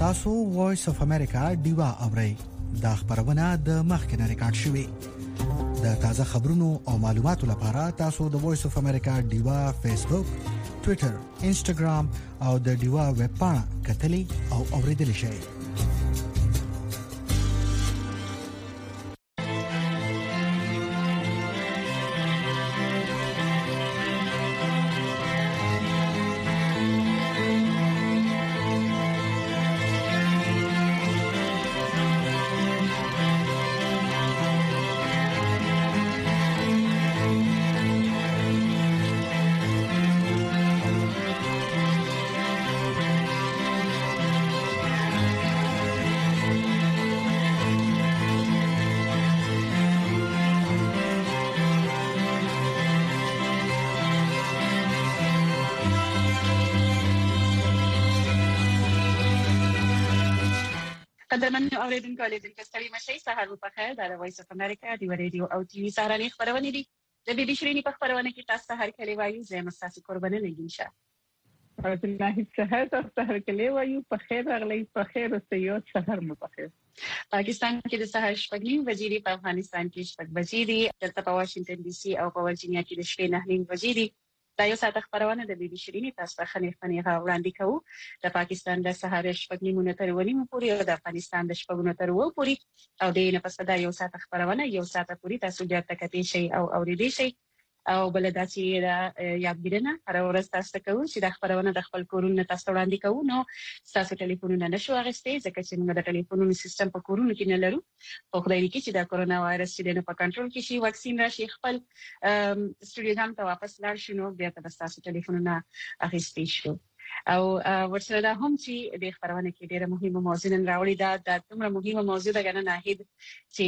تاسو وایس اف امریکا دیوا اورئ دا خبرونه د مخکنه ریکارډ شوې د تازه خبرونو او معلوماتو لپاره تاسو د وایس اف امریکا دیوا فیسبوک ټوئیټر انسټاګرام او د دیوا ویب پاڼه کتلی او اوریدل شئ قدرمن اوریدونکو لیدونکو ستړي مشي سهار په خیر د وایس اف امریکا دی ریډیو او ټي وي سره نه خبرونه دي د بي بي شيريني په خبرونه کې تاسو هر کله وایو زه مستاسي قربانه نه ګینشه الله سهار تاسو هر کله وایو په خیر اغلی په خیر او سيو سهار مو په خیر پاکستان کې د سهار شپږ بجې په افغانستان کې شپږ بجې دلته په واشنگټن ډي سي او په ورجینیا کې د شپې 9 بجې دا یو ساعت خبرونه د بي بي شيريني تاسو ته خنیغه وړاندې کوو د پاکستان د سهار شپږ نیمه تر ونیمه پورې او د افغانستان د شپږ تر و پورې او د نه پس دا یو ساعت خبرونه یو ساعت پورې تاسو بیا تکتی شي او اوریدي شي او بلداتي یادګرنه هر ورځ تاسو ته کوو چې د خبرونه د خپل کورونه تاسو وړاندې کوو نو تاسو ټلیفونونه نشو اغستې ځکه چې موږ د ټلیفونونو سیستم په کورونو کې نه لرو په خدای دې کې چې د کورونا وایرس چې د په کنټرول کې شي واکسین راشي خپل سټوډیو هم ته واپس لاړ شي نو بیا تاسو ټلیفونونه اغستې شو او ورسره دا هم چې د خبرونه کې ډیره مهمه موضوع نن راوړی دا د کومه مهمه موضوع ده کنه ناهید چې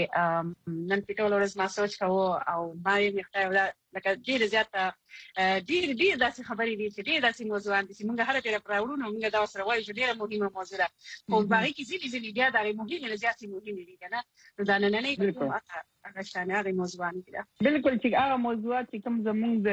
نن په ټول ورځ ما سوچ کاوه او ما یې مختاره لکه ډیر زیاته ډیر داسې خبرې دي چې ډیر داسې موضوعات دي چې موږ هر ډیر پراوړو نو موږ دا سره وایو چې ډیره مهمه موضوع ده خو باقي کې ځینې بیا دا مهمه نه زیاتې مهمه دي کنه نو دا نه کوم هغه شانه موضوعات دي بالکل چې هغه موضوعات چې کوم زموږ د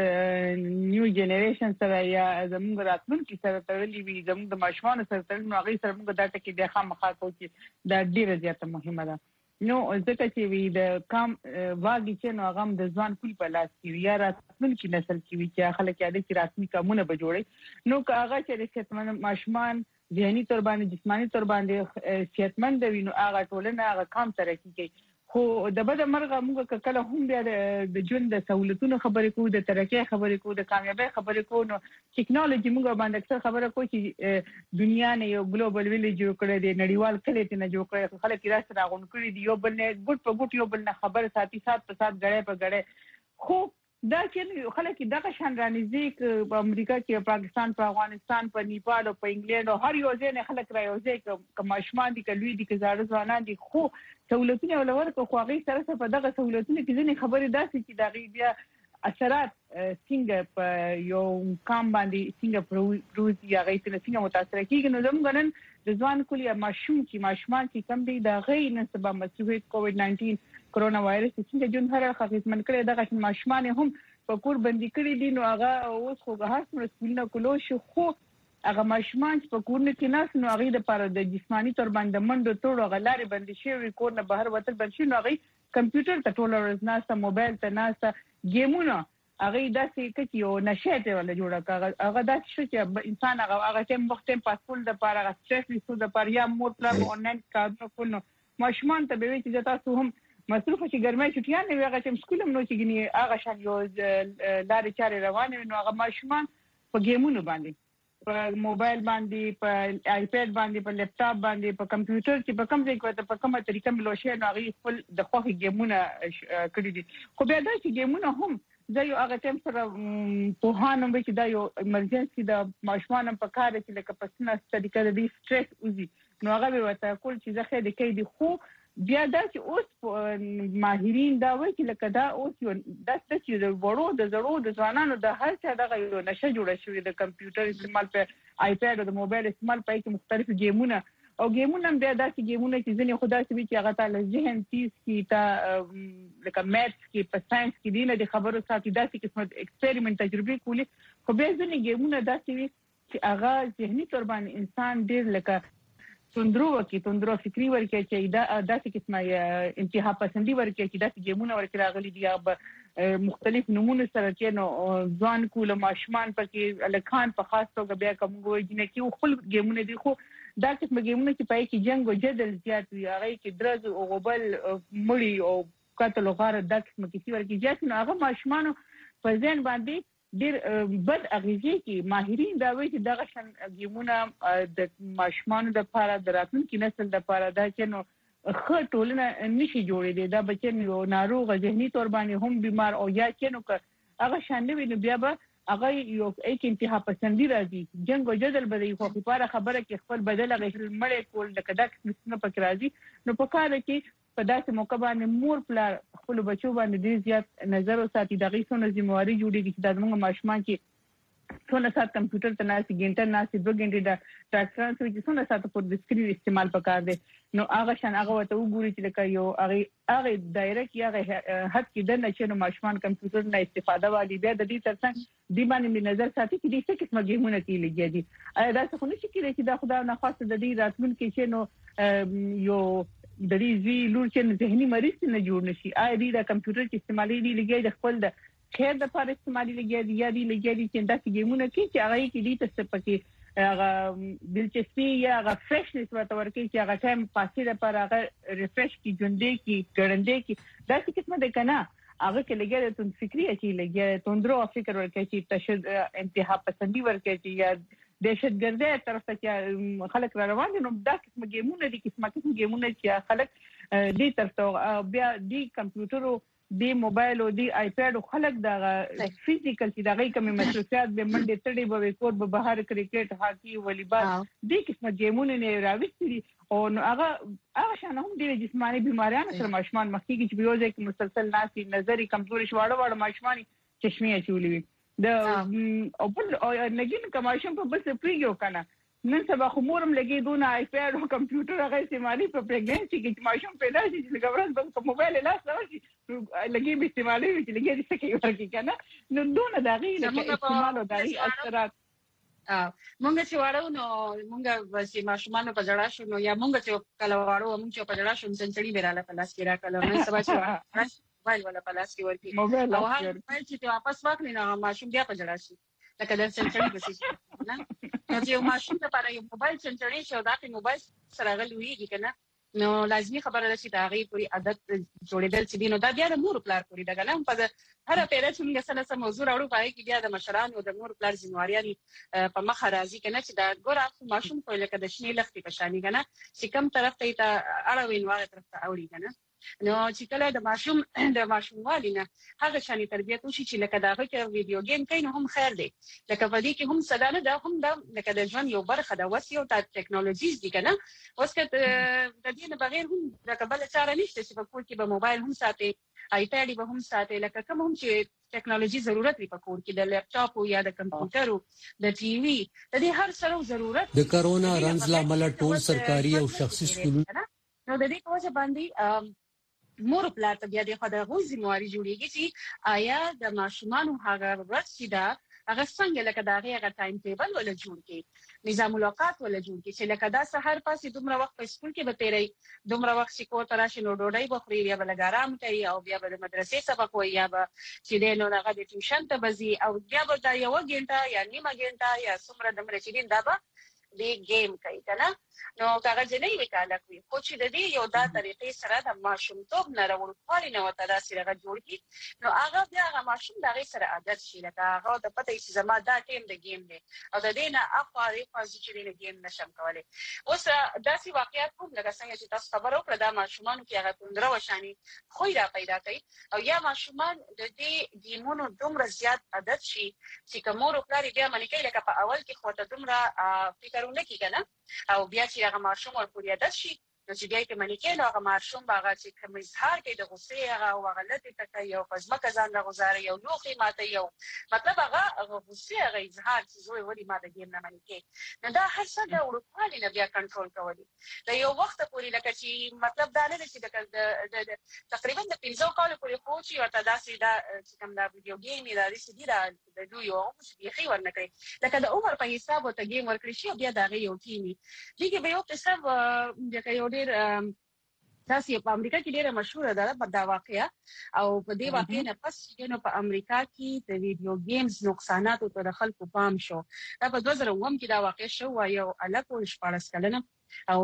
نیو جنریشن سره یا زموږ راتلونکي سره تړلي وي زموږ د ماشومان سره تړلي نو هغه سره موږ دا ټکي د خامخا کوو چې دا ډیره زیاته مهمه ده نو ځکه چې وی د کام واګي چې نو هغه د ځوان کول په لاس کې یا راتلونکي نسل کې وی چې خلک یاد چې راتلونکي کومونه به جوړي نو هغه چې د صحتمن ماشومان ذهني تور باندې جسماني تور باندې صحتمند وي نو هغه ټولنه هغه کام ترقی کوي خو د بد مرغه موږ کله هم بیا د ژوند د سہولتونو خبرې کوو د ترقۍ خبرې کوو د کامیابی خبرې کوو نو ټیکنالوژي موږ باندې اکثر خبره کوي چې دنیا نه یو ګلوبل ویلیج جوړ کړی دی نړیوال کلی ته نه جوړ کړی خلک راځي راغون کړی دی یو بل نه ګډ په ګډ یو بل نه خبره ساتي سات په سات غړې په غړې خو دا چې خلک دغه شان رانیزي په امریکا کې پاکستان په افغانستان په نیپال او په انګلند او هر یو ځای نه خلک راوځي کوم ماشومان دي کلوي دي کې زړه ځوانان دي خو سہولتونه ولور کو خواږي سره په دغه سہولتونه کې ځینې خبرې داسې چې دغه بیا اثرات څنګه په یو کام باندې څنګه پروز یا غیته څنګه متاثر کیږي نو زموږ نن د ځوان کلیه ماشومان چې کم دي د غي نسبه مسوي کووډ 19 کورونا وایرس څنګه جون هر خدمت کړي دغه ماشومان هم په کور باندې کړي دي نو هغه اوس خو هر مسؤلینه کولو شو خو هغه ماشومان په کورن کې ناس نو هغه د پر د جسمانی تور باندې منډو ټوړو غلاري باندې شي کور نه بهر وتل بل شي نو هغه کمپیوټر ته ټول ورځ ناسه موبایل ته ناسه گیمونه هغه داسې کې یو نشه ته ولا جوړه هغه داسې شو چې انسان هغه ټیم وخت پاسپورت د پاره سټریس لیسو د پاره یا مطلب آنلاین کارونه کول نو ماشومان ته به چې تاسو هم مصروف شي ګرمه چټیان نه هغه چې سکول نو چې ګني هغه شان یو لارې چارې روانه نو هغه ماشومان په گیمونو باندې په موبایل باندې په آیپاد باندې په لپټاپ باندې په کمپیوټر چې په کوم ځای کې په کومه طریقه ملوشه نو هغه خپل د خوخي گیمونه کړی دي خو بیا دا چې گیمونه هم دا یو هغه ټیم سره په هانم چې دا یو ایمرجنسي د ماشومان په کار چې لکه پسنه طریقه د سټریس وزي نو هغه به وته کول چې زه خې د کې دي خو بیا دا چې اوس ماهرین دا وایي چې لکه دا اوس یو د وړو د زړو د ځوانانو د هر څه دغه یو نشه جوړه شوې د کمپیوټر استعمال په آیپاد او د موبایل استعمال په کې مختلف گیمونه او گیمونه هم بیا داسې گیمونه چې ځینې خدای سي چې هغه تعالی ذهن تیز کی تا لکه میث کې په ساينس کې دینه د خبرو ساتي داسې قسمت ایکسپریمنت تجربه کولی خو بیا ځینې گیمونه داسې وي چې هغه ذهني تور باندې انسان ډیر لکه توندرو فکری ورکه چې دا داسې قسمه انتها پسندي ورکه چې داسې ګیمونه ورکه راغلي دي مختلف نمونه سره چې نو ځوان کول ماشمان پکې الکان په خاص توګه بیا کوم وجنه کې خپل ګیمونه دي خو دا قسمه ګیمونه چې پای کې جنگ او جدل زیات وي هغه کې درز او غبل مړی او قتل او غاره د قسمه کې ورکه چې نو هغه ماشمان په ځین باندې ډیر بد اغیزه کې ماهرین دا وایي چې دغه شان ګیمونه د ماشومان د لپاره د راتلونکي نسل د لپاره دا چې نو خه ټولنه نشي جوړېدي دا بچي نو ناروغ ذهني تور باندې هم بیمار او یا چې نو هغه شان دی نو بیا به هغه یو یک انتها پسندي راځي جنگ او جدل به خو په خبره کې خپل بدل غیر مړ کول د کډک نسنه پک راځي نو په کار کې په داسې موقع باندې مور پلار خپل بچو باندې ډیر زیات نظر او ساتي دغه څونه ذمہواری جوړیږي چې د موږ ماشومان کې څونه سات کمپیوټر ته ناسي ګنټه ناسي 2 غنټې دا ټاکسان چې څونه سات پر د سکرین استعمال پکار دي نو هغه شان هغه وته وګوري چې لکه یو هغه ډایرکټ یا حد کې د نشو ماشومان کمپیوټر نه استفاده والی بیا د دې ترڅنګ دی باندې نظر ساتي چې د څه قسمه ګیمونه کې لګي دي دا څه خو نشي کېږي چې دا خدای نه خاصه د دې راتلونکي چې نو یو د دې زی لور چې ذهني مریض نه جوړ نشي دې د کمپیوټر کې استعمالي دي لګي د خپل د خیر د لپاره استعمالي لګي دي یا دې لګي دي چې دا ګیمونه کې چې هغه کې دې ته پکې هغه دلچسپي یا هغه فرشنس ورته ورکړي چې هغه ټایم پاسې لپاره هغه ریفریش کی ژوندې کی ګړندې کی دا څه قسمه ده کنه هغه کې لګي ته فکری چې لګي توندرو فکر ورکړي چې تشد انتها پسندي ورکړي چې یا دهشتګردۍ طرف ته خلک را روان دي نو دا قسمه ګیمونه دي قسمه ګیمونه چې خلک دې طرف ته بیا دې کمپیوټر دی موبایل او دی آیپاد خلک دا فزیکل چې دا غي کومه مصروفیات به منډه تړي به کور به بهر کرکټ هاکی والیبال دې قسمه ګیمونه نه راوستي او هغه شان هم ډېر جسماني بیماریان سره ماشومان مخکې چې بيوځي کې مسلسل ناسي نظری کمزوري شواړه ماشومان چشمه اچولي د او بل نګین کماشم په بس پریګو کنه نن سبا خو مورم لګي دونه آیپاد او کمپیوټر هغه استعمالي په پریګننسي کې ماشوم پیدا شي چې لګورز په موبایل لاس راوړي لګي به استعمالي چې لګي د سکه ورکی کنه نو دونه دغه استعمال او دغه اثرات مونږ چې واړو نو مونږ چې ماشومان په جړا شو نو یا مونږ چې کله واړو مونږ چې په جړا شو سنچري بیراله په لاس کې راکړل نو سبا چې موبایل ولا په لاس کې ورکی او هغه چې واپس واخلي نو ماشوم بیا په جړا شي لکه د سنچري بسې نه نو چې ماشوم ته لپاره یو موبایل سنچري شو دا په موبایل سره غلويږي کنه نو لازمي خبره ده چې دا غي پوری عادت جوړېدل چې دینو دا بیا د مور پلار پوری دا کنه په هر پیره چې موږ سره سم موضوع راوړو پای کې بیا د مشران او د مور پلار ذمہواری په مخ راځي کنه چې دا ګور ماشوم په لکه د شنې لختي په شانی کنه چې کم طرف ته اړوین واغه طرف ته اوړي کنه نو چې کله د ماشوم والینه هغه شانی تربیته وشي چې لکه داغه کې ویډیو گیم کوي نو هم خیر دی لکه په دې کې هم صدانه دا هم د لکه د ژوند یو برخه د وسیو د ټیکنالوژیز دي کنه اوس که د دې نه بغیر هم د قبل چاره نشته چې په کور کې به موبایل هم ساتي آیپاد به هم ساتي لکه کوم هم چې ټیکنالوژي ضرورت وي په کور کې د لپټاپ او یا د کمپیوټر او د ټي وي د دې هر څه ضرورت د کرونا رنز لامل ټول سرکاري او شخصي سکولونه نو د دې کومه باندې مور پلار ته بیا د خدای غوښتنې ذمہواری جوړیږي چې آیا د ماشومان هغه ورځ دا هغه څنګه لکه دا هغه ټایم ټیبل ولا جوړ کی نظام الاوقات ولا جوړ کی چې لکه دا سحر پاسې دومره وخت په سکول کې به تیرې دومره وخت چې کو تراشي نو ډوډۍ بخوري یا بل ګرام کوي او بیا به د مدرسې سبق وي یا به چې نو هغه د ټیوشن ته بزي او بیا به دا یو غنټه یا نیمه غنټه یا څومره د مرچین دا به دی گیم کوي کنه نو هغه جنې وکاله کوي خو چې د دې یو دا طریقې سره د ماشومتوب نه راوړل نه وته دا سره جوړ کی نو هغه بیا هغه ماشوم دغه سره عادت شي لکه هغه د پته چې زما دا ټیم د گیم دی او د دې نه اخواري پوزیشن د گیم نشم کولای اوس داسې واقعیت هم لکه څنګه چې تاسو خبرو کړه د ماشومان کې هغه توندره وشاني خو را پیدا کوي او یا ماشومان د دې گیمونو دومره زیات عادت شي چې کومور پلاری بیا منی کوي لکه په اول کې خو ته دومره فکرونه کوي کنه او بیا چې هغه ماشوم ورپورې عادت شي نو چې بیا کې منی کې نو هغه ماشوم باغ چې کوم اظهار کوي د غصې هغه غلطي تکي یو پزما کزان غزار یو لوخي ماته یو مطلب هغه غصې هغه اظهار چې زوی ودی ما د ګیم نه منی کې نو دا هر څه د ورکوالي نه بیا کنټرول کوي دا یو وخت پورې لکه چې مطلب دا نه چې د تقریبا د 15 کال پورې خو چې ورته داسې دا چې کوم دا ویډیو ګیم دا دې دا د دوی یو څه بيخي ورنکړي لکه د عمر په حساب ته ګیم ورکړي شي بیا دا یو کینی دغه به یو څه د یو ډیر تاسو په امریکا کې ډیره مشهوره ده په دا واقعیا او په دې واقعیا نه پس چې نو په امریکا کې د ویډیو گیمز نقصانات او د خلکو پام شو دا په 2009 کې دا واقع شو یو الکو 14 کلنه او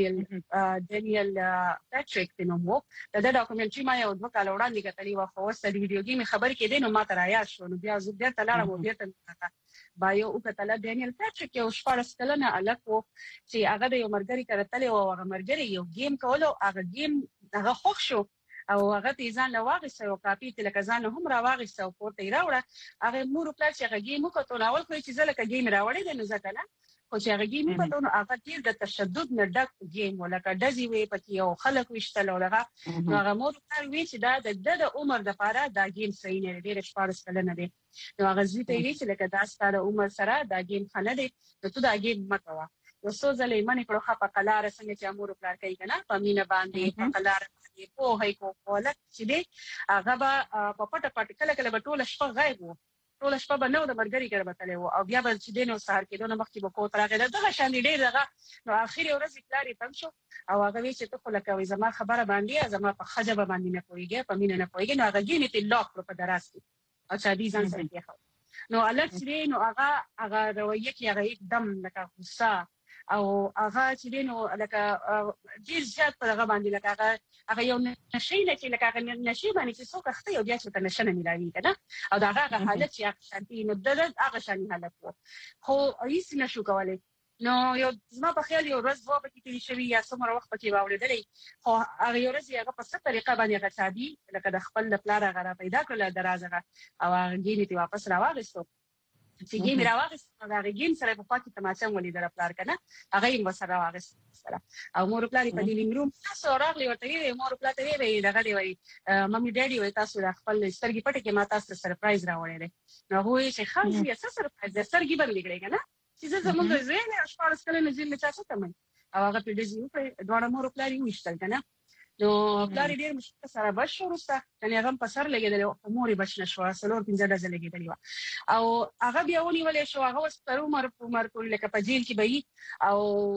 ډینیل پیټریک د نومو دا ډاکومنټري ما یو دوه کال وړاندې کتلی و خو ست ویډیو گیم خبر کې دینو ما تر آیا شو نو بیا زه ډیر تلاړم او بیا ته بایو او کتل ډینیل پیټریک یو 14 کلنه الکو چې هغه د یو مرګري کړتل او هغه مرګري یو گیم کولو هغه گیم هغه خوښ شو او هغه ته ځان لواغسته او کاپی ته لکه ځان هم راواغسته او پورته راوړه هغه مور پلا چې هغه گیم کو ته ناول کوي چې زلکه گیم راوړې د نو ځکه نه خو چې هغه گیم په تاسو هغه تیر د تشدد نه ډک گیم ولکه دزي وي پکې یو خلک وشتل او هغه هغه مور کار وی چې دا د عمر د پاره دا گیم صحیح نه دی 14 کلنه دی نو هغه زی ته وی چې لکه دا ستاره عمر سره دا گیم خنه دی نو ته دا گیم مکوا یو څو ځلې منی کړو خپل قلاره څنګه چې امور پلان کوي کنه په مینه باندې په قلاره باندې په هي کو ولک چې دی هغه په پټ پټ کله کله په ټوله شپه غایب وو ټول شپه به نو د مرګري کړه بتلې وو او بیا به چې دینو سهار کې دونه مخکې به کوتره غل دغه شان ډېر دغه نو اخر ورځ کلاري تم شو او هغه وی چې ته خو لکه زما خبره باندې زما په خجه باندې نه پويږي په مینه نه پويږي نو هغه ګینې ته لاک په دراس او چا دې ځان سره کېخو نو الکس نو هغه رویه کې هغه एकदम لکه غصه او هغه چې دینو لکه ډیر زیات په هغه باندې لکه هغه یو نشي نه چې لکه هغه نشي باندې چې څوک اخته یو بیا چې ته نشه نه ملایي کنه او دا هغه حالت چې هغه شانتي نو د هغه شانتي حالت وو خو هیڅ نشو کولای نو یو زما په خیال یو ورځ وو پکې تلی شوی یا څومره وخت پکې واولېدلې خو هغه یو ورځ هغه په څه طریقه باندې هغه چادي لکه د خپل پلار هغه پیدا کړل درازه او هغه ګینې ته واپس راوغستو چې ګیم راوغست هغه ګیم سره په پاتې تماشه ولیدل پلار کنه هغه یې وسره راوغست او مور پلار په دې نیمروم تاسو راغلی ورته وی مور پلار ته وی دغه دی وای مامي ډاډي وای تاسو خپل سترګې پټه کې ما تاسو سرپرایز راوړل نو هو یې خاص یې سرپرایز سترګې باندې کړی کنه چې زموږ زین شپږ کله نه زین تاسو ته من او هغه په دې یو په دوه مور پلار یې وشتل کنه نو پلار ډیر مشکل سره بشو ورسته کني هغه په سر لګیدل او موري بشنه شو سلور 15 ډزه لګیدل او هغه بیا ونیولې شو هغه وستر عمر ټول لکه په جیل کې به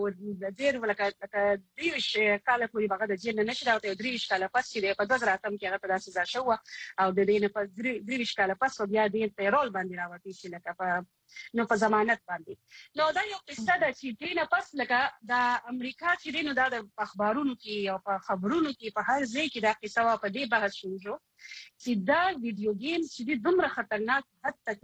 او ډیر ولکه دیوش کاله پوری هغه د جیل نه نشي راوته دریش کاله پس چې په 2008 کې هغه په داسې ځای شو او د دې نه په دریش کاله پس بیا د پیرول باندې راوتی چې لکه په نو په ضمانت باندې نو دا یو قصه ده چې دینه پس لکه د امریکا چې دینو د اخبارونو کې او په خبرونو کې په هر ځای کې دا قصه په دې بحث شوه چې دا ویډیو گیمز چې دومره خطرناک حد تک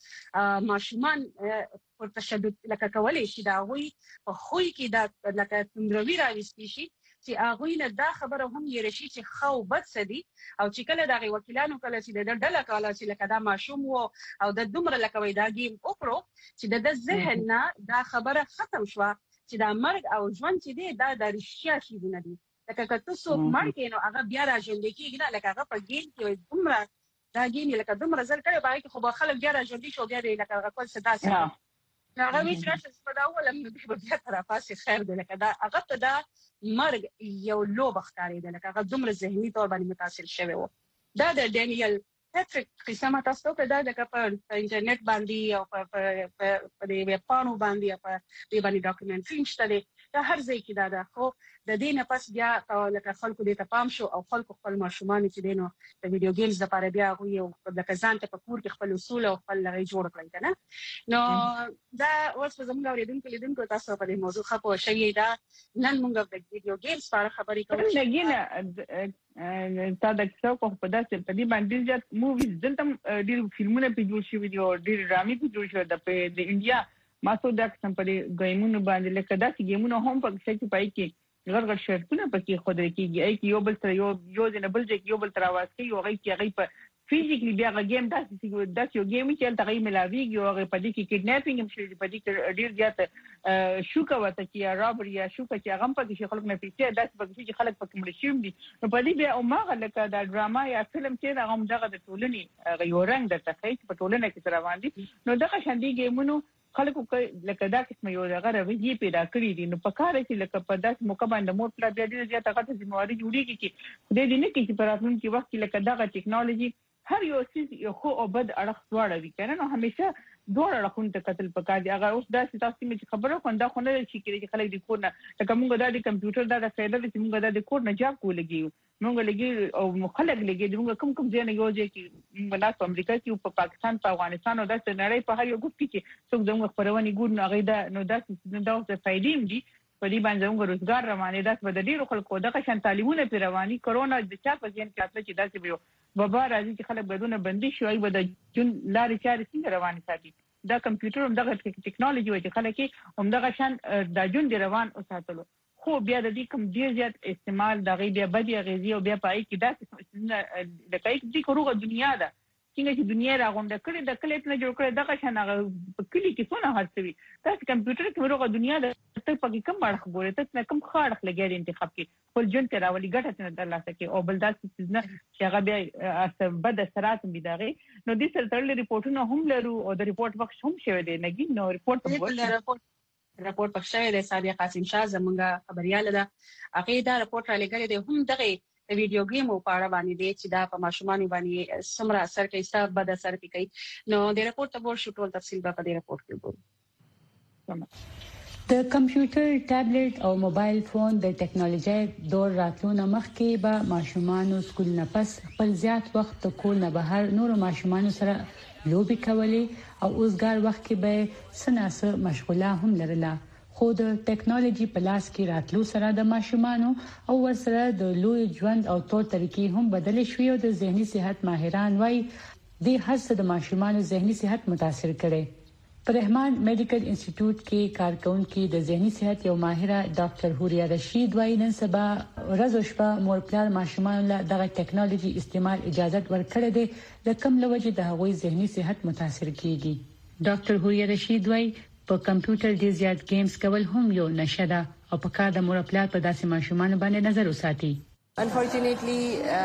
لکه ماشومان پر تشدد لکه کولای شي دا وي په خوې کې دا لکه تندروي راوستي شي چې هغه نه دا خبره هم یې رشي چې خو بد سدي او چې کله دغه وکیلانو کله چې د ډله کاله چې لکه دا ماشوم وو او د دومره لکه وای دا گیم وکړو چې د ذهن نه دا خبره ختم شو چې دا مرګ او ژوند چې دی دا د رښتیا شي نه دی لکه کته څوک مرګ نو هغه بیا راځي کېږي نه لکه هغه په گیم کې دومره دا گیم لکه دومره ځل کړي باندې خو به خلک بیا راځي شو بیا لکه هغه کول څه داسې هغه وی چې په دا اول هم بیا تر پاسه خیر دی لکه دا هغه ته دا مرګ یو لوب ښکاري دی لکه هغه دومره ذهني تور باندې متاثر شوی وو دا د ډینیل پیټریک قصه ما تاسو ته دا د انټرنیټ باندې او په دې ویب پاڼو باندې او په دې باندې ډاکومنټري شته دی دا هر ځای کې دا ده خو د دې نه پس بیا لکه خلکو دې ته پام شو او خلکو خپل ماشومان چې دینو د ویډیو گیمز لپاره بیا یو د ځان ته په کور کې خپل اصول او خپل لغې جوړ کړل کنه نو دا اوس زموږ اوریدونکو تاسو په دې موضوع خپو شوی دا نن موږ د ویډیو گیمز لپاره خبرې کوو لګینه تا د څو په داسې په دې باندې ځات موویز دلته ډیر فلمونه په جوړ شوي دي او ډیر ډرامې په جوړ شوي د انډیا ماسو د قسم په ګیمونو باندې لکه داسې ګیمونه هم په څه پای کې غړغړ شرطونه پکې خوده کېږي ای کې یو بل سره یو ځنه بل ځای یو بل تر आवाज کوي او هغه کې هغه په فزیکلی بیا غیم داسې یو گیم چې تغیر ملاویږي او په دې کې کډناپینګ هم شي په دې کې ډیر زیات شوکه وته چې رابر یا شوکه چې هغه په کې خلک نه پیسې داسې په کې خلک پکې مړ شي دي نو په دې بیا او ماغه لکه دا ډراما یا فلم چې هغه دغه د ټولنې غيور رنګ د تخیل په ټولنه کې تر روان دي نو دغه شاندي گیمونو خلکو لکه دا قسم یو دغه رویه پیدا کړی دي نو په کار کې لکه په داس موقع باندې مور پلا بیا دې زیاته غټه ذمہواری جوړیږي چې دې نه کې چې پر راتلونکي وخت کې لکه دغه ټیکنالوژي هر یو څه یو خو او بد اړخ دواړه وي کنه نو همیشه دواړه اړخونه ته قتل پکار دي هغه اوس داسې تاسو چې خبره کوم دا خو نه شي چې خلک د کور نه لکه موږ د کمپیوټر دا فایده چې موږ د کور نه جاب کولګي موږ لګي او مخالک لګي موږ کوم ځای نه یوځي چې موږ لاس په امریکا کې او په پاکستان په افغانستان او د نړۍ په هر یو ګوت کې څوک زموږ خبرونه ګور نه غیدا نو دا د فایدې دي په دې باندې موږ روزګار روانې داس په ډیرو خلکو دغه شان تعلیمونه پیروانی کرونا د چا په ځین کې اصل چې داسې به بابا راځي چې خلک بدونه بندي شي او د جون لارې چارې څنګه روانې ساتي دا کمپیوټر هم دغه ټیکنالوژي وایي چې خلک هم دغه شان د جون دی روان اوساتلو خو بیا د دې کوم ډیر زیات استعمال دغه بیا بدی غیزي او بیا پای کې داسې د کای دې کوروغه دنیا ده څنګه چې دنیا راغونډه کړي د کلیپ نه جوړ کړي دغه شان هغه کلی کې څونه هڅوي تاسو کمپیوټر کې ورغه دنیا د ته پکې کم اړه ګوري ته کم خاړه لګي د انتخاب کې خپل جون ته راولي ګټه نه درلاسه کې او بل داسې نه چې هغه بیا بد اثرات هم بيداغي نو دې سره تړلې ریپورتونه هم لرو او د ریپورت وخت هم شوی دی نګي نو ریپورت په شوی دی صادق قاسم شاه زمونږ خبريال ده هغه دا ریپورت را لګل دی هم دغه د ویډیو گیم په اړه باندې دی چې دا په ماشومان باندې سمرا اثر کوي ستاسو بد اثر کوي نو د ریپورت په ور شټول تفصیل په دې ریپورت کې وګورئ د کمپیوټر ټابلیټ او موبایل فون د ټیکنالوژي دور راتلو مخکې به ماشومان سکول نه پس خپل زیات وخت کول نه بهر نور ماشومان سره لوبي کولې او اوسګار وخت کې به سناسه مشغوله هم لرله خو د ټیکنالوژي په لاس کې راتلو سره د ماشومانو او ورسره د لوی ژوند او تور طریقې هم بدل شوې او د ذهني صحت ماهران وايي د هر څه د ماشومانو ذهني صحت متاثر کړي په رحمان میډیکل انسټیټیوټ کې کارکونکو د ذهني صحت یو ماهره ډاکټر هوریا رشید وايي نن سبا ورځ او شپه مور پلار ماشومان له دغه ټیکنالوژي استعمال اجازه ورکړي دي د کم لوجه د هغوی ذهني صحت متاثر کیږي ډاکټر هوریا رشید وايي په کمپیوټر ډیر زیات گیمز کول هم یو نشه ده او په کار د مور خپل په داسې ماشومان باندې نظر وساتي Unfortunately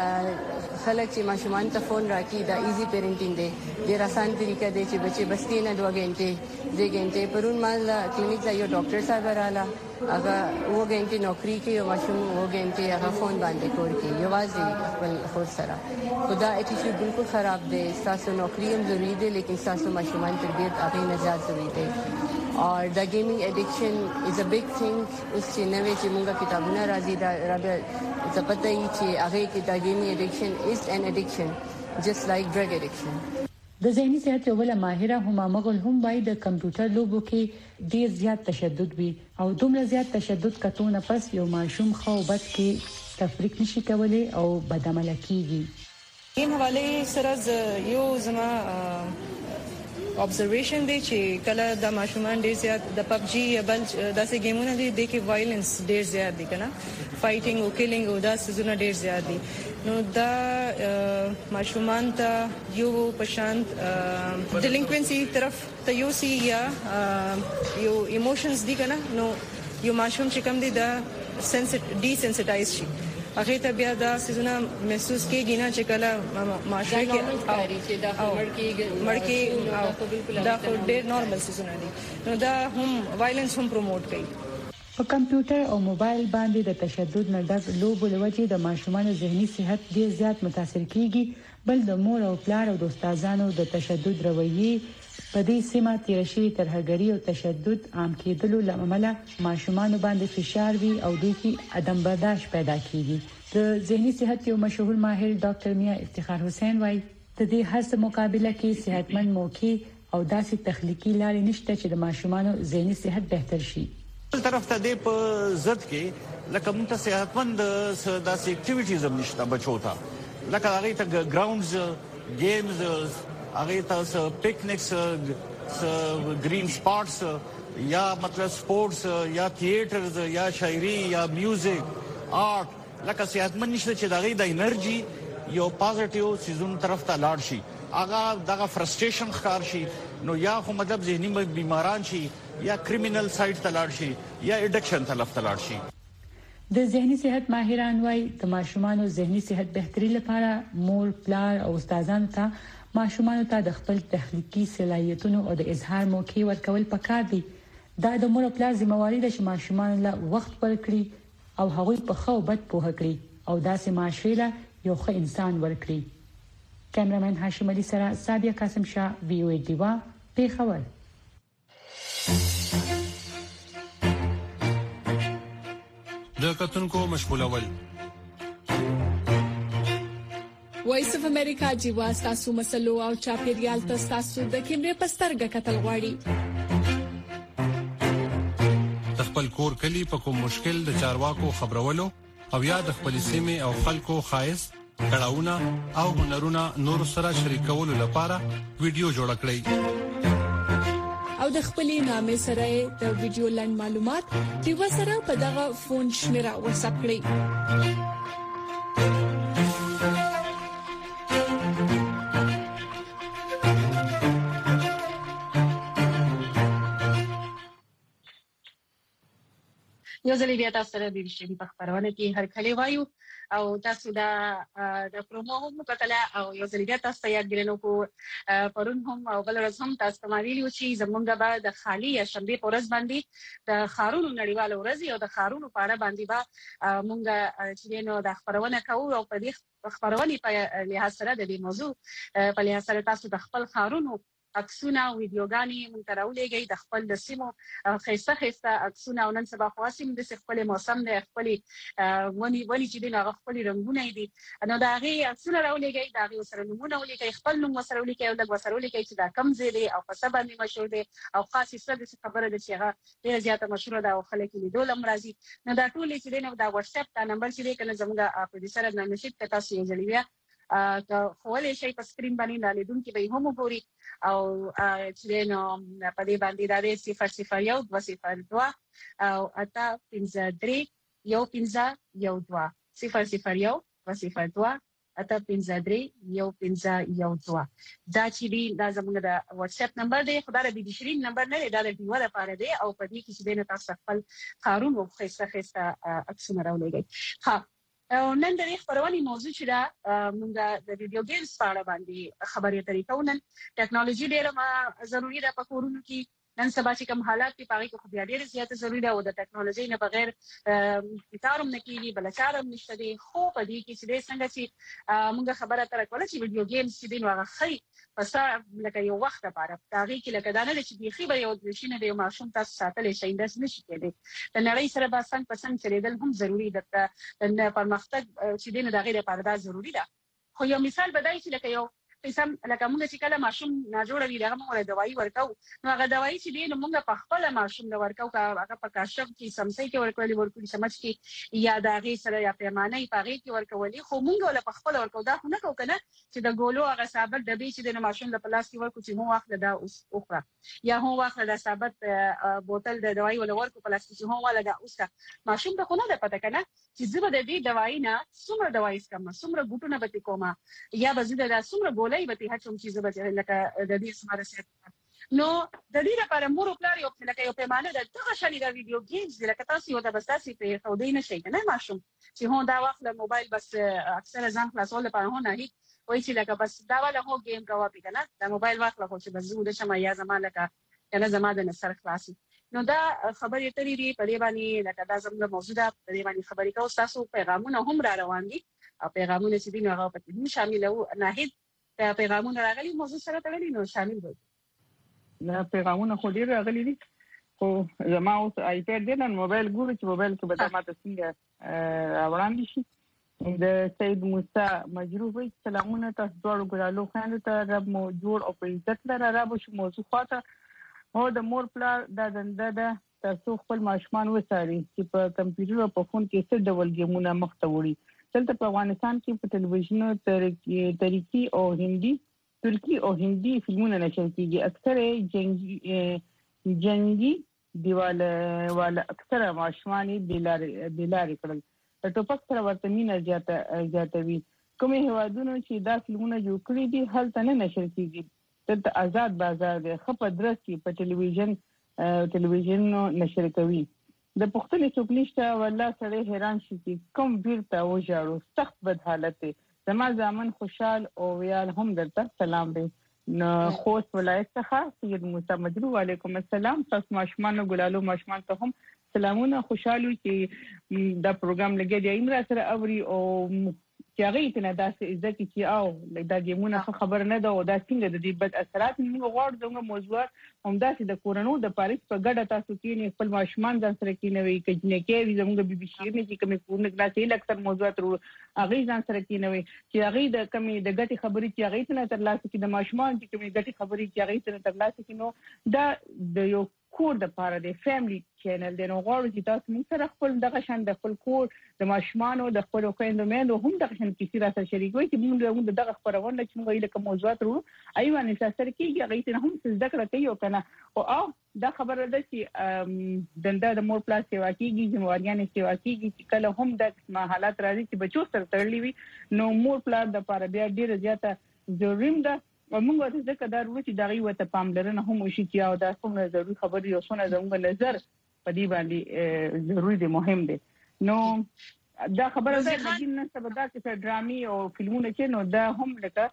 خلک چې ماشومان ته فون راکې دا ایزی پیرنټینګ دی ډیر آسان طریقه دی چې بچي بس 3 نه 2 غنټه 2 غنټه پرون مال کلینیک لا یو ډاکټر صاحب رااله هغه و غنټه نوکری کوي او ماشوم و غنټه هغه فون باندې کور کوي یوازې خپل خور سره خدا اټیټیوډ بالکل خراب دی تاسو نوکری هم ضروری دی لیکن تاسو ماشومان تربیت هغه نه زیات ضروری دی اور دا گیمینګ ایډکشن از ا بیگ تھنگ اوس چې نوې چې موږ کتابونه راځي دا رابع زپته یي چې هغه کې دا گیمینګ ایډکشن از ان ایډکشن جست لایک ډرګ ایډکشن د ذهني صحت یو بل ماهره هما مغل هم وايي د کمپیوټر لوبو کې ډیر زیات تشدد وي او دومره زیات تشدد کتونه پس یو ماشوم خو بد کې تفریق نشي کولای او بدعمل کیږي این حواله سره یو زما observation دی چې کله د ماشومان ډیر زیات د PUBG یا بل داسې گیمونه دي د کې وایلنس ډیر زیات دي کنه فایټینګ او کیلینګ او داسې زونه ډیر زیات دي نو دا ماشومان ته یو پشانت ډیلینکوینسي طرف ته یو سی یا یو ایموشنز دي کنه نو یو ماشوم چې کوم دي دا ډي سنسټایز شي هغه ته بیا دا سيزونه محسوس کیږي نه چې کله معاشره کې مړکی دا خو ډېر نارمل سيزونه دي نو دا هم وایلنس هم پروموټ کوي په کمپیوټر او موبایل باندې د تشدد نه ډک لوبو لوجې د ماشومانو ذهني صحت ډیر زیات متاثر کیږي بل د مور او پلار او د استادانو د تشدد رویه په دې سیمه تیرشي ترهګری او تشدد عام کېدلو لامل ماشومان باندې فشار وی او دوی کې عدم برداشت پیدا کیږي د ذهني صحت یو مشهور ماهر ډاکټر میا افتخار حسین وايي د دې هڅه مقابله کې صحتمند موقع او داسې تخلیقي لارې نشته چې د ماشومان ذهني صحت بهتر شي بل طرف ته د په ضد کې لکه موږ ته صحتمند داسې اکټیویټیز هم نشته بچو ته لکه هغه ته ګراوندز گیمز هغه ته پکنیکس گرین سپاټس یا مطلب سپورتس یا تھیټرز یا شاعري یا میوزیک آرټ لکه صحتمند نشته چې دغه د انرژي یو پازیټیو سيزون طرف ته لاړ شي هغه دغه فرستریشن ښکار شي نو یا خو مطلب ذهني بیماران شي یا کریمینل سایډ ته لاړ شي یا اډکشن طرف ته لاړ شي. د ذهني صحت ماهران وايي د ماشومانو ذهني صحت بهتري لپاره مور پلار او استادانو ته ماشومانو ته د خپل تخلیقي صلاحیتونو او د اظهار موقع ورکول پکار دي. دا د مور او پلار ذمہواری ده چې ماشومانو له وخت ورکړي او هغوی په خو بد پوهه کړي او داسې معاشره یو ښه انسان ورکړي. کیمرامن هاشم علي سره سادیا قاسم شاه وی او ای دیوا پیښور. د کتونکو مشغولول وایس اف امریکا جیوا تاسو مسلو او چاپیریال تاسو د کیمرې پسترګه کتل غواړي. خپل کور کلی په کوم مشکل د چارواکو خبرولو او یا د خپل سیمه او خلکو خایس کړهونه او هنرونه نور سره شریکولو لپاره ویډیو جوړ کړئ او د خپلې نامې سره د ویډیو لاین معلومات دی وسره په دغه فون شمیره واتساپ کړئ. یو ځل بیا تاسو سره د شری په خبرونه کې هر کله وایو او تاسو دا د پرومو هم کتل او یو ځل بیا تاسو یاد ګرنو کو پرون هم او بل ورځ هم تاسو کومایلی چې زمونږ به د خالی یا شنبه پورز باندې د خارونو نړیوال ورځ او د خارونو په اړه باندې با مونږ چې نو د خبرونه کوو او په دې خبرونه په لحاظ سره د دې موضوع په لحاظ سره تاسو د خپل خارونو عکسونه او ویډیوګانې مونږ ته راولېږئ د خپل د سیمو خسته عکسونه او نن سبا خاصم د خپل موسم د خپل ونی چې د هغه خپل رنگونه دي نو دا غي عکسونه راولېږئ دا غي سره نمونه ولېږئ خپل نوم سره ولېږئ او د وسره ولېږئ چې دا کم زیری او په سبا باندې مشهور دي او خاصه څه خبره ده چې هغه ډېر زیاته مشهور ده او خلک یې دولم راځي نو دا ټول چې نو دا واتس اپ دا نمبر چې کنه زموږ په دې سره نشي تاسو یې ځلویا خولې شي په سکرین باندې لیدونکو به هم وګوري او چې نو په دې باندې دا 001 او اتا 53 یو 15 یو 2 001 اتا 53 یو 15 یو 2 دا چې دا زموږ د واتس اپ نمبر دی خدای دې شیرین نمبر نه دا د دیوه لپاره دی او په دې کې چې نه تاسو خپل خارون او خسته عکسونه راولېږئ. ها نن د خبرونې موضوع چې دا موږ د ویډیو گیمز په اړه باندې خبرې اترې کوو. نن ټیکنالوژي ډېره ضروری ده په کورونو کې نن سبا چې کوم حالات په پاره کې خو بیا ډېر زیات ضروری ده او د ټیکنالوژي نه بغیر کارم نه کیږي بل چارم نشته دي خو په دې کې چې څنګه چې موږ خبره تر کوله چې ویډیو گیمز چې دین واغه خي پس لکه یو وخت لپاره تاریخ کې لکه دا نه چې بيخي به یو شینه دی ماشوم تاسو ساتلې شي انداز نشي کېدی د نړۍ سره به څنګه پسند چلیدل هم ضروری ده د پرمختګ چې دین د غیر لپاره دا ضروری ده. خو یو مثال بدای چې لکه یو قسم لکه موږ چې کله ماشوم ناجوړ وي دغه موږ دوايي ورکو نو هغه دوايي چې دین موږ په خپل ماشوم د ورکو هغه په کاشف کې سمسي کې ورکولي سمج کې یا د غي سره یا پیمانه په غي کې ورکولي خو موږ ول په خپل ورکو دا نه کو کنه چې د ګولو هغه ثابت دبي چې د ماشوم د پلاستیک ورکو چې مو واخله دا اوس اوخره یا هو واخله د ثابت بوتل د دوايي ول ورکو پلاستیک چې هو ولا دا اوس ماشوم ته خو نه پته کنه چې زبر د دې دوايي نه څومره دوايي کم څومره ګټونه به کومه یا بزیده د څومره ګولای به هڅه کوم چې زبر لکه د دې سماره سره نو د دې لپاره مور او پلار یو لکه یو پیمانه د دغه شنی د ویډیو گیمز لکه تاسو یو د بساسي په خو دې نشي کنه ماشوم چې هو دا وخت له موبایل بس اکثر ځان خلاصول لپاره هو نه هی وای چې لکه بس دا ولا هو گیم کوي کنه د موبایل وخت له خو چې بس زو د شمه یا زمانه کا کنه زماده نه سر خلاصي نو دا خبرې ترې دی په دې باندې لکه دا زموږ موضوع ده په دې باندې خبرې کوو تاسو پیغامونه هم را روان دي او پیغامونه چې دین هغه په دې شامل وو نه پیغامونه راغلي موضوع سره تړلي نو شامل وي دا پیغامونه خو ډیر راغلي دي خو زما اوس آیپاد دی نن موبایل ګورم چې موبایل کې به ماته څنګه وړاندې شي د سید موسی مجروح وي سلامونه تاسو ډول ګرالو خان ته رب مو جوړ او په عزت لره رب شو موضوع خاطر او د مور پلا د دنده ده تاسو خپل ماشومان وساري چې په کمپیوټر او په فون کې څه ډول ګیمونه مخته وړي دلته په افغانستان کې په ټلویزیون ترکی او هندي ترکی او هندي فلمونه نشر کیږي اکثره جنگي دیواله اکثره ماشومان بلاري کړل ټوپک سره ورته مینه زیاتوي کومه هوادونو چې دا فلمونه جوړ کړی دي هلته نه نشر کیږي ته آزاد بازار دی خپ درس کې په ټلویزیون نشر کوي د پښتني څوک نشته والله سره حیران شي چې کوم بیرته وژاړو سخت بد حالت دی زما ځامن خوشحال او ویال هم درته سلام دی نو خوست ولایت څخه سید موسی مجرو علیکم السلام تاسو ماشمان ګلالو ماشمان ته هم سلامونه خوشاله چې دا پروګرام لګي دی امرا سره اوري او چې هغه ته نه داسې عزت چې او دا ګیمونه خبر نه ده او دا څنګه د دې بد اثرات موږ غواړو دغه موضوعات هم داسې د کورونو د پاریس په ګډه تاسو کې نه خپل ماشمان ځان سره کې نه وي کجنه کې زموږ بي بي شیر نه چې کومه کورونه کې اکثر موضوعات هغه ځان سره کې نه وي چې هغه د کمی د ګټي خبرې چې هغه ته تر لاسه کې د ماشمان چې کومه ګټي خبرې چې هغه ته تر لاسه کې نو دا د یو کور د پاره د فیملی چینل د نو غواړو چې تاسو موږ سره خپل دغه شان د خپل کور د ماشمانو د خپل خويندو مېندو هم دغه شان کیسې راته شریک وي چې موږ دغه خبرونه چې موږ یې کوم موضوعات ایوان سره کېږي هغه ته هم ذکر کوي او کنه او دا خبره ده چې دنده د مور پلاس سیوا کېږي ځمواريان سیوا کېږي چې کله هم د حالات راځي چې بچو سره تړلې وي نو مور پلاس د لپاره بیا ډیره زیاته ضروري ده موږ ته ځکه دا ورته دغه وته پاملرنه هم وشي چې او دا څومره ضروري خبرې او څومره زموږ نظر په دې باندې ضروري دي مهم دي نو دا خبره ده چې نن سبا دا چې ډرامي او فلمونه چې نو دا هم لکه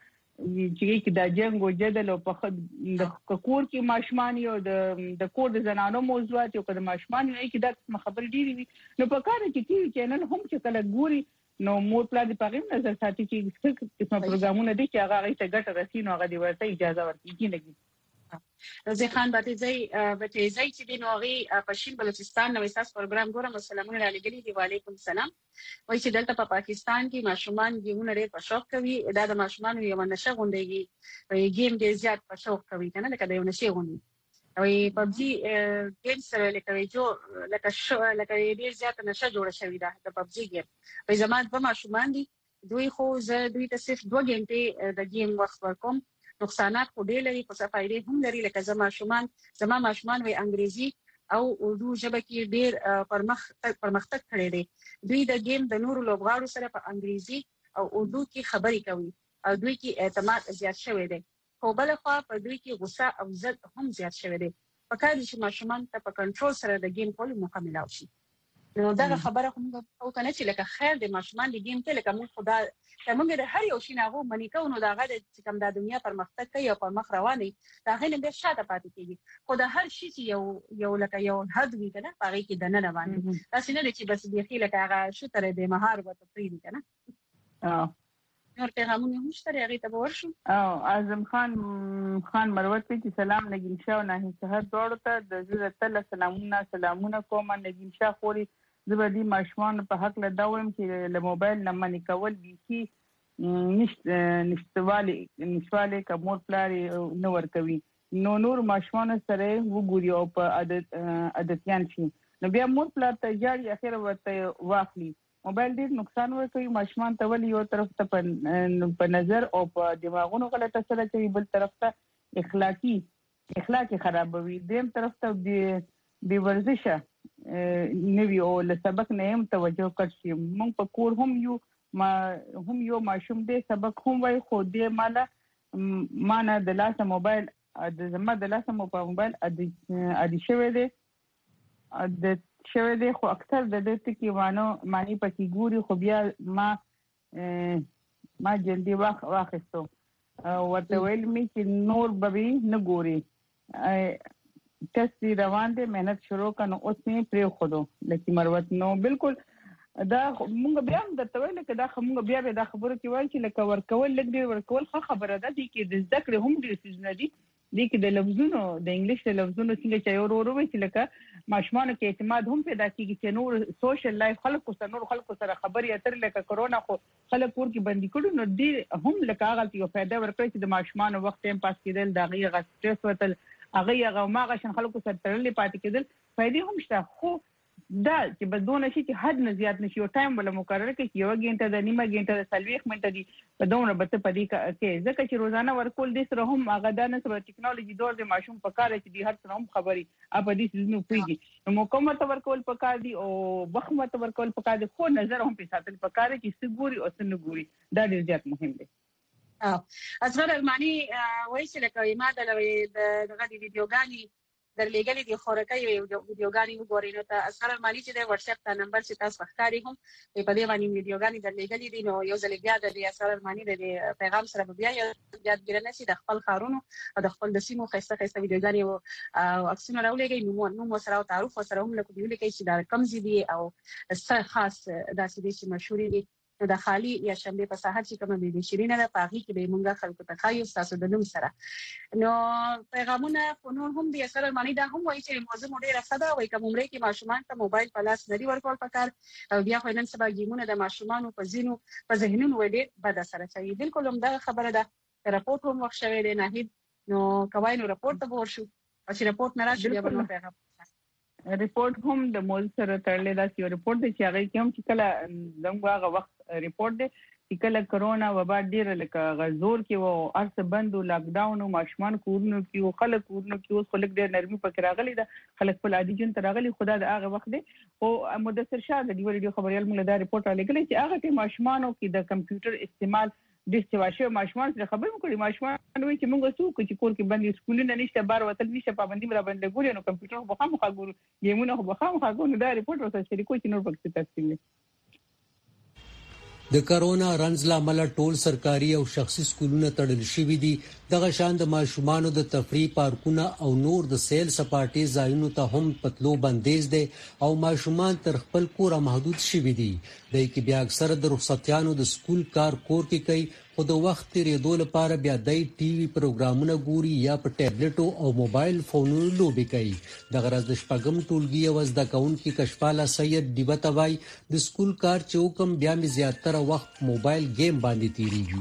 چې دا جنگ او جدل او په د کور کې ماشمانی او د کور د زنانو موضوعات او د ماشمانی کې دا خبرې ډېری وي نو په کار کې ټي وي چینل هم چې کله ګوري نو مور پلا دې پغیم نظر ساتي چې څه قسمه پروګرامونه دي چې هغه ته ګټه رسي نو هغه دی ورته اجازه ورکړي کېږي زه خان باندې زي چې د نوغي پښین بلوچستان نو اساس پروګرام ګورم السلام علیکم دی وعلیکم السلام وای چې دلته په پاکستان کې ماشومان ګیمونه ډېر په شوق کوي دا د ماشومان یو نشه غونډيږي گیم ډېر زیات په شوق کوي کنه لکه د یو نشه غونډي وای پبجي گیم سره لکه ډېر زیات نشه جوړه شوې ده د پبجي گیم وای زماد په ماشومان دي دوی خو زه دوی ته صرف 2 غنټې د گیم وخت ورکوم نقصانات خو ډېر لري خو فائدې هم لري لکه زما ماشومان وای انګریزي او اردو ژبه کې ډېر پرمختګ کړی دی دوی د گیم د نورو لوبغاړو سره په انګریزي او اردو کې خبرې کوي او دوی کې اعتماد زیات شوی دی خو بل خو په دوی کې غصه او ضد هم زیات شوی دی په کار دي چې ماشومان ته په کنټرول سره د گیم کول مکمل شي نو دا خبره کوم او کنه چې لکه خیر د ماشومان د گیم ته لکه موږ خدا موږ د هر یو شي ناغو منی کو نو دا غد چې کوم د دنیا پرمختګ کوي او پر مخ رواني دا غنه به شاته پاتې کیږي خو د هر شي چې یو لکه یو حد وي کنه هغه کې د نه رواني تاسو نه چې بس دی خیله هغه شو تر د مهار وته پری کنه نور پیغامونه هم شته هغه ته ورشو او اعظم خان مروت چې سلام نگین شاه نه هڅه دوړ ته د زړه تل سلامونه کوم نگین شاه خوري زبردي ماشومان په حق له داوم چې له موبایل نه منی کول بيخي نشواله کومور پلاري نو ور کوي نور ماشومان سره وګوري او په عادتيان شي نو بیا مور پلار ته جاري اخر ورته واخلي موبایل ډېر نقصان ورکوي ماشومان ته ولې یو طرف ته په نظر او په دماغونو غلط اثر کوي بل طرف ته اخلاقی خرابوي دیم طرف ته د ورزشه نوی او له سبق نه هم توجه کوي مونږ په کور هم یو ماشوم دې سبق هم وای خو دې مانا د لاسه موبایل د زما د لاسه موبایل ادي شوه دې خو اکثر د دې ټکی معنی پکې ګوري خو بیا ما جلدی واخستو ورته ویل می چې نور به نه ګوري تاسو روان دي مهنت شروع کنه اوس نه پرې خودو لکه مروت نو بالکل دا موږ بیا د تویل کې دا موږ بیا دا خبره کې وایي چې لکه ورکول ښه خبره ده چې د ذکر هم د سيزونه دي د لفظونو د انګلیش د لفظونو څنګه چې ورو چې لکه ماشومان کې اعتماد هم پیدا کیږي چې نور سوشل لایف خلکو سره خبرې اترې لکه کرونا خو خلک کور کې بندي کړو نو دې هم لکه هغه یو فائدہ ورکړي چې د ماشومان وخت ټیم پاس کېدل دا غي سټرس وتل هغه ماغه شن خلکو سره تړلې پاتې کېدل فائدې هم شته خو دا چې بدونه شي چې حد نه زیات نشي او ټایم ولا مقرره کوي چې 1 غنټه د نیمه غنټه د 40 منټه دی په دونه به ته پدې کې ځکه چې روزانه ورکول دي سره هم هغه د نسبت ټکنالوژي دور د ماشوم په کار چې دی هر څه هم خبري اپ دې سيزونو پیږي نو مکمل ورکول په کار دي او بخمه ورکول په کار دي خو نظر هم په ساتل په کار کې سګوري او سنګوري دا ډېر زیات مهم دی. اصغر المانی وایي چې لکه ما د دغه ویډیوګانی در لګلې دي خورکې ویډیوګانی وګورئ نو ته اصغر المانی چې د واتس اپ ته نمبر چې تاسو ښکاری هم په دې باندې ویډیوګانی در لګلې دي نو یو ځل بیا د اصغر المانی د پیغام سره بیا یادګیرنه شي د خپل خارونو او د خپل د سیمو خسته ویډیوګانی او عکسونه راولېږي نو مو سره تعارف سره هم لکه ویل کې چې دا کم زیدي او څه خاص داسې دي چې مشهور دي د خالی یا شنبه په ساحه چې کومه بي شیرینه ده پاغي کې به مونږه خلکو ته خایو تاسو د نوم سره نو پیغامونه فنون هم دي اثر معنی دا هم وایي چې موضوع ډیره خده وایي کوم عمره کې ماشومان ته موبایل په لاس نری ورکول پکار او بیا خو نن سبا گیمونه د ماشومان په زینو په ذهنونو وړي بد اثر کوي بالکل هم دا خبره ده راپورټ هم وښه ویل نه هیڅ نو کوای نو راپورټ ته ورشو او چې راپورټ نه راشي بیا به پیغام ریپورت هم د مول سره تړلې دا چې ریپورت دی چې هغه کوم چې کله دغه هغه وخت ریپورت دی چې کله کرونا وبا ډیر لکه غزور کې وو ارس بندو لاک ډاون او ماشومان کورونو کې او خلک کورونو کې اوس خلک ډیر نرمي پکې راغلي دا خلک په عادي جون تراغلي خدا د هغه وخت دی او مدثر شاه د ویډیو خبريال موږ دا ریپورت لګلې چې هغه ته ماشومانو کې د کمپیوټر استعمال د استواشه ماشومان سره خبرې وکړي ماشومان وایي چې موږ څوک چې کور کې باندې سکولونه نشته بار وتل نشته پابندي را باندې ګوري نو کمپیوټر په خامخا ګورو گیمونه په خامخا ګورو دا ریپورت ورته شریکو چې نور پکې تفصیل د کرونا رنځ لامل ټول سرکاري او شخصي سکولونه تړل شوي دي دغه شان د ماشومانو د تفریح پارکونه او نور د سیل سپاټي ځایونو ته هم پتلو بندیز دي او ماشومان تر خپل کور محدود شوي دي د کې بیا اکثره د رخصتیانو د سکول کار کور کې کوي خو د وخت تیرېدو لپاره بیا د ټي وي پروګرامونه ګوري یا په ټابلیټو او موبایل فونونو لوبي کوي د غرض د شپږم ټولګي او زده کوونکو کشفاله سید دیوتوای د سکول کار چې حکم بیا می زیاتره وخت موبایل گیم باندې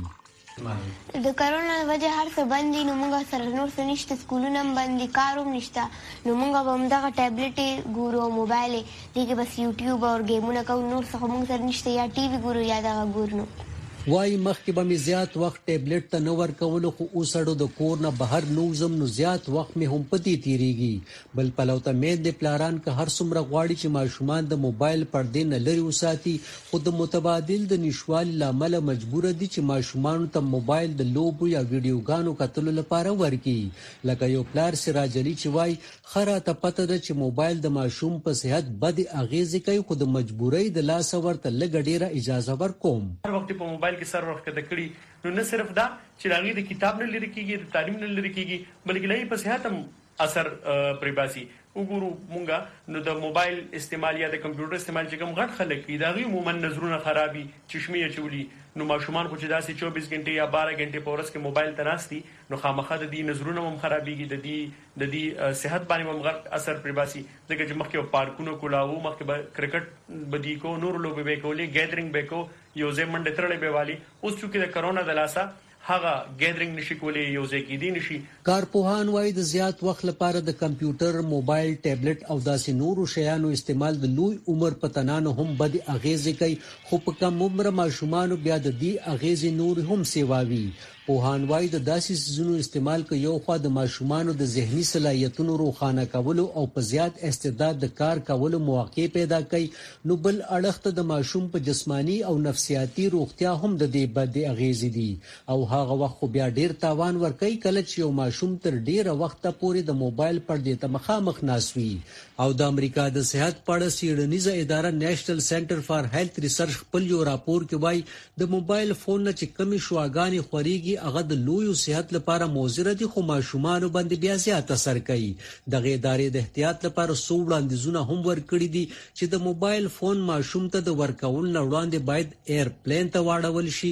تیریږي د کرونا وجه هر څه بندي نو موږ سره نور څه نشته سکولونه بندي کاروم نشته نو موږ هم دغه ټابلیټ ګورو موبایل دغه بس یوټیوب او گیمونه کوو نور څه موږ سره نشته یا ټي وي ګورو یا دغه ګورو وای مخکې به می زیات وخت ټابلیټ ته نو ورکول خو اوسړو د کور نه بهر نوزم نو زیات وخت می هم پتی تیریږي بل پلوته مې د پلاران که هر څومره غواړي چې ماشومان د موبایل پردې نه لري وساتي خو د متبادل د نشوال لامل مجبور دي چې ماشومان ته موبایل د لوبو یا ویډیوګانو کتلو لپاره ورکړي لکه یو پلار سراج علي چې وای خره ته پته ده چې موبایل د ماشوم په صحت بد اغیز کوي خو د مجبورۍ د لاس ورته لګ ډیره اجازه ورکوم هر وخت په موبایل کې سر وخت د کړي نو نه صرف دا چې راغلي د کتاب نه لري کیږي د تعلیم نه لري کیږي بلکې لای په صحت هم اثر پریباسي وګورو مونږه نو د موبایل استعمال یا د کمپیوټر استعمال چې کوم غټ خلک دي دا غي عموما نظرونه خرابي چشمه چولي نو ماشومان خو چې داسې 24 غنټه یا 12 غنټه په ورځ کې موبایل ته ناشتي نو خامخا د دې نظرونه هم خرابيږي د دې صحت باندې هم غټ اثر پریباسي دغه چې مخکې پارکونو کولاو مخکې به کرکټ بدی کو نور لوبي به کولې ګیدرینګ به کو یو ځای منډه ترلې به والی اوس چې د کرونا د لاسه هغه ګیدرینګ نشي کولای یو ځای کې دي نشي کارپوهان وايي د زیات وخت لپاره د کمپیوټر موبایل ټابلیټ او داسې نورو شیانو استعمال د لوی عمر په تنانو هم بد اغیز کوي خو په کم عمر ماشومان بیا د دې اغیز نور هم سیواوي پوهان وايي د داسې سيزونو استعمال کوي یو خوا د ماشومان د ذهني صلاحیتونو روښانه کولو او په زیات استعداد د کار کولو مواقع پیدا کوي نو بل اړخ د ماشوم په جسمانی او نفسیاتي روغتیا هم د دې بد اغیز دي او هغه وخت بیا ډیر تاوان ورکوي کله چې یو ماشوم تر ډیره وخت پورې د موبایل پردې ته مخامخ ناسوي او د امریکا د صحت پاړه سیړنیزه اداره نېشنل سنټر فار هیلث ریسرچ خپل یو راپور کې وايي د موبایل فون نه چې کمی شواګانی خوريږي هغه د لوی صحت لپاره موثر دي خو ماشومان باندې بیا زیات اثر کوي دغه ادارې د احتیاط لپاره څو وړاندیزونه هم ورکړي دي چې د موبایل فون ماشوم ته د ورکول نه وړاندې باید ایرپلین ته واړول شي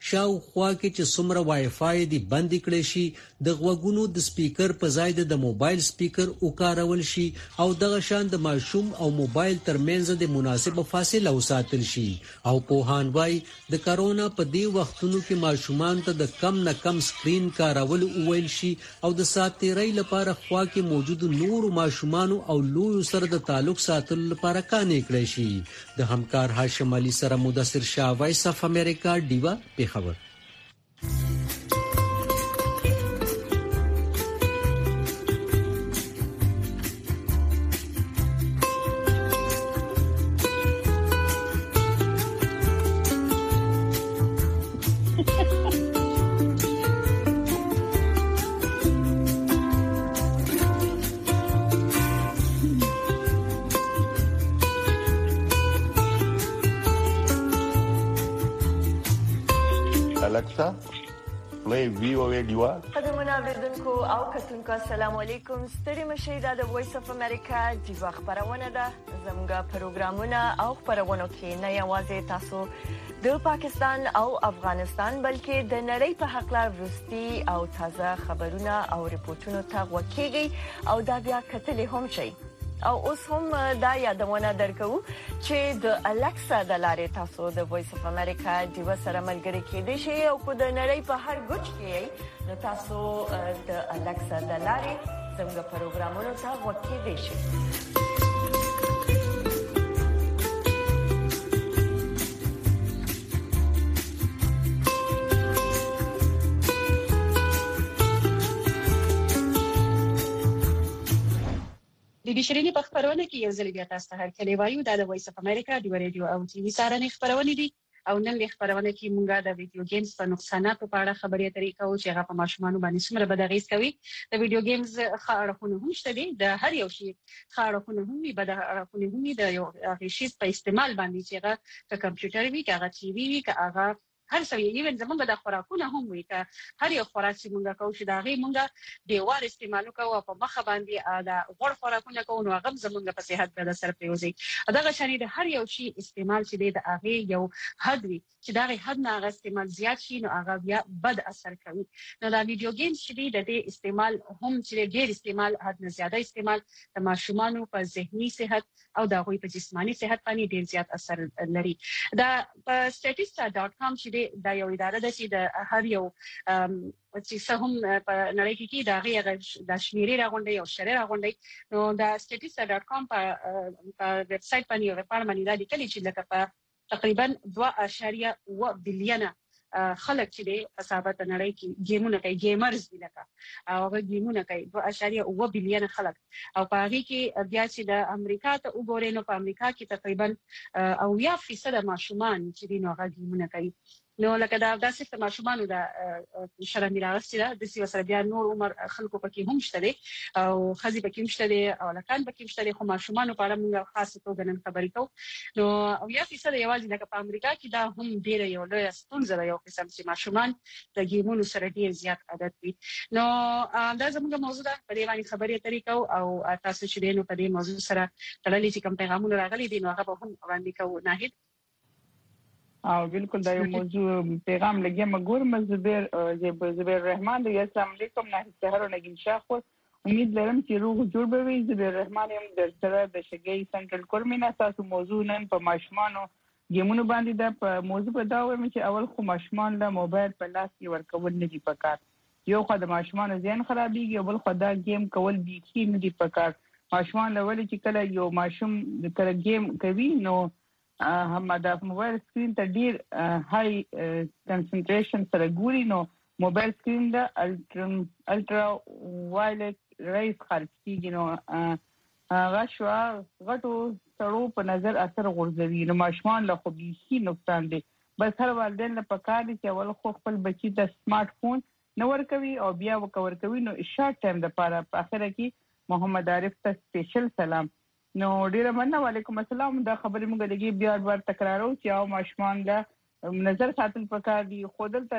شاوخوا کې چې څومره وای فای دی بند کړي شي د غوګونو د سپیکر په ځای د موبایل سپیکر وکارول شي او دغه شان د ماشوم او موبایل ترمنځ د مناسب فاصله وساتل شي او پوهان وای د کرونا په دی وختونو کې ماشومان ته د کم نه کم سکرین کارول وویل شي او د ساتیرۍ لپاره خوا کې موجود نور ماشومان او لوی سره د تعلق ساتل لپاره کانې کړی شي د همکار هاشم علي سره مدثر شاه وایس اف امریکا دیوا په خبر Alexa, play VOA Diva. قدمونه اوریدونکو او کتونکو السلام علیکم. ستړي مشئ د وایس اف امریکا دیوا خبرونه ده. زموږ پروګرامونه او خبرونه کې نه یوازې تاسو د پاکستان او افغانستان بلکې د نړۍ په حق لا ورستي او تازه خبرونه او ریپورتونه ته وکیږي او دا بیا کتلې هم شي. او اوس هم دا یادونه درکو چې د الکسا د لارې تاسو د وایس اف امریکا دیوا سره ملګری کېدئ شئ او په د نړۍ په هر ګوټ کې نو تاسو د الکسا د لارې زموږ پروګرامونو ته وکیدئ شئ. د بشرینی په خبرونه کې یو ځل بیا تاسو ته هرکلی وایو د وایس اف امریکا د ریډیو او ټي وي سره نه خبرونه دي او نن د خبرونه کې مونږه د ویډیو گیمز په نقصاناتو په اړه خبرې اترې کوو چې هغه په ماشومانو باندې څومره بد اغېز کوي. د ویډیو گیمز خاړهونه هم شته دي، د هر یو شي خاړهونه هم وي، بد خاړهونه هم د یو شي په استعمال باندې چې هغه کمپیوټر وي، هغه ټي وي وي، هغه هر څه ایون زمونږ د خوراکونه هم وي که هر یو خوراک چې مونږ کوو چې دا غي مونږ دیوار استعمالو کوو په مخه باندې دا غوړ خوراکونه کوو نو هغه زمونږ په صحت باندې اثر کوي. دا شانی د هر یو شي استعمال چې د هغه یو حد وي چې دا غي حد نه هغه استعمال زیات شي نو هغه بیا بد اثر کوي. نو دا ویډیو گیمز چې د دې استعمال هم چې ډېر استعمال حد نه زیاته استعمال د ماشومانو په ذهني صحت او د غوي په جسماني صحت باندې ډېر زیات اثر لري. دا په statista.com چې دا یو اداره ده چې د هر یو چې څه هم په نړۍ کې دا غي د شمیرې راغونډي او شری راغونډي نو دا statista.com په ویب سټ باندې یو ریپورت باندې دا لیکلي چې لکه په تقریبا 2.1 بلین خلک چې د حسابات نړۍ کې گیمونه کوي، گیمرز دي لکه هغه گیمونه کوي 2.1 بلین خلک او په هغه کې بیا چې د امریکا ته وګورئ نو په امریکا کې تقریبا 80% ماشومان چې د هغه گیمونه کوي. نو لکه دا داسې ماشومان د شرم راغستې ده د سیو سره بیا نور عمر خلکو پکې هم شته دي او خزي پکې هم شته دي او لکان پکې هم شته دي خو ماشومان په اړه موږ خاصه توګه نن خبرې کوو. نو او یا فیصد یوازې لکه په امریکا کې دا هم ډېر یو لوی ستونزه ده یو قسم چې ماشومان د گیمونو سره ډېر زیات عادت وي. نو دا زموږ موضوع ده په دې باندې خبرې اترې کوو او تاسو چې دینو په دې موضوع سره تړلې چې کوم پیغامونه راغلي دي نو هغه به هم وړاندې کوو. ناهید او بالکل دا یو موضوع پیغام لګیا مګور زبیر رحمان دی. السلام علیکم. نه سحر او نگین شاخ امید لرم چې روغ جوړ به وي. زبیر رحمان هم در سره د شګي سنټرل کورمینا تاسو موضوع نن په ماشومانو گیمونو باندې دا په موضوع په دا وایم چې اول خو ماشومان له موبایل په لاس کې ورکول نه دي پکار. یو خو د ماشومان ذهن خرابېږي او بل خو دا گیم کول بيخي نه دي پکار. ماشومان لولې چې کله یو ماشوم کله گیم کوي نو هم دا موبایل سکرین ته ډیر هاي کنسنټریشن سره ګوري نو موبایل سکرین د الټرا وایلټ ریز خارج کیږي نو غشوا غټو سړو په نظر اثر غورځوي نو ماشومان له خو بيخي نقصان دي. بس هر والدین له پکار دي چې اول خو خپل بچی د سمارټ فون نو ورکوي او بیا ورکوي نو شارټ ټایم د پاره په اخره کې محمد عارف ته سپیشل سلام. نو ډیره مننه. وعلیکم السلام. دا خبرې موږ لګي بیا تکرارو چې او ماشومان له نظر ساتل پکار دي. خودل ته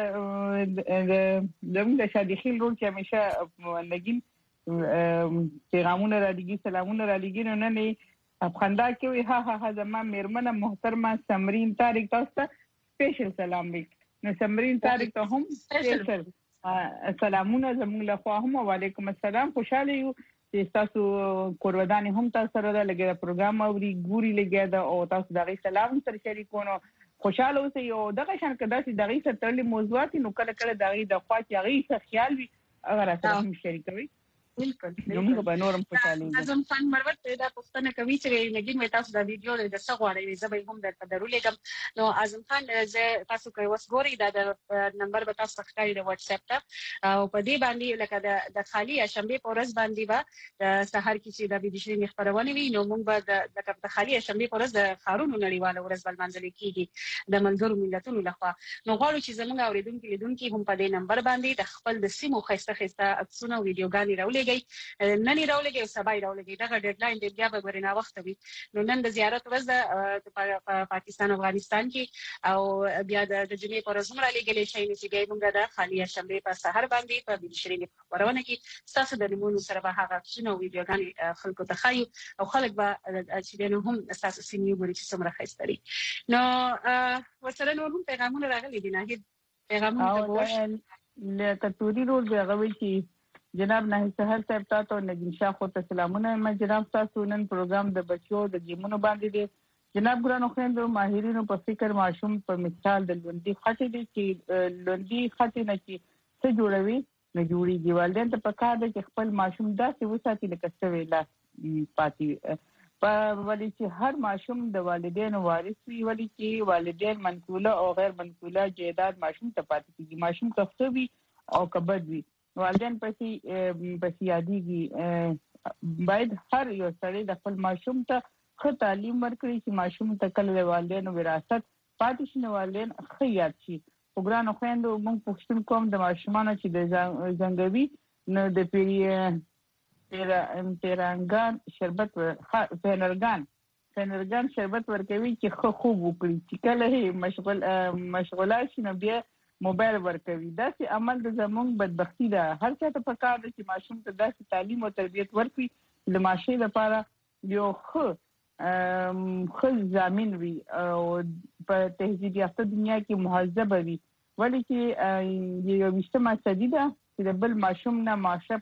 د شادي خیل رول چې همیشه نگین پیغامونه را لګي سلامونه را لګي نو نه افغاندا کې وي ها زما میرمنه محترمه سمرین طارق تاسو ته سپیشل سلام وي. نو سمرین طارق ته هم سپیشل سلامونه زموږ له خوا هم وعلیکم السلام خوشاله یو چې تاسو کورودان هم تاسو سره د لګي پروګرام اوري ګوري لګي دا او تاسو دغه سلام سره شریکونه خوشاله اوسئ او دغه شان کدا چې دغه سره تړلې موضوعات نو کله کله دغه د خوا چې هغه څه خیال وي هغه سره هم شریکوي بالکل موږ به نورم خوشاله یو اعظم خان مروت دا پوښتنه کوي چې نګین مې تاسو دا ویډیو د څه غواړئ زه به هم درته درولېږم نو اعظم خان زه تاسو کوي وسګوري دا د نمبر به تاسو ښکاري د واتس اپ ته او په دې باندې لکه د خالی شنبه پورز باندې به د سحر کې چې د بيدشري خبرونه وي نو موږ به د خالی شنبه پورز د خارونو نړیواله ورځ بل منځل کېږي د ملګرو ملتونو لخوا نو غواړو چې زموږ اوریدونکو لیدونکو هم په دې نمبر باندې د خپل د سیمو خسته عکسونه او ویډیوګانې راولېږي نن راولېږي او سبا راولېږي دا ډیډلاین دی بیا به ورنه وخت وي نو نن د زیارت ورځ د پاکستان او افغانستان کې او بیا د جمعې پر ورځ هم رالېږلې شي چې ګای موږ د خالی شنبه په سحر باندې په بيدشري خبرونه کې تاسو د نمونه سره به هغه څونه ویډیوګانې خلکو ته خایو او خلک به چې نو هم تاسو سیمه ګوري چې څومره خستري نو ورسره نور هم پیغامونه راغلي دي نه پیغامونه د بوش له کتوري رول دی غوي چې جناب نه سحر صاحب تاسو نګین شاه خو ته سلامونه ما جناب تاسو نن پروګرام د بچو د گیمونو باندې دی جناب ګرانو خويندو ماهرینو په فکر ماشوم په مثال د لوندي خټې دي چې لوندي خټې نه چې څه جوړوي نه جوړيږي والدین ته پکار دي چې خپل ماشوم داسې وساتي لکه څه ویلا پاتې په ولې چې هر ماشوم د والدینو وارث وي ولې چې والدین منقوله او غیر منقوله جیداد ماشوم ته پاتې کیږي ماشوم کفوي او کبد وي والدین پسې یادېږي باید هر یو سړی د خپل ماشوم ته ښه تعلیم ورکړي چې ماشوم ته کله والدینو وراثت پاتې شي نو والدین ښه یاد شي وګرانو خويندو موږ پوښتنه کوم د ماشومانو چې د زنګوي نو د پیرانګان شربت فنرګان شربت ورکوي چې ښه خوب وکړي چې کله مشغوله شي نو بیا موبایل ورکوي دا چې عمل د زمونږ بدبختی ده هر څه ته پکار دي چې ماشوم ته داسې تعلیم او تربیت ورکړي د معاشري لپاره یو ښه ضامن وي او په تهذیب یافته دنیا کې مهذب وي ولې چې یو وشتمه صدی ده چې د بل ماشوم نه معاشه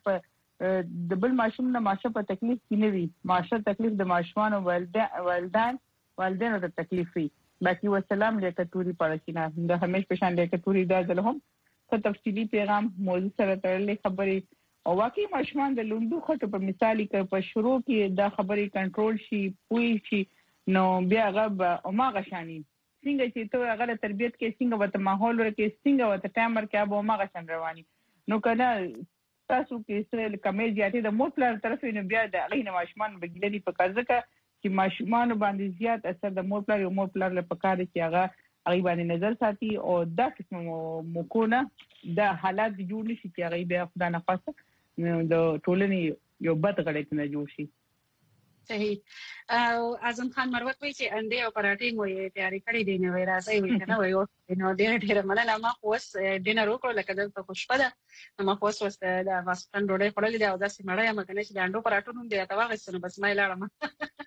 په تکلیف کې نه وي معاشه تکلیف د ماشومان او والدین ته تکلیف وي باقي والسلام لیکتوري پړشینا د همیش پېښان لیکتوري دا ځلهم په تفصیلی پیغام موضوع سره تړلې خبرې او واقعي ماشومان د لوندو خټو په مثالي کې په شروع کې دا خبرې کنټرول شي پوي شي نو بیا غب او ما غشاني څنګه چې ته غل تربيت کې څنګه وته ماحول ورکې څنګه وته ټایمر کې ابو ما غشن رواني نو کنه تاسو کې څه کمې زیاتې د مور پلان طرف نه بیا د غینه ماشومان بګلني په قرضه کې چې ماشومان باندې زیات اثر د مور پلان له پکاره چې هغه باندې نظر ساتي او دا قسم مکونه دا حالات جوړ نشي چې هغه به خدای نه خاصه د ټولنې یو بد غړې نه جوړ شي صحیح او اعظم خان مروت وایي چې انډه او پراټې مو یې تیاری کړې دي نو راځي وي کنه وایو نو ډېر مننه ما اوس ډینر وکړل لکه د خوشپده ما اوس د واسطن ډوډۍ خورلې دا او د سیمړې ما کنه چې د انډو پراټو نوم دی تا واغستنه بس ما لاړم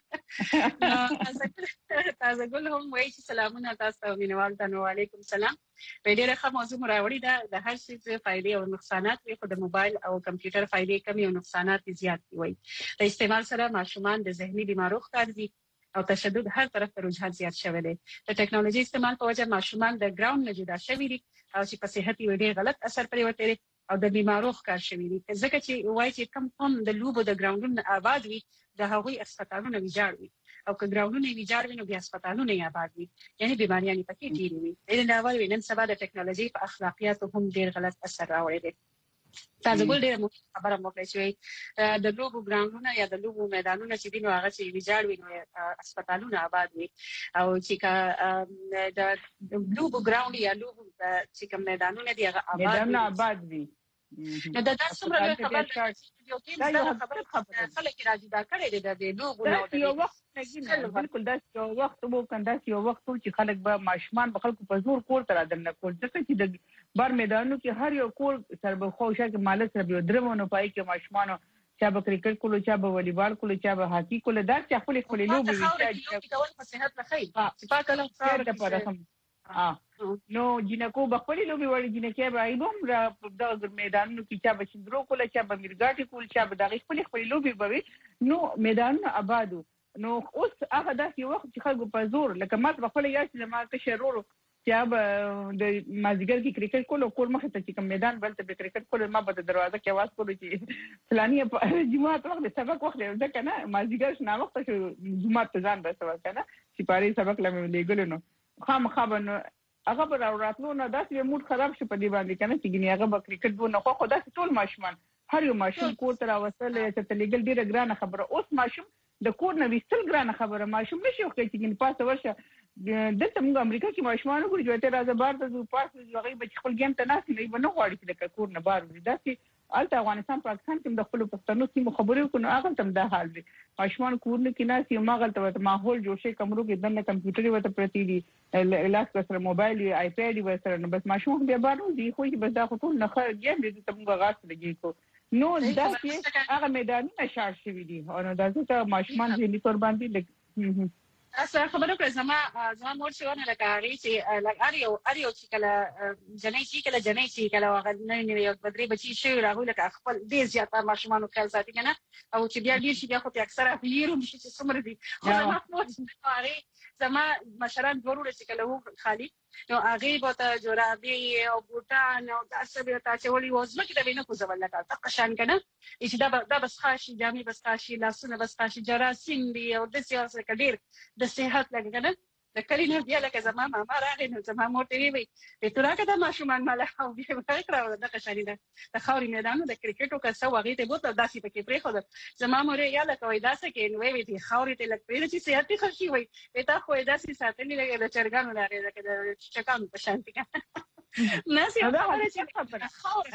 تاسو ګل هم وایي چې سلامونه تاسو ته مینوال ته وعلیکم السلام په ډېره ښه موضوع مراوړی دا د هر څه فائدې او نقصانات وي خو د موبایل او کمپیوټر فائدې کم او نقصانات زیات وي د استعمال سره ماشومان د ذهني بیمارو ښکار دي او تشدد هر طرف ته رجحان زیات شوی دی د ټکنالوژي استعمال په وجه ماشومان د ګراوند نه جدا شوي دي او چې په صحت یې ډېر غلط اثر پرې وته او د بیمارو ښکار شوی دي ځکه چې وایي چې کم هم د لوبو د ګراوندونو آباد وي د هغوی هسپتالونه ویجاړ وي او که ګراوندونه ویجاړ وي نو بیا هسپتالونه یې آباد وي یعنی بیماریاں پکې ډېرې وي دا ډول نن سبا د ټکنالوژي په اخلاقیاتو هم ډېر غلط اثر راوړي دي تاسو ګول ډېر خبره مو کړې چې د لوبو ګراوندونه یا د لوبو میدانونه چې دینو هغه چې ویجاړ وي نو هسپتالونه آباد وي او چې د لوبو ګراوند یا لوبو چې کوم میدانونه دي هغه آباد وي نو دا څومره خبره یو کې خبره خلک راځي دا کړي د لوبو نو یو وخت بالکل دا یو وخت وو کنده یو وخت چې خلک به ماشومان په خلکو په زور کور تر ادم نه کول ځکه چې د بار میدانونو کې هر یو کور سره به خوښه کې مال سره به درمونو پای کې ماشومان چا به کرکټ کولو چا به والیبال کولو چا به هاکی کولو دا چې خپل لوبي وي چې ټول په صحت لخي چې پاک الله نو جنکو بخپلی لوبي وړي جنکه به ایبم را د میدانونو کې چا بچندرو کوله چا به میرګاټي کول چا به د خپل لوبي به نو میدانونه آبادو نو اوس هغه داسې وخت چې خلکو په زور لکه مات بخپل یاشي ما کې شرورو چې به د مازیګر کې کرکټ کولو کور مخه ته چې کوم میدان بل ته کرکټ کول ما په دروازه کې आवाज کولو چې فلاني جمعه وخت سبق وخت ده کنه مازیګر شنه وخت چې جمعه ته ځان به سبق کنه چې پاري سبق لمه لګل نو خامخابن هغه به راتلو نه داسې موډ خراب شي په دې باندې کنه چې ګنې هغه به کرکټ وو نه خو داسې ټول ماشومان هر یو ماشوم کور ته راوصل چې تلګل ډیره ګرانه خبره اوس ماشوم د کور نه وستل ګرانه خبره ماشوم نشي وکړي چې ګنې پاسه ورشه دلته موږ امریکا کې ماشومان وګورئ چې ته راځه بار ته پاسه هغه به خپل ګیم ته ناس نه بنو غواړي چې کور نه بار وي داسې الته افغانستان پاکستان کې د خپل پښتنو سیمه خبرې کوي هغه تم دا حال دی ماشومان کور نه کې ناس یې ماغلته ماحول جوړ شي کمرو کې دنه کمپیوټر وته پرتی دي لاس سره موبایل آیپاد وسره بس ماشومان بیا بارو دي خو چې بس دا ټول نه خیر ګیم دي ته موږ غاښ لګي کو نو دا چې هغه میدانونه شار شوی دي او دا چې ماشومان دې تور باندې لګي اسه خبره کوي زما مور شو نه لکاري چې لک اریو چې کله جنې چې کله وغه نه یو بدري بچي شي راغله لکه خپل دې زیاته ماشومان خیال ساتي کنه او چې بیا ډیر شي بیا خو اکثره هیرو مشي چې څومره دي خو ما زما مشران ضروري چې کله هو خالي نو هغه به ته جورابي او بوتان او داسې به تاسو ولي وزمه کې د وینې کو زول لکه تقشان کنه چې دا بس خاشي جامي بس خاشي لاسونه بس خاشي جراثیم دي او د سیاست کډیر د صحت لګ کنه د کلینه بیا لکه زما ماما راغی نو زما مور ته وی ته راکه د ماشومان مال او بیا وکړه د قشانی د خاوري میدان د کرکټو کا سو هغه ته بوته داسې پکې پرې خو زما مور یا لکه وای داسې کې نو وی دي خاوري ته لکه پرې چې صحت خرشي وای ته خو داسې ساتنی لګي د چرګانو لري د چکانو په شانتي ناس یو دا خبره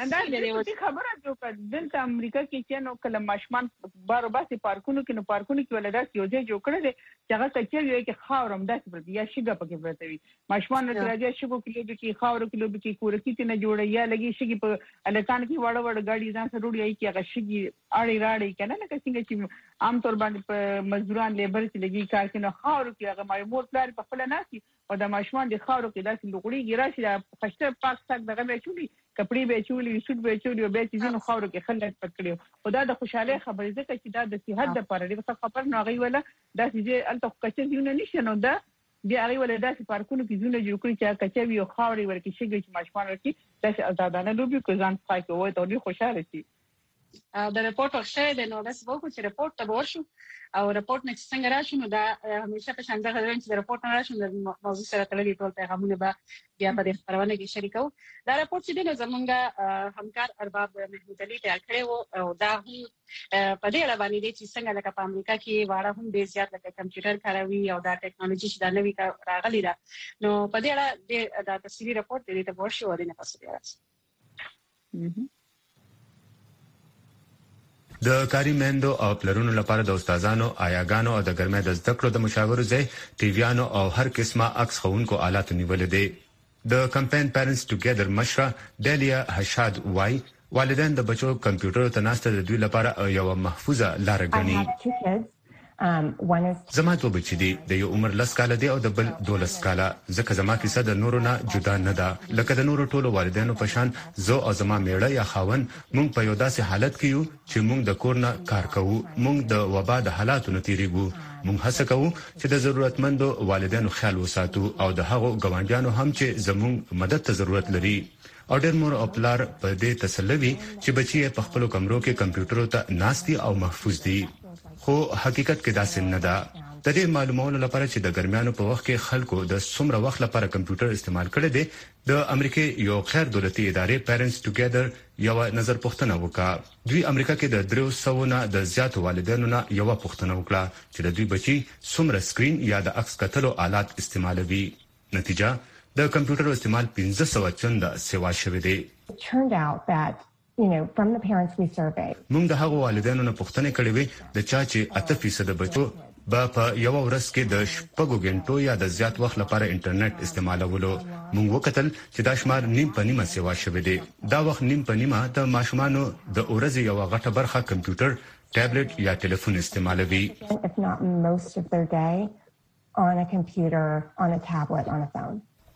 خبره جو دلته امریکا کې چې نو کله ماشومان بارو باسي پارکونو کې نو پارکونو کې ولدا یو ځای جوړ کړی چې هغه کچې یو کې خاورم داسې پرتی یا شګه پکې پرته وي ماشومان نه راځي شګو کې کې خاورو کې لوبي کې کورکی ته نه جوړي یا لګي شګي په الکان کې وړ غاډي ځان سره وړي کې هغه شګي اړي راړي کنه نه څنګه چې عام طور باندې په مزدوران لیبر چې لګي کار کې نه خاورو کې هغه مایمور پلار په خپل ناسي او د ماشومان د خاورو کې داسې لوګړي ګراشي د خشته پاک ساک دغه به چولي کپڑے به چولي سوت به چولي او به چې نو خاورو کې خلک پکړي او دا د خوشاله خبرې ده چې دا د صحت لپاره دی څه خبر نه غي ولا دا چې الته کچې دیونه نشي نو دا دی هغه ولا داسې پارکونو کې زونه جوړ کړی چې کچې یو خاوري ورکی شي چې ماشومان ورکی داسې آزادانه لوبي کو ځان پای کې وای ته ډیر خوشاله شي د رپورت ورشه د نو بس وو چې رپورت ته ورشو او رپورت نه څنګه راشي نو دا همیشه په شان دغه چې رپورت نه راشي د موضوع سره تړلې ټول پیغامونه به بیا په خبرونه کې شریکو دا رپورت چې د زمونږ همکار ارباب محمود علي تیار کړی وو او دا هم په دې اړه باندې چې څنګه لکه په امریکا کې واړه هم ډیر زیات لکه کمپیوټر کاروي او دا ټیکنالوژي چې دا نوې راغلي ده نو په دې اړه د تفصیلي رپورت دې ته ورشو ورنه پاسه بیا راځي د کاری مندو او پلرونو لپاره د استادانو آیاګانو او د ګرمه د زده کړو د مشاورو ځای ټیویانو او هر قسمه عکس خونکو آلات نیول دي د کمپاین پیرنټس ټوګیدر مشره ډالیا حشاد وای والدین د بچو کمپیوټر ته ناشته د دوی لپاره یو محفوظه لار غني زما دوه بچی دي د یو عمر 10 کال دی او د بل 12 کال ځکه زما کیسه د نورو نه جدا نه ده لکه د نورو ټولو والدینو په شان زه او زما میړه یا خاون مونږ په یو داسې حالت کې یو چې مونږ د کور نه کار کوو مونږ د وبا د حالاتو نه تیریږو مونږ هڅه کوو چې د ضرورتمندو والدینو خیال وساتو او د هغو ګاونډیانو هم چې زموږ مدد ته ضرورت لري او ډېر مور او پلار په دې تسلوي چې بچي په خپل کمرو کې کمپیوټر ته ناشتي او محفوظ دي خو حقیقت کې دا څنګه نه ده د دې معلوماتو لپاره چې د ګرمیانو په وخت کې خلکو د څومره وخت لپاره کمپیوټر استعمال کړي دي د امریکای یو غیر دولتي ادارې پیرنټس ټوګیدر یو نظر پوښتنه وکړه دوی امریکا کې د 300 نه د زیاتو والدینو نه یو پوښتنه وکړه چې د دوی بچي څومره سکرین یا د عکس کتلو آلات استعمالوي نتیجه د کمپیوټر استعمال 1500 چنده سیوا شوه دی from the parents we surveyed. موږ د هغو والدینو نه پوښتنه کړې وې د چا چې 8% بچو په یو ورځ کې د شپږو غنټو یا د زیات وخت لپاره انټرنیټ استعمالولو موږ وکتل چې دا شمار نیم په نیمه سیوا شوه دی دا وخت نیم په نیمه د ماشومانو د ورځې یو غټه برخه کمپیوټر ټابلیټ یا ټلیفون استعمالوي if not most of their day on a computer on a tablet on a phone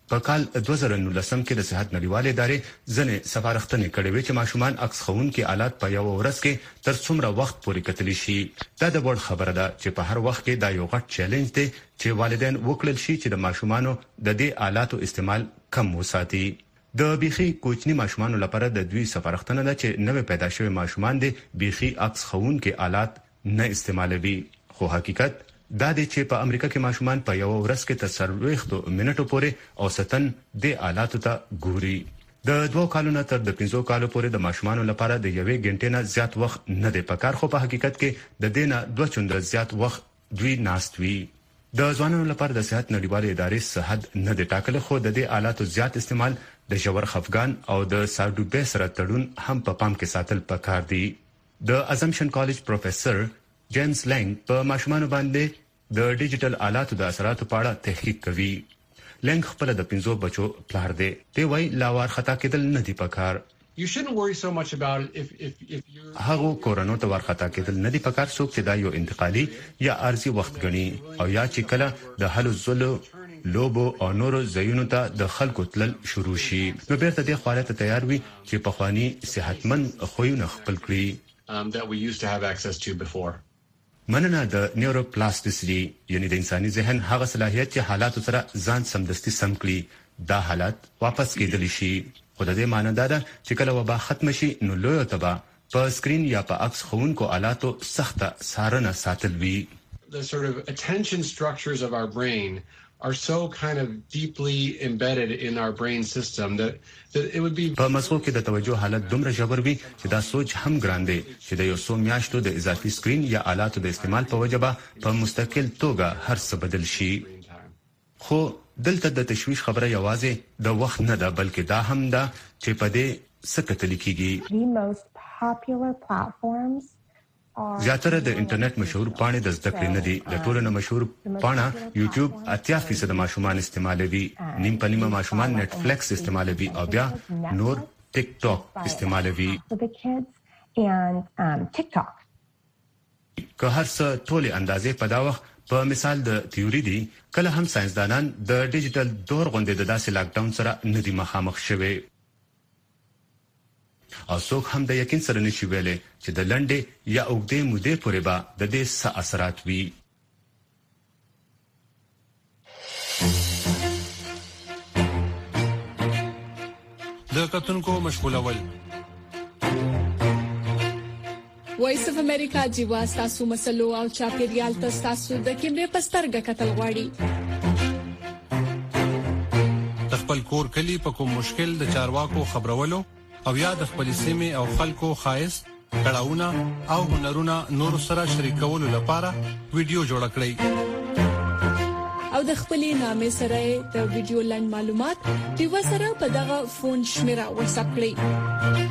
په کال 2019 کې د صحت نړیوالې ادارې ځنې سفارښتنې کړې وې چې ماشومان عکس خونکي آلات په یو ورځ کې تر څومره وخت پورې کتلی شي. دا د وړ خبره ده چې په هر وخت کې دا یو غټ چیلنج دی چې والدین وکړل شي چې د ماشومانو د دې آلاتو استعمال کم وساتي. د بيخي کوچني ماشومانو لپاره د دوی سفارښتنه ده چې نوې پیدا شوی ماشومان د بيخي عکس خونکي آلات نه استعمالوي. خو حقیقت دا دی چې په امریکا کې ماشومان په یو ورځ کې تر 40 منټو پورې اوسطن د آلاتو ته ګوري. د 2 کالونو تر د 5 کالو پورې د ماشومانو لپاره د 1 غنټې نه زیات وخت نه دی پکار، خو په حقیقت کې د دینه 2 چنده زیات وخت دوی ناست وي. د ځوانانو لپاره د صحت نړیوالې ادارې صحت نه دی ټاکل، خو د دې آلاتو زیات استعمال د ژور خفګان او د ساډوبې سره تړون هم په پام کې ساتل پکار دي. د ازمپشن کالج پروفیسور جیمز لنګ په ماشومانو باندې د ډیجیټل آلاتو د اثراتو په اړه تحقیق کوي. لنګ خپل د 5 بچو پلار دی. دی وایي لاوار خطا کېدل نه دی پکار. You shouldn't worry so much about it if you هغه کورونو ته ورخطا کېدل نه دی پکار، څوک چې دا یو انتقالي یا ارزي وخت غني او یا چې کله د حل زلو لوبو او نورو ځایونو ته د خلکو تلل شروع شي نو بیرته د خواله تیار وي چې په خواني صحتمن خوونه خپل کړي that we used to have access to before. مننه د نیوروپلاستیسټي یعنی د انساني ذهن هغه صلاحیت چې حالات سره ځان سمدستي سم کړي دا حالات واپس کېدلی شي. خو د دې معنی دا ده چې کله وبا ختم شي نو لوی تبا په سکرین یا په عکس خونکو آلاتو سخته سارنه ساتل وي. The sort of attention structures of our brain are so kind of deeply embedded in our brain system that it would be په مزغو کې د توجه حالت دومره ژور وي چې دا سوچ هم ګران دی چې د یو څو میاشتو د اضافي سکرین یا آلاتو د استعمال په وجه په مستقل توګه هر څه بدل شي. خو دلته د تشویش خبره یوازې د وخت نه ده بلکې دا هم ده چې په دې سکتل کېږي. The most popular platforms زیاتره د انټرنیټ مشهور پاڼې د زده کړې نه دي. د ټولو نه مشهور پاڼه یوټیوب 80% ماشومان استعمالوي، نیم په نیمه ماشومان نت فلیکس استعمالوي او بیا نور ټیک ټاک استعمالوي. که هر څه ټولې اندازې په دا وخت په مثال د تیوري دي، کله هم ساينسدانان د ډیجیټل دور غونډې د داسې لاک ډاون سره نه دي مخامخ شوي او څوک هم د یقین سره نشي ویلي چې د لنډې یا اوږدې مودې پورې به د دې څه اثرات وي. د کتونکو مشغولول وایس اف امریکا جیوا تاسو مسلو او چاپیریال تاسو د کیمرې پسترګه کتل غواړي. خپل کور کلی په کوم مشکل د چارواکو خبرولو او یا د خپل سیمه او خلکو خاص کړهونه او هنرونه نور سره شریکولو لپاره ویډیو جوړ کړئ او د خپل نامې سره د ویډیو لاند معلومات دی وسره په دغه فون شمیره واتساپ کړئ.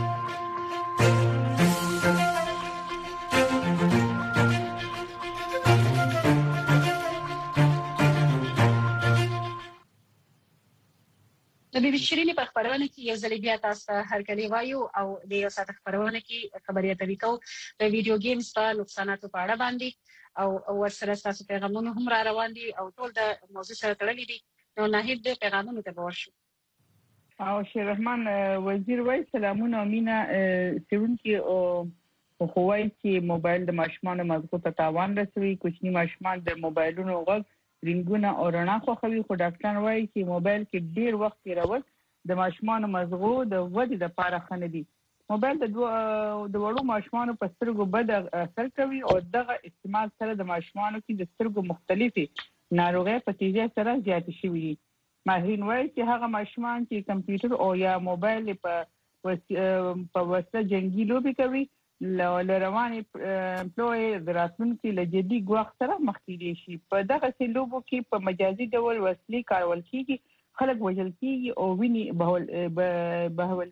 د بي بي شيرين په خبرونه کې یو ځل بیا تاسو هرکلی وایو او د یو ساعت خبرونه کې خبري اترې کوو د ویډیو گیمز په نقصاناتو په اړه باندې او ورسره تاسو پیغامونه هم را روان دي او ټول د موضوع سره تړلي دي. نو ناهید د پیغامونو ته ورشو. او شیر رحمان وزیر وای سلامونه امینه سیونکي او خوای چې موبایل د ماشومان مزغو ته تاوان رسوي. کوچني ماشومان د موبایلونو غږ رنګونه او رڼا خوښوي، خو ډاکټران وایي چې موبایل کې ډیر وخت تیرول د ماشومان مزغو د ودې لپاره ښه نه دي. موبایل د وړو ماشومان په سترګو بد اثر کوي او دغه استعمال سره د ماشومان کې د سترګو مختلفي ناروغۍ په تیزی سره زیاتې شوې دي. ماهرین وایي چې هغه ماشومان چې کمپیوټر او یا موبایل په وسیله جنگي لوبي کوي لرواني پلوي دراتونکو لجدي ګواخ سره مخ کېدي شي. په دغه سلوبو کې په مجازي ډول وسلې کارول کیږي، خلک وژل کیږي او ویني بهول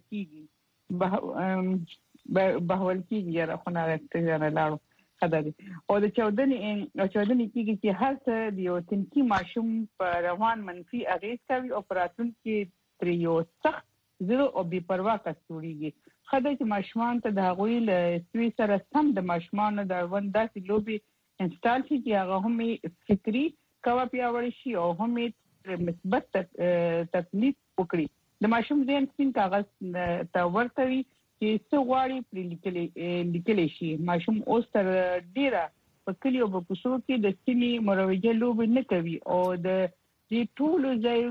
کیږي را خو نه راځي لاړو خدای او د چودنې کیږي چې هر څه د یو تنکي ماشوم په روان منفي اغیز کوي او پراتونکو پر یو سخت زړه او بې پروا کسوړيږي. خدای چې ماشومان ته د هغوی له سوي سره سم د ماشومان د ونداسي لوبي انسټال شي چې هغه هم فکری کوا پیاوړی شي او هم مثبت تکلیف وکړي د ماشوم ذهن سپین کاغذ ته ورته وي چې څو غواړي پر لیکل شي. ماشوم اوس تر ډیره په کلیو په کوڅو کې د سیمې مروجه لوب نه کوي او د دې ټول ځای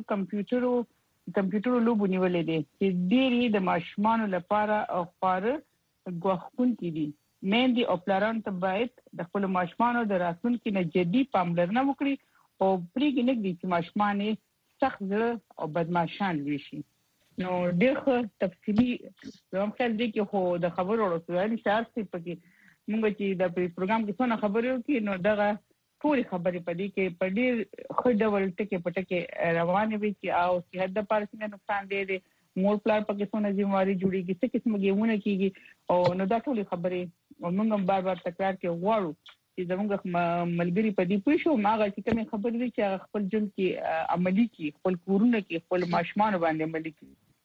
کمپیوټر لوب نیولې دي چې ډېری د ماشومان لپاره خورا غوښتون دي. مېندې او پلاران ته باید د خپل ماشومان د راتلونکي نه جدي پاملرنه وکړي او پرېږدي نه دي چې ماشومان سخت زړه او بدمعشان وشي. نو ډېر تفصیلی زموږ خیال دی کې خو د خبرو ورسول شي پکې موږ چې د پروګرام کې څونه خبرې وکړو نو دغه ټول خبرې پدې کې په ډېر ښه ډول ټکي پټکي روانې وي چې او صحت د پاره څنګه نقصان دی مور پلار پکې څونه ذمہواری جوړیږي څه قسم گیمونه کیږي او نو دا ټول خبرې موږ بار تکرار کې غواړو چې زموږ ملګری په دې پوښو ماغه چې کوم خبرې دي چې خپل جون کې عملی کې خپل کورونه کې خپل ماشومان باندې عملی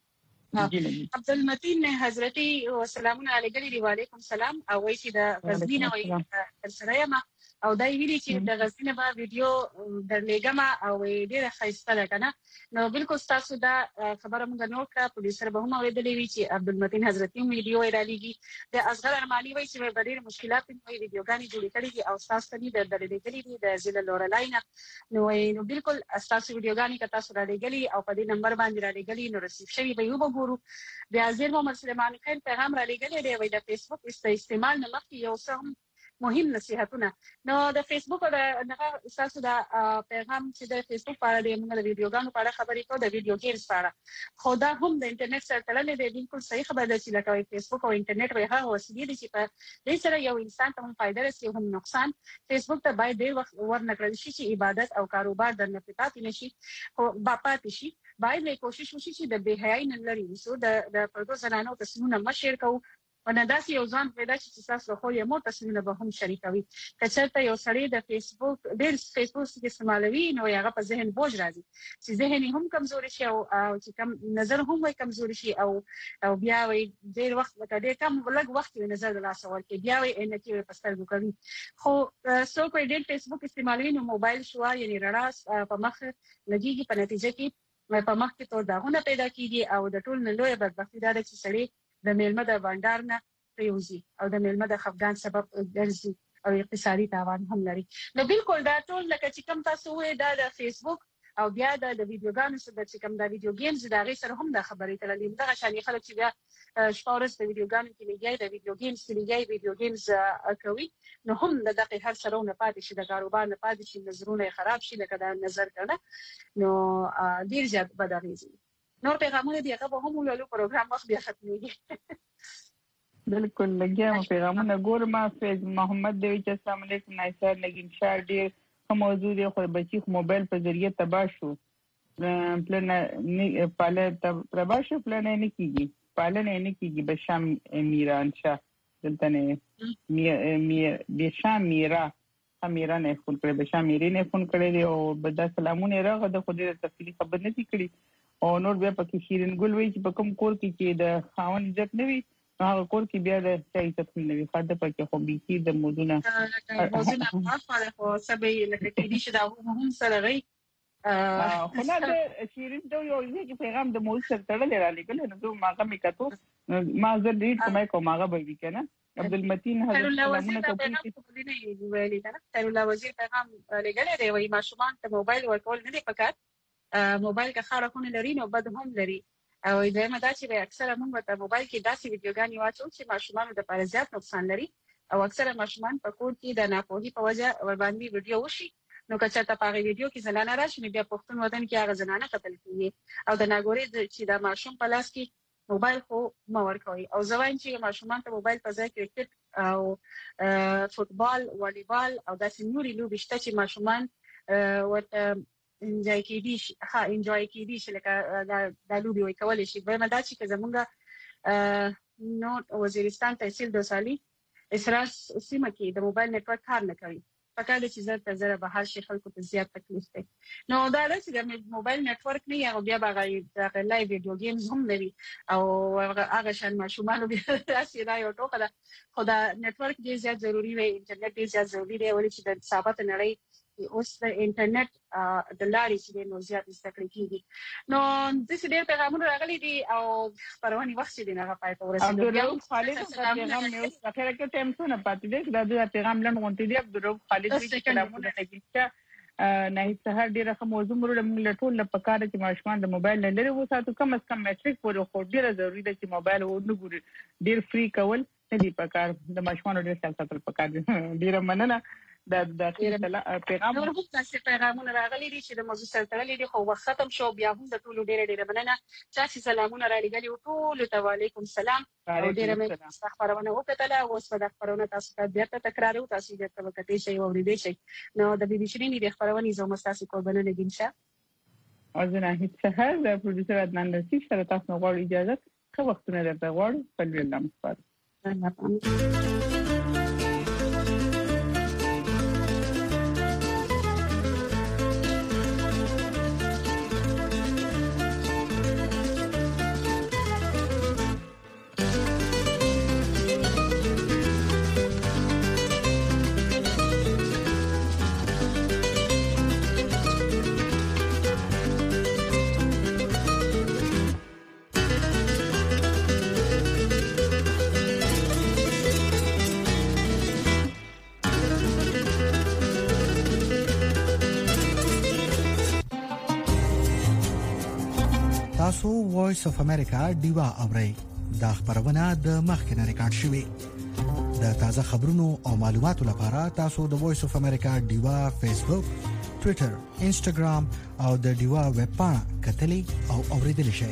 کې. عبدالمتین حضرتي والسلام علیکم وعلیکم السلام او وایي چې د غزنین او سرایما او دا ویلي چې د غزنین په ویډیو درلېګما او ډیره ښایسته ده کنه نو بالکل تاسو دا خبره موږ نو کړه پولیسر به هم اوریدلې وی چې عبدالمتین حضرتي ویډیو ایرالېږي د اصغر ارمانی وایي چې ډېر مشکلات په ویډیوګانې جوړې کړې دي او تاسو ته د درلېګلې دي د ضلع لورلاین نو بالکل تاسو ویډیوګانې که تاسو را لېګلې او په دې نمبر باندې را لېګلې نو رسیب شوی به یو وګورو. د عزیز محمد سلیمان خان پیغام را لېګلې دی وایي د فیسبوک استعمال نه مخکې یو څه مهم نصيحتونه نو د فیسبوک او د اساسو د پیغام چې د فیسبوک په اړه د موږ د ویډیوګانو په اړه خبرې کوو د ویډیو گیمز په اړه خو دا هم د انټرنیټ سره تړلې دی. بالکل صحیح خبره ده چې لکه فیسبوک او انټرنیټ به هغه وسیلې دي چې په دې سره یو انسان ته هم فائدہ رسي هم نقصان. فیسبوک ته باید ډېر وخت ورنکړل شي چې عبادت او کاروبار د نه پاتې نشي او پاتې شي. باید کوشش وشي چې د بے حیايي نه لري وسو د پردو زنانو تصمیمونه مشر کوو وناداسي یو ځان پیدا چې تاسو خو یې مو تصمیمونه به هم شریکوي. کچته یو سړی د فیسبوک کې استعمالوي نو هغه په ذهن بوج راځي چې ذهن هم کمزوري شي او چې کم نظر هم وي کمزوري شي او بیا وي ډېر وخت لکه ډېر کم لږ وخت وي نظر لا سوال کې بیا وي ان کې په سترګو کوي. خو څو په ډېر فیسبوک استعمالوي نو موبایل شو یعنی رڼا په مخ لګيږي په نتیجه کې په مخ کې تو داغونه پیدا کیږي او د ټول نه لوی بدبختي دا چې سړی د میلمه د بانډار نه پریوزي او د میلمه د خفګان سبب ګرځي او اقتصادي تاوان هم لري. نو بالکل دا ټول لکه چې کوم تاسو وې دا د فیسبوک او بیا د ویډیوګانو سره چې کوم د ویډیو گیمز دا غي سره هم د خبرې تللې دغه شان خلک چې بیا شپورس د ویډیوګانو کې لګي د ویډیو گیمز کې لګي ویډیو گیمز کوي نو هم د دقیق هر سره نه پاتې شي د کاروبار نه پاتې شي نظرونه خراب شي لکه د نظر کړه نو ډیر زیات بداغیږي. نور پیغامونه دی هغه هم ولولو پروګرام وخت بیا ختمېږي. بالکل لګیا پیغامونه ګورم. فیض محمد دی چې السلام علیکم نایسر نگین شاه ډیر موضوع دی خو بچی موبایل په ذریعہ تباہ شو پلان پاله تباہ شو پلان نه کیږي پالنه نه کیږي بشام میران شاه دلته نه بشام میرا نه فون کړی بشام میرې نه فون کړی او بد سلامونه راغه د خو دې تفصیلی خبر نه کړی او نور بیا پکې شیرین ګل وی چې په کوم کور کې د خاون عزت نه وي هغه کور کې بیا د چا عزت نه وي خاطر پکې خو به د مودونه په خو سبې لکه کې دي چې دا هم سره غي خو نه د شیرین ته یو ځکه پیغام د موضوع سره تړلې را لګل نو ماګه می کتو ما زه ډیټ کومه هغه به وی کنه. عبدالمتین حضرت سلامونه کوي ویلي کنه خیر الله وزیر پیغام لګل دی وای ماشومان ته موبایل ورکول نه دی پکار موبایل کا خارخونه لري نو بد هم لري او دایمه دا چې اکثره موږ ته موبایل کې داسې ویډیوګانې واچو چې ماشومان د لپاره زیات نقصان لري او اکثره ماشومان په کور کې د ناپوهي په وجه ور باندې ویډیو وشي نو که چېرته په ویډیو کې زنانه راشي نو بیا پښتون وطن کې هغه زنانه قتل کیږي او د ناګوري چې د ماشوم په لاس کې موبایل خو مور کوي او زواین چې ماشومان ته موبایل په ځای کې کرکټ او فوتبال والیبال او داسې نوري لوبې شته چې ماشومان ورته انجوای کیدی شي لکه د لوبي وای کولای شي به مدا چې زمونږ نو وزیرستان تحصیل دوسالي اسراس سیمه کې د موبایل نتورک کار نه کوي پکې د چې زره به هر شي خلکو ته زیات تکلیف دی نو دا چې د موبایل نتورک نه یو بیا به د لایو ویډیو گیمز هم لري او هغه شان ماشومان بیا راسي دا یو ټوکه ده خو دا نتورک ډیر زیات ضروری وي انټرنیټ ډیر زیات ضروری دی ولې چې د ثابت نړۍ اوس د انټرنیټ د لارې چې نو زیات استفاده کیږي نو د څه ډېر پیغامونه راغلي دي او پرونی وخت چې نه پای ته ورسېدو عبدالرؤف خالد پیغام مې اوس اخر کې تم څه نه پاتې دي دا د پیغام لن غونټې دی عبدالرؤف خالد چې کلامونه لګي نه هیڅ هر ډیره کوم موضوع مرو موږ ټول په کار کې ماشومان د موبایل نه لري وساتو کم از کم میټریک پورې خو ډیره ضروری ده چې موبایل ونګوري ډیر فری کول نه دی په کار د ماشومان ډیر ساتل په کار ډیره مننه د پیغام نور څه پیغامونه راغلي دي چې د موضوع سره تړلي دي خو وخت ختم شو بیا هم د ټولو ډیره مننه چې سلامونه را لګلي ټول ته وعلیکم السلام او ډیره مې خبرونه وکړه او اوس په خبرونه تاسو ته بیا تکرار او تاسو دې ته وکړئ شي او دې شي نو د بي بي شيرين د خبرونه زموږ تاسو قربانه نگین شه اذن هیڅ څه د پروډوسر عدنان رشید سره تاسو غواړي اجازه خو وختونه درته غواړم په دې نام سپارم تاسو وایس اف امریکا دیوا اورئ دا خبرونه د مخکنه ریکارډ شوې د تازه خبرونو او معلوماتو لپاره تاسو د وایس اف امریکا دیوا فیسبوک ټوئیټر انسټاګرام او د دیوا ویب پاڼه کتلې او اوریدل شئ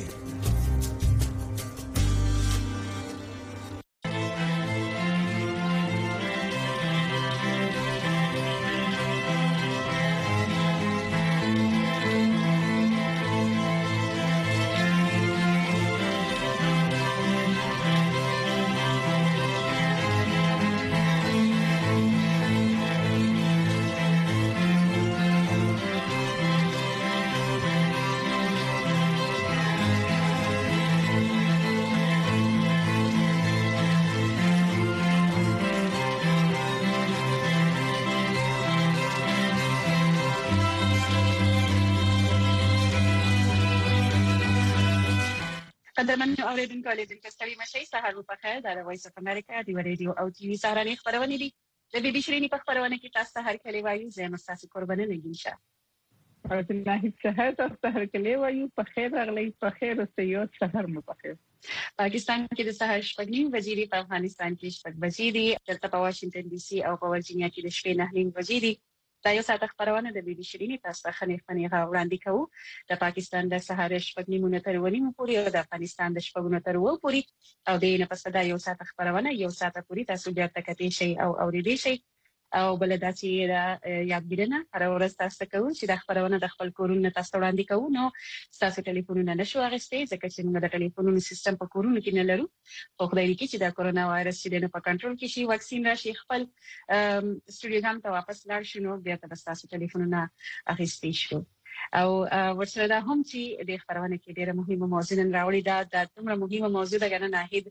قدرمن اوریدونکو لیدونکو ستړي مشي سهار په خیر د وایس اف امریکا دی ریډیو او ټي وي سره نه خبرونه دي د بي بي شيرين په خبرونه کې تاسو هر کله وایو زه تاسو قربانه نگین شه او د نه سهار تاسو هر کله وایو په خیر اغلی په خیر او سيو سهار مو په خیر پاکستان کې د سهار شپږ وزیری په افغانستان کې شپږ وزیری دلته په واشنگټن ډي سي او په ورجینیا کې د شپې نه وزیری دا یو ساعت خبرونه د بي بي شيرين تاسو ته خنیفنیغه وړاندې کوو د پاکستان د سهار شپږ نیمونه تر ونیمو پورې او د افغانستان د شپږونو تر وو پورې او د نه پس دا یو ساعت خبرونه یو ساعت پورې تاسو بیا تکتی شي او اوریدي شي او بلداتي یادګیرنه هر ورځ تاسو کوو چې د خبرونه د خپل کورونه تاسو وړاندې کوو نو تاسو ټلیفونونه نشو اغستې ځکه چې موږ د ټلیفونونو سیستم په کورونو کې نه لرو خو خدای دې چې د کورونا وایرس چې په کنټرول کې شي واکسین راشي خپل سټوډیو هم ته واپس لاړ شي نو بیا تاسو ټلیفونونه اغستې شو او ورسره دا هم چې د خبرونه کې ډیره مهمه موضوع نن راوړی دا د دومره مهمه موضوع ده کنه ناهید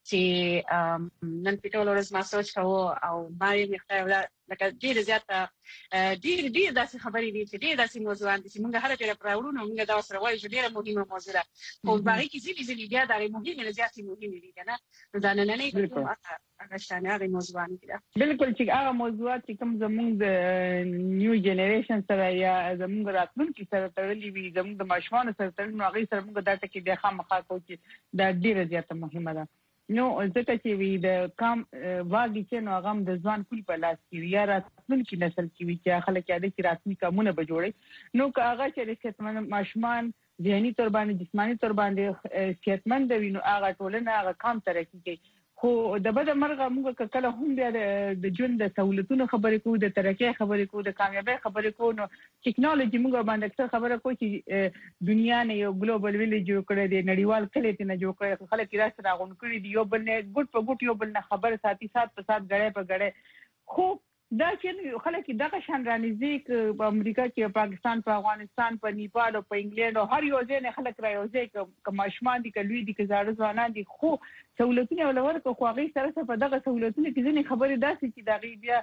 چې نن په ټول ورځ ما سوچ کاوه او ما یې مخته لکه ډیر زیاته ډیر داسې خبرې دي چې ډیر داسې موضوعات دي چې موږ هر ډیر پراوړو نو موږ دا سره وایو چې ډیره مهمه موضوع ده خو باقي کې ځینې بیا دا مهمه نه زیاتې مهمه دي کنه نو دا نه کوم هغه شانه هغه موضوعات دي بالکل چې هغه موضوعات چې کوم زموږ د نیو جنریشن سره یا زموږ راتلونکي سره تړلي وي زموږ د ماشومان سره تړلي نو هغه سره موږ دا ټکي بیا خامخا کوو چې دا ډیره زیاته مهمه ده نو ځکه چې وی د کام واګی چې نو هغه د ځوان کول په لاس کې یا راتلونکي نسل کې وی چې خلک یاد چې راتلونکي کمونه به جوړي نو هغه چې صحتمند ماشومان ذهني تور باندې جسماني تور باندې صحتمند وي نو هغه ټولنه هغه کام ترقی کوي خو د بده مرغه موږ کله هم بیا د ژوند د سہولتونو خبرې کوو د ترقۍ خبرې کوو د کامیابی خبرې کوو نو ټیکنالوژي موږ باندې اکثر خبره کوي چې دنیا نه یو ګلوبل ویلیج جوړ کړی دی نړیوال کلی ته جوړ کړی خلک یې راځي راغون کړی دی یو بل نه ګډ په ګډ یو بل نه خبر ساتي سات په سات غړې په غړې خو دا چې خلک دغه شان رانیزي په امریکا کې پاکستان په افغانستان په نیپال او په انګلند او هر یو ځای نه خلک راوځي کوم ماشومان دي کلوي دي کزاړه ځوانان دي خو سہولتونه ولور کو خو هغه سره په دغه سہولتونو کې ځینې خبرې داسې چې دغه بیا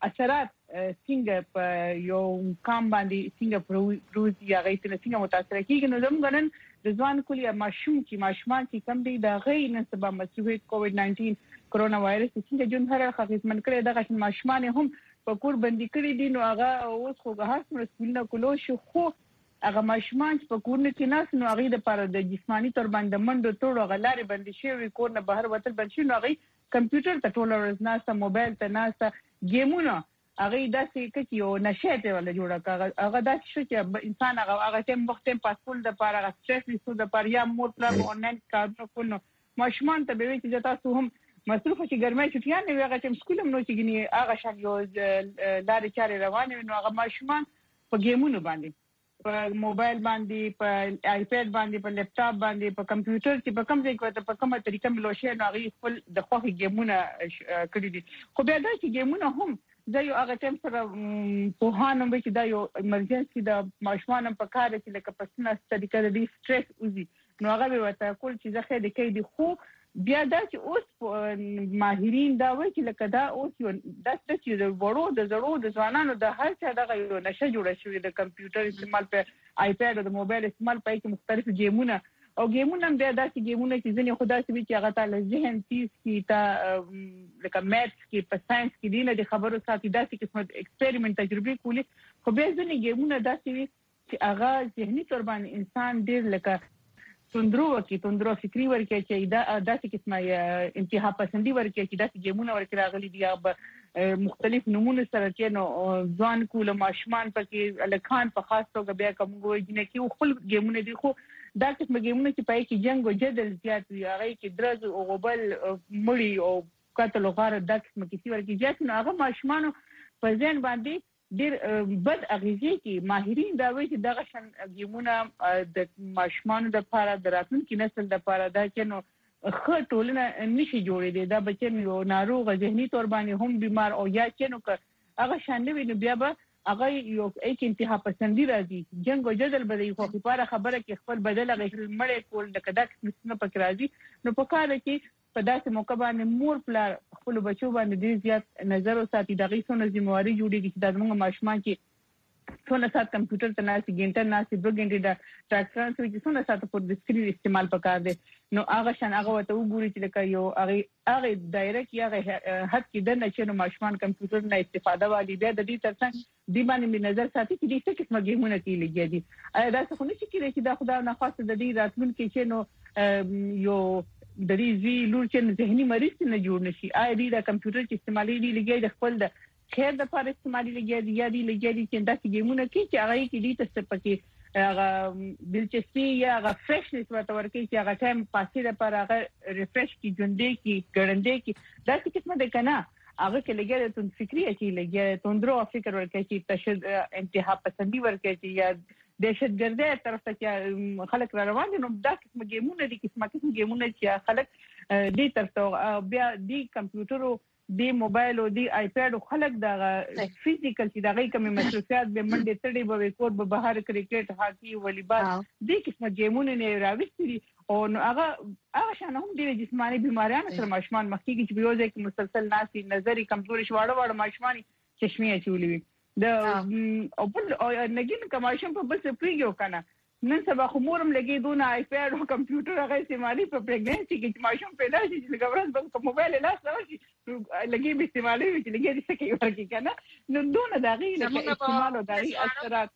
اثرات څنګه په یو کام باندې څنګه پروز یا غیته څنګه متاثر کیږي. نو زموږ نن د ځوان کلی ماشومان چې کم دي د غیر نسبه مسؤلیت کووډ 19 کرونا وایرس څنګه جون هر خدمت کړي دغه ماشومان هم په کور باندې کړي دي. نو هغه اوس خو هر څومره سکولونه کولو شو خو هغه ماشومان چې په کورونه کې ناس نو هغه د لپاره د جسمانی تور باندې منډو ټوړو غلاري باندې شي کور نه بهر وتل باندې شي. نو هغه کمپیوټر ته ټول ورځ ناسه موبایل ته ناسه ګیمونه هغه داسې کې یو نشه ته ولا جوړه کاغه هغه داسې شو چې انسان هغه ټیم وخت پاسپورت د لپاره هغه سټریس لیسو د لپاره یا مور پلان آنلاین کارونه کول. نو ماشومان ته به وي چې تاسو هم مصروف چې ګرمه چټیان نه هغه ټیم سکول نو چې ګني هغه شان یو لارې چارې روانه نو هغه ماشومان په ګیمونو باندې په موبایل باندې په آیپاد باندې په لپټاپ باندې په کمپیوټر چې په کوم ځای کې په کومه طریقه ملوشه نو هغه خپل د خوخي ګیمونه کړی دي. خو بیا دا چې ګیمونه هم دا یو هغه ټیم سره په هانم چې دا یو ایمرجنسي د ماشومان په کار کې لکه پسنه طریقه د سټریس وزي نو هغه وته کول چې ځخه د کې دي. خو بیا دا چې اوس ماهرین دا وایي چې لکه دا اوس یو د چې د وړو د زړو د ځوانانو د هر څه دغه یو نشه جوړه شوې د کمپیوټر استعمال په آیپاد او د موبایل استعمال په کې مختلف ګیمونه او ګیمونه هم دا داسې ګیمونه چې ځنې خدا سي چې هغه تعالی ذهن تیز کی تا لکه میث کې په ساينس کې دی نه د خبرو ساتي داسې قسمت ایکسپریمنت تجربه کولی. خو به ځنې ګیمونه داسې چې هغه ذهني تور باندې انسان ډیر لکه توندرو فکری ورکه چې دا داسې قسمه انتها پسندي ورکه چې داسې ګیمونه ورکه راغلي دي مختلف نمونه سره چې نو ځوان کول ماشومان پکې الکان په خاص توګه بیا کوم وجنه کې خپل ګیمونه دي. خو دا قسمه ګیمونه چې پای کې جنگ او جدل زیات وي هغه کې درز او غبل مړی او قتل او غاره د قسمه کې ورکه چې نو هغه ماشومان په ځین باندې ډیر بد اغیزه کې ماهرین دا وایي چې دغه شان ګیمونه د ماشومان د لپاره د راتلونکي نسل د لپاره دا چې نو خه ټولنه نشي جوړې دي دا بچي یو ناروغ ذهني تور باندې هم بیمار او یا چې نو هغه شان نه وي بیا به هغه یو یک انتها پسندي راځي جنگ او جدل به خو لپاره خبره کې خپل بدل غیر مړې کول د کدا څه پک راځي. نو په کار کې په داسې موقع باندې مور پلار خپل بچو باندې ډیر زیات نظر او ساتي دغه څونه ذمہواری جوړیږي چې د موږ ماشومان کې څونه سات کمپیوټر ته ناسي ګنټه ناسي بګنټه دا ټاکسان چې څونه سات په د سکرین استعمال پکار دي. نو هغه شان هغه وته وګوري چې لکه یو هغه ډایرکټ یا حد کې د نشو ماشومان کمپیوټر نه استفاده والی بیا د دې ترڅنګ دی باندې نظر ساتي چې دې څه قسمه ګیمونه کې لګي دي. دا څه خو نه چې دا خدای نه خاصه د دې راتلونکي چې نو یو د دې لور چې ذهني مریض نه جوړ نشي دې د کمپیوټر چې استعمالي دي لګي د خپل د خیر د لپاره استعمالي لګي دي یا دې لګي دي چې داسې ګیمونه کې چې هغه کې دې څه پکې هغه دلچسپي یا هغه فرشنس ورته ورکړي چې هغه ټایم پاسې د لپاره هغه ریفریش کی ژوندې کی ګړندې کی داسې قسمه ده کنه هغه کې لګي ته فکری چې لګي توندرو فکر ورکړي چې تشد انتها پسندي ورکړي چې یا دهشتګردۍ طرف ته خلک را روان دي. نو دا قسمه ګیمونه دي قسمه ګیمونه چې خلک دې طرف ته بیا دې کمپیوټر او دې موبایل او دې آیپاد خلک دا فزیکل چې دا غي کومه مصرفيات به منډه تړي به کور به بهر کرکټ هاکي والیبال دې قسمه ګیمونه نه راوستي او هغه شان هم دې جسمانی بیماریانو سره ماشومان مخکې چې یو ځای کې مسلسل ناسي نظری کمزوري شواړه ماشومان چشمه اچولې وي د او نګین کماشم په بل څه پیږو کنه نن سبا خو مورم لګي دونه آیپاد او کمپیوټر هغه استعمالي په پریګننسي کې ماشوم پیدا شي چې لګورز په موبایل لاس راوړي لګي به استعمالي وي چې لګي څه کوي ورکی کنه نو دونه دغه استعمال او دغه اثرات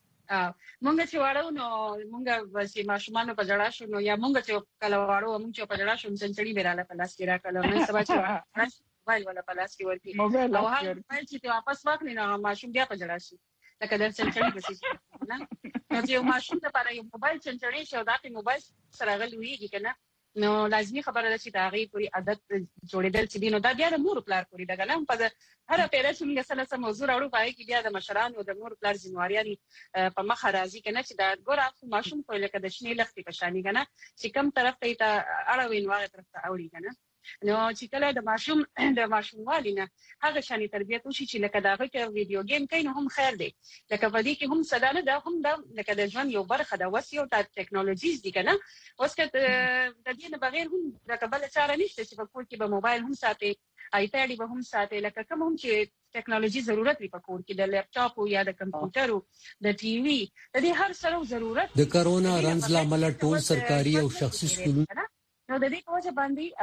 مونږ چې واړو نو مونږ چې ماشومان په جړا شو نو یا مونږ چې کله واړو مونږ چې په جړا شو سنچړي بیراله په لاس کې راکړل نن سبا چې موبایل ولا په لاس کې ورکی او هغه چې واپس واخلي نو ماشوم بیا په جړا شي لکه د سنچړي بسې نه نو چې ماشوم ته پر یو موبایل سنچړي شو دا په موبایل سره غلويږي کنه نو لازمي خبره ده چې دا غي پوری عادت جوړېدل چې دینو دا بیا د مور پلار پوری دا نه په هر پیره څنګه سره موضوع راوړو پای کې بیا د مشران او د مور پلار ذمہواری په مخ راځي کنه چې دا ګوره ماشوم په لکه د شنې لختي په شانی کنه چې کم طرف ته اړوین واغه طرف ته اوړي کنه نو چې کله د ماشوموالي نه هغه شانی تربیت وشي چې لکه داغه کې ویډیو گیم کوي نو هم خیر دی لکه په دې کې هم صدانه ده هم دا لکه د ژوند یو برخه ده وسیو د ټیکنالوژیز دي کنه اوس که د دې نه بغیر هم د قبل چاره نشته چې په کور کې به موبایل هم ساتي آیپاد به هم ساتي لکه کوم هم چې ټیکنالوژي ضرورت وي په کور کې د لپټاپ او یا د کمپیوټر او د ټي وي د دې هر سره ضرورت د کرونا رنز لامل ټول سرکاري او شخصي سکولونه نو د دې په وجه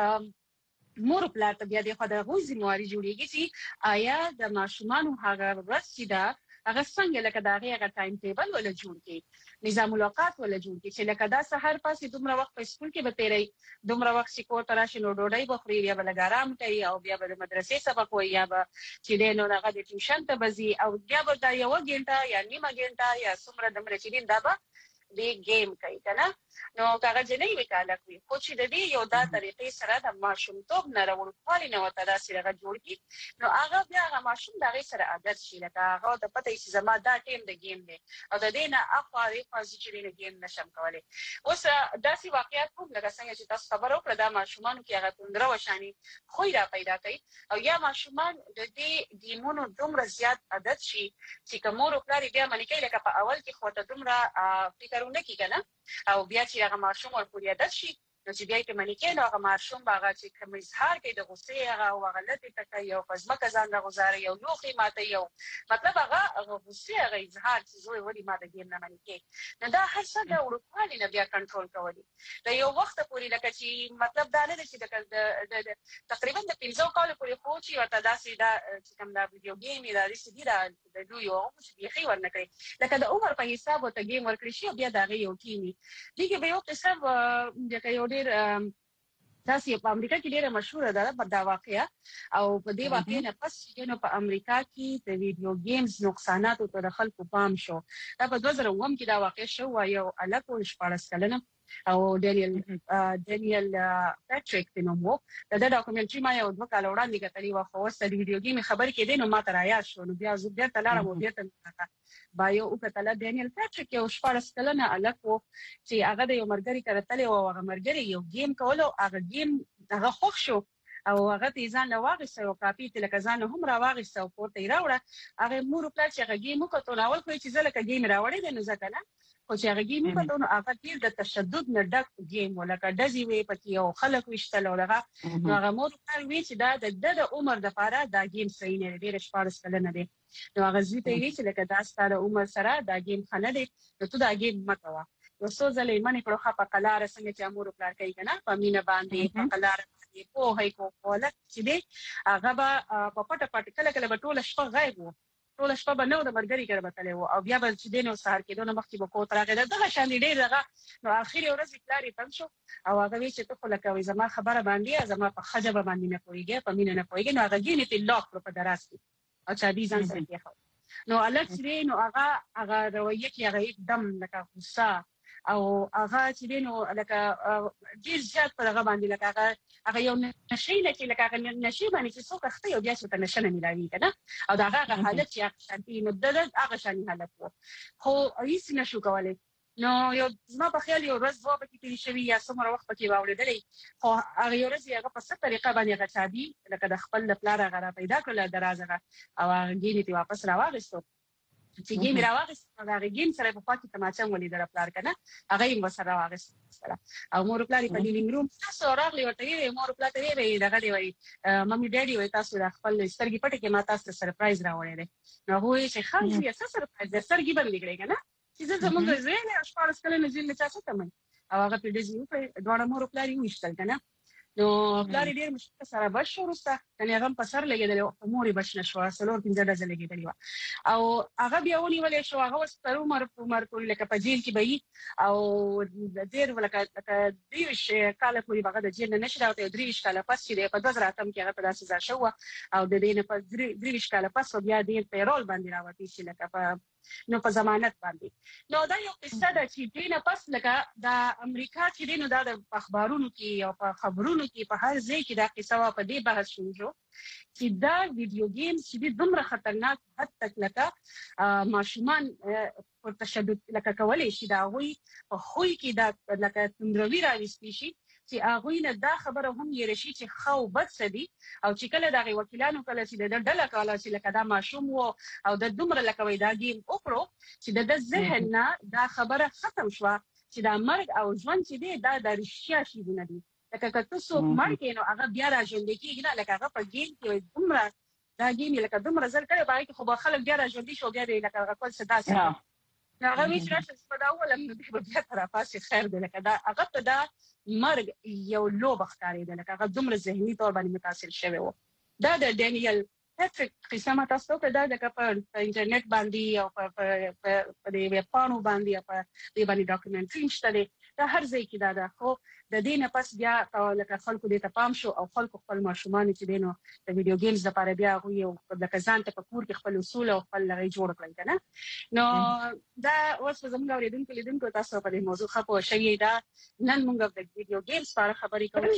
باندې مور پلار ته بیا د خدای غوښتنې ذمہواری جوړیږي چې آیا د ماشومان هغه ورسېدا هغه څنګه لکه دا هغه ټایم ټیبل ولا جوړ کې نظام الاوقات ولا جوړ کې چې لکه دا سحر پاسې دومره وخت په سکول کې به تیري دومره وخت چې کو تراشي نو ډوډۍ بخوري یا بل ګرام کوي او بیا به د مدرسې سبق وي یا به چې دینو هغه د ټیوشن ته بزي او بیا به دا یو غنټه یا نیمه غنټه یا څومره د مرچین دا به دی گیم کوي کنه نو هغه جنې وکاله کوي خو چې د دې یو دا طریقې سره د ماشومتوب نه راوړل نه وته دا سره جوړ کی نو هغه بیا هغه ماشوم دغه سره عادت شي لکه هغه د پته چې زما دا ټیم د گیم دی او د دې نه اخواري پوزیشن د گیم نشم کولای اوس داسې واقعیت هم لکه څنګه چې تاسو خبرو کړه د ماشومان کې هغه تندره وشاني خو را پیدا کوي او یا ماشومان د دې گیمونو دومره زیات عادت شي چې کومور پلار بیا منی کوي لکه په اول کې خو ته دومره فکرونه کی کنه او بیا چې هغه ماشوم ورپورې عادت شي نو چې بیا یې منی کوي نو هغه ماشوم باغ چې کوم اظهار کوي د غصې هغه غلطي تکي یو پزما کزان د غزار یو لوخي ماته یو مطلب هغه غصې هغه اظهار چې زوی ودی ماته گیم نه منی کوي نو دا هر څه د ورکوالي نه بیا کنټرول کوي دا یو وخت پورې لکه چې مطلب دا نه چې د تقریبا د 15 کال پورې خو چې ورته داسې دا چې کوم دا ویډیو گیم دا رسېدي دا د دوی یو چې بیا خي ورنکړي لکه د عمر په حساب وته گیم ورکړي شي بیا دا یو ټیمي دیګه به یو قصه د یو ډیر تاسو په امریکا کې ډیره مشهوره ده په دا واقعیا او په دې واقعیا نه پس چې نو په امریکا کې د ویډیو گیمز نقصانات او د خلکو پام شو دا په 2009 کې دا واقع شو یو الکو 14 کلنه او ډینیل پیټریک د نومو دا ډاکومنټري ما یو دوه کال وړاندې کتلی و خو ست ویډیو گیم خبر کې دین نو ما تر آیا شو نو بیا زه بیا تلاره مو بیا ته بایو او کتل ډینیل پیټریک یو 14 کلنه الکو چې هغه د یو مرګري کړتل او هغه مرګري یو گیم کولو هغه گیم هغه خوښ شو او هغه ته ځان له واغسته او کاپی ته لکه ځان هم را واغسته او پورته راوړه هغه مور پلا چې هغه گیم وکړو نو اول خو چې زلکه گیم راوړې د نو ځکه نه خو چې هغه گیم وکړو نو هغه تیر د تشدد نه ډک گیم ولکه دزي وي پکې او خلک وشتل او هغه هغه مور پلا وی چې دا د عمر د پاره دا گیم صحیح نه دی 14 کلنه دی نو هغه زی ته وی چې لکه دا ستاره عمر سره دا گیم خنه دی نو ته دا گیم مکوا نو څو ځلې منې کړو خپه قلاره څنګه چې امور پلا کوي کنه په مینه باندې په قلاره په هي کو ولک چې دی هغه په پټه پټ کله کله ټول شپه غایب وو ټول شپه به نو د مرګري کړه بتلې وو او بیا به چې دینو سهار کې دونه مخکې به کو ترغه دغه شان ډېر دغه نو اخر ورځ پلاری تم شو او هغه وی چې ته خو لکه زما خبره باندې زما په خجه باندې نه پويږي په مینه نه پويږي نو هغه ګینې ته لاک په دراس کې او چا دي ځان سره کې نو الک چې نو هغه رویه کې هغه एकदम لکه غصه او هغه چې دینو لکه ډیر زیات په هغه باندې لکه هغه یو نشي لکه هغه نشي باندې چې څوک خته یو بیا څه ته نشنه ملایي کنه او دا هغه حالت چې شانتي نو د هغه شاني حالت وو خو هیڅ نشو کولای نو یو زما په خیال یو ورځ وو پکې تیری شوی یا څومره وخت پکې واولېدلې خو هغه یو ورځ هغه په څه طریقه باندې غچادي لکه د خپل پلار هغه پیدا کړل درازه او هغه ګینې ته واپس راوغستو چې گیم راوغست هغه گیم سره په پاتې تماچا ولې در پلار کنه هغه یې وسره راوغست او مور پلار په لیوینګ روم تاسو راغلی ورته وی مور پلار ته وی دغه دی وی مامي ډاډي وی تاسو د خپل سترګې پټه کې ما تاسو سرپرایز راوړی نو هو یې چې خالص یې سرپرایز د سترګې باندې کړی کنه چې زموږ زینه شپارس کله نه زینه چا څه تمن او هغه په دې ځای په دوه مور پلار یې وشتل کنه نو پلار ډیر مشکل سره بشو ورسته کني هغه په سر لګیدل او موري بشنه شو سلور 15 ډزه لګیدل او هغه بیا ونیولې شو هغه ستر عمر ټول لکه په جیل کې به او ډیر ولکه دیوش کاله پوری هغه د جیل نه نشي راوته دریش کاله پس چې په 2008 کې هغه په داسې ځای شو او د دې نه په دریش کاله پس بیا د پیرول باندې راوتی شي لکه په نو په ضمانت باندې نو دا یو قصه ده چې دینه پس لکه د امریکا چې دینو د اخبارونو کې او په خبرونو کې په هر ځای کې دا قصه په دې بحث شوه چې دا ویډیو گیمز چې دومره خطرناک حد تک لکه ماشومان پر تشدد لکه کولای شي دا وي په خوې کې دا لکه تندروي راوستي شي چې هغه نه دا خبره هم یې رشي چې خو بد سدي او چې کله دغه وکیلانو کله چې د ډله کاله چې لکه دا ماشوم وو او د دومره لکه وای دا گیم وکړو چې د ذهن نه دا خبره ختم شو چې دا مرګ او ژوند چې دی دا د رښتیا شي نه دی لکه کته څوک مرګ نو هغه بیا راځي کېږي نه لکه هغه په گیم کې دومره دا ګیم لکه دومره زر کړي باید خو به خلک بیا راځي شو بیا لکه کول صدا سي هغه وی چې په دا اوله په بیا طرفه خیر دی لکه دا هغه ته دا مرګ یو لوب ښکاري دی لکه هغه دومره ذهني تور باندې متاثر شوی و دا د ډینیل پیټریک قسمه تاسو ته دا د انټرنیټ باندې او په دې ویب پاڼو باندې او په دې باندې ډاکومنټري شته دا هر ځای کې دا خو د دې نه پس بیا لکه خلکو دې ته پام شو او خلکو خپل ماشومان چې دینو د ویډیو گیمز لپاره بیا یو لکه ځان ته په کور کې خپل اصول او خپل لغې جوړ کړل کنه نو دا اوس زموږ اوریدونکو تاسو په دې موضوع خپو شوی دا نن موږ د ویډیو گیمز په اړه خبرې کوو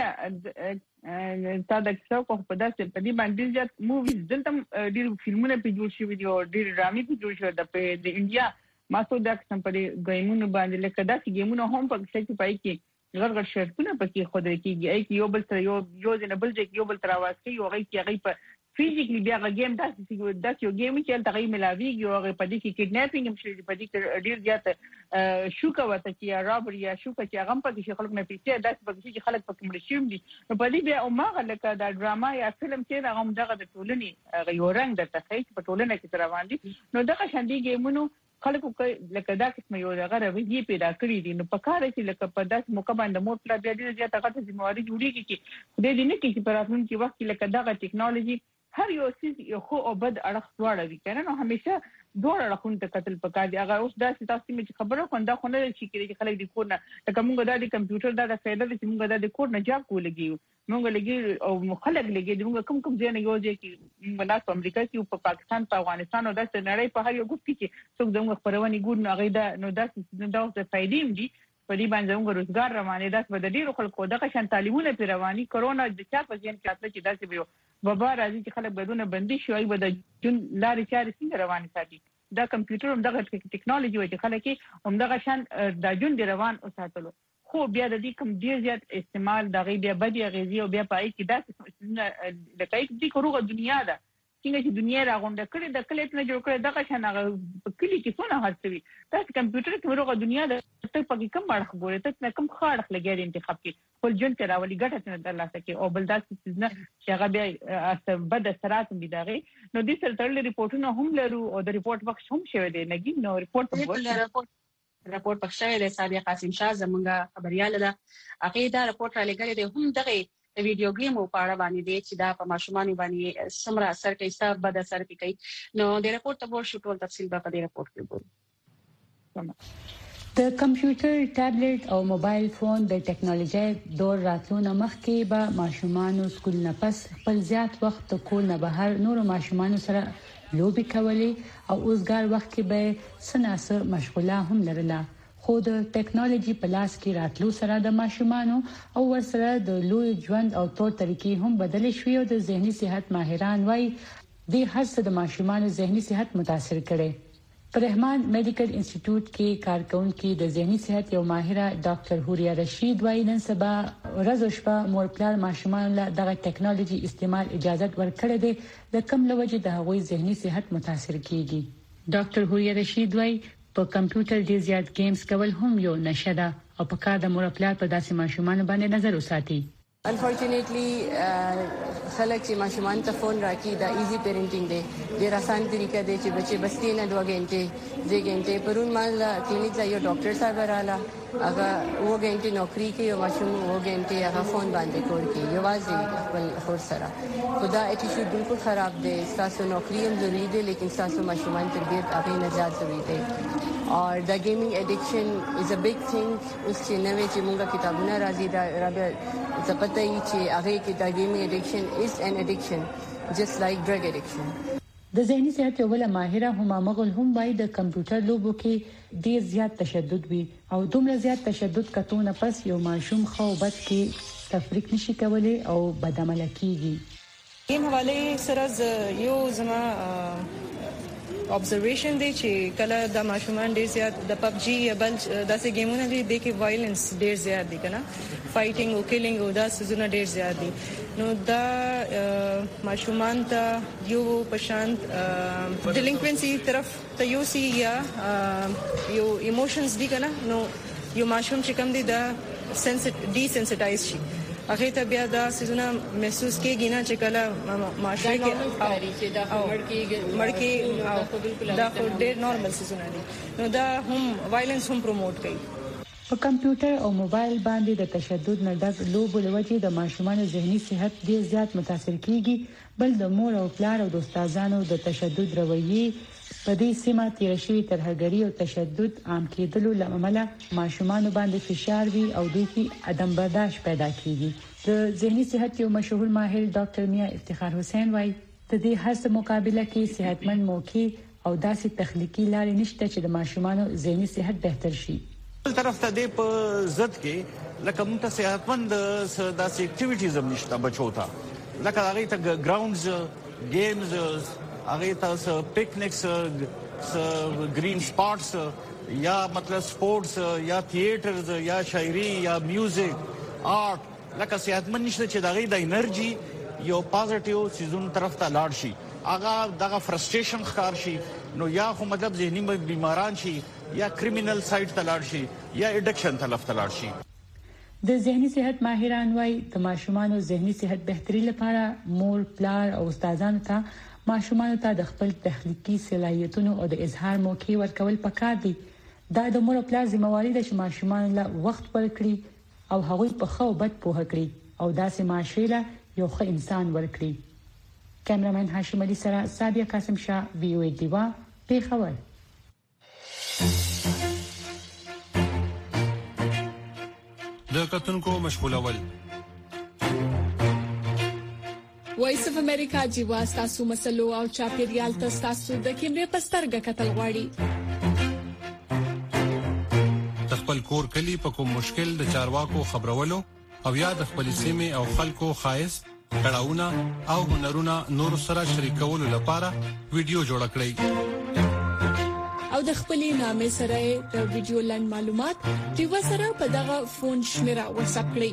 لګینه تا د څو په داسې په دې باندې ځات موویز دلته ډیر فلمونه په جوړ شوی دي او ډیر ډرامې په جوړ شوی د انډیا ما څو د قسم په ګیمونو باندې لکه داسې ګیمونه هم په څه پای کې غړغړ شرطونه پکې خود کېږي ای کې یو بل سره یو ځنه بل ځای یو بل تر आवाज کوي او هغه په فزیکلی بیا گیم داسې یو گیم چې تغیر ملاویږي او هغه په دې کې کډناپینګ هم شي په دې کې ډیر زیات شوکه وته چې رابر یا شوکه چې هغه په کې خلک نه پیسې داسې په کې خلک پکې مړ شي دي نو په دې بیا او ما لکه دا ډراما یا فلم چې هغه دغه د ټولنې غو رنګ د تخیل په ټولنه کې تر روان دي نو دغه شاندي گیمونو خلکو لکه دا قسم یو دغه رویه پیدا کړی دي نو په کار کې لکه په داس موقع باندې مور پلا بیا دې زیاته غټه ذمہواری جوړیږي چې د دې نه کې په راتلونکي وخت کې لکه دغه ټیکنالوژي هر یو څه یو خو او بد اړخ دواړه وي کنه نو همیشه دواړه اړخونه ته قتل پکار دي هغه اوس دا تاسو چې خبره کوم دا خو نه شي چې خلک د کور نه لکه موږ د کمپیوټر دا فایده چې موږ د کور نه جاب کولګي موږ لګي او خلک لګي موږ کوم ځای نه یوځي چې موږ نه په امریکا کې او په پاکستان په افغانستان او د نړۍ په هر یو ګوت کې څوک دغه خبرونه ګور نه غیدا نو دا د فائدې دي په دې باندې موږ روزګار روانې داس په ډیرو خلکو دغه شان تعلیمونه پیروانی کرونا د چا په ځین کې اصل چې داسې وي وبا راځي چې خلک بدونه بندي شي او د جون لارې چارې څنګه روانې ساتي دا کمپیوټر هم دغه ټیکنالوژي وایي چې خلک هم دغه شان د جون دی روان اوساتلو خو بیا د دې کوم ډیر زیات استعمال دغه بیا بدی غیزي او بیا پای کې داسې د کای دې کوغه دنیا ده څنګه چې دنیا راغونډه کړي د کلیپ نه جوړ کړي دغه شان هغه کلی کې څونه هڅوي تاسو کمپیوټر کې ورغه دنیا د ته پکې کم اړه ګوري ته کم خاړه لګي د انتخاب کې خپل جون ته راولي ګټه نه درلاسه کې او بل داسې نه چې هغه بیا بد اثرات هم دي دغه نو د سره تړلې ریپورتونه هم لرو او د ریپورت وخت هم شوی دی نګین نو راپورټ پښه له سابق قاسم شاه زمونږ خبريال ده هغه دا راپورټ را لګل دی هم دغه د ویډیو گیم په اړه باندې دی چې دا په ماشومان باندې سمرا اثر کوي ستاسو بد اثر کوي نو د راپورټ ته ورشو ټول تفصیل به په دې راپورټ کې وګورئ د کمپیوټر ټابلیټ او موبایل فون د ټیکنالوژي دور راتلو مخکې به ماشومان سکول نه پس خپل زیات وخت کول نه بهر نور ماشومان سره لوبي کولې او اوسګار وخت کې به سناسه مشغوله هم لرله خو د ټیکنالوژي په لاس کې راتلو سره د ماشومان او ورسره د لوی ژوند او تور طریقې هم بدل شوې او د ذهني صحت ماهران وايي د هر څه د ماشومان ذهني صحت متاثر کړي په رحمان میډیکل انسټیټیوټ کې کارکونکي د ذهني صحت یو ماهره ډاکټر هوریا رشید وايي نن سبا ورځ شپه مور پلار ماشومان له دغه ټیکنالوژي استعمال اجازه ورکړي دي د کم لوجه د هغوی ذهني صحت متاثر کیږي ډاکټر هوریا رشید وايي په کمپیوټر ډیر زیات گیمز کول هم یو نشه ده او په کار د مور پلار په داسې ماشومان باندې نظر وساتي Unfortunately, خلک چې ماشومان ته فون راکړي دا ایزی پیرنټینګ دی ډیر آسان طریقه دی چې بچي بس 3 غنټې 2 غنټې پرون مال کلینیک لا یو ډاکټر صاحب رااله هغه و غنټې نوکری کوي او ماشوم و غنټې هغه فون باندې کور کوي یوازې خپل خور سره خدا اټیټیوډ بالکل خراب دی تاسو نوکری هم ضروری دی لیکن تاسو ماشومان تربیت هغه نه زیات ضروری دی اور دا گیمینګ اډیکشن از ا بیگ تھنگ اس چې نوې چې موږ کتابونه راځي دا رابع زپته ای چې هغه کې دا گیمینګ اډیکشن از ان اډیکشن جست لایک ډرګ اډیکشن د ذهني صحت یو بل ماهره هم مغل هم باید د کمپیوټر لوبو کې ډیر زیات تشدد وي او دومره زیات تشدد کتونه پس یو ماشوم خو بد کې تفریق نشي کولای او بدعمل کیږي این حواله سره یو زما observation دی چې کله د ماشومان ډیر زیات د PUBG یا بل داسې گیمونه دي د کې وایلنس ډیر زیات دي کنه فایټینګ او کیلینګ او داسې زونه ډیر زیات دي نو دا ماشومان ته یو پشانت ډیلینکوینسي طرف ته یو سی یا یو ایموشنز دي کنه نو یو ماشوم چې کوم دي دا ډي سنسټایز شي هغه ته بیا دا سيزونه محسوس کېږي نه چې کله معاشره کې مړکی دا خو ډېر نورمال سيزونه دي نو دا هم وایلنس هم پروموټ کوي. په کمپیوټر او موبایل باندې د تشدد نه ډک لوبو لوجې د ماشومانو ذهني صحت ډیر زیات متاثر کیږي بل د مور او پلار او د استادانو د تشدد رویې په دې سیمه تیر شوی ترهګری او تشدد عام کېدلو لامل ماشومان باندې فشار وی او دوی کې عدم برداشت پیدا کیږي. د ذهني صحت یو مشهور ماهر ډاکټر میا افتخار حسین وايي د دې هر څه مقابله کې صحتمند موقع او داسې تخلیقي لارې نشته چې د ماشومانو ذهني صحت بهتر شي. بل طرف ته د په ضد کې لکه موږ ته صحتمند داسې اکټیویټیز هم نشته بچو ته لکه هغه ته ګراوندز گیمز هغه ته پکنیکس گرین سپاټس یا مطلب سپورتس یا تھیټرز یا شاعري یا میوزیک آرټ لکه صحتمند نشته چې دغه د انرژي یو پازټیو سيزون طرف ته لاړ شي هغه دغه فرستریشن ښکار شي نو یا خو مطلب ذهني بیماران شي یا کریمینل سایډ ته لاړ شي یا اډکشن طرف ته لاړ شي. د ذهني صحت ماهران وايي د ماشومانو ذهني صحت بهتري لپاره مور پلار او استادانو ته ماشومانو ته د خپل تخلیقي صلاحیتونو او د اظهار موقع ورکول پکار دي. دا د مور او پلار ذمہواری ده چې ماشومان له وخت ورکړي او هغوی په خو بد پوهه کړي او داسې معاشره یو ښه انسان ورکړي. کیمرامن هاشم علي سره سادیا قاسم شاه وی او ای دیوا پیښور. د کتونکو مشغولول وایس اف امریکا جیوا تاسو مسلو او چاپیریال تاسو د کیمرې پسترګه کتل غواړي خپل کور کلی په کوم مشکل د چارواکو خبرولو او یا د خپل سیمه او خلکو خایس کړهونه او هنرونه نور سره شریکولو لپاره ویډیو جوړ کړئ او د خپلې نامې سره د ویډیو لاند معلومات چې وسره په دغه فون شمیره واتساپ کړئ.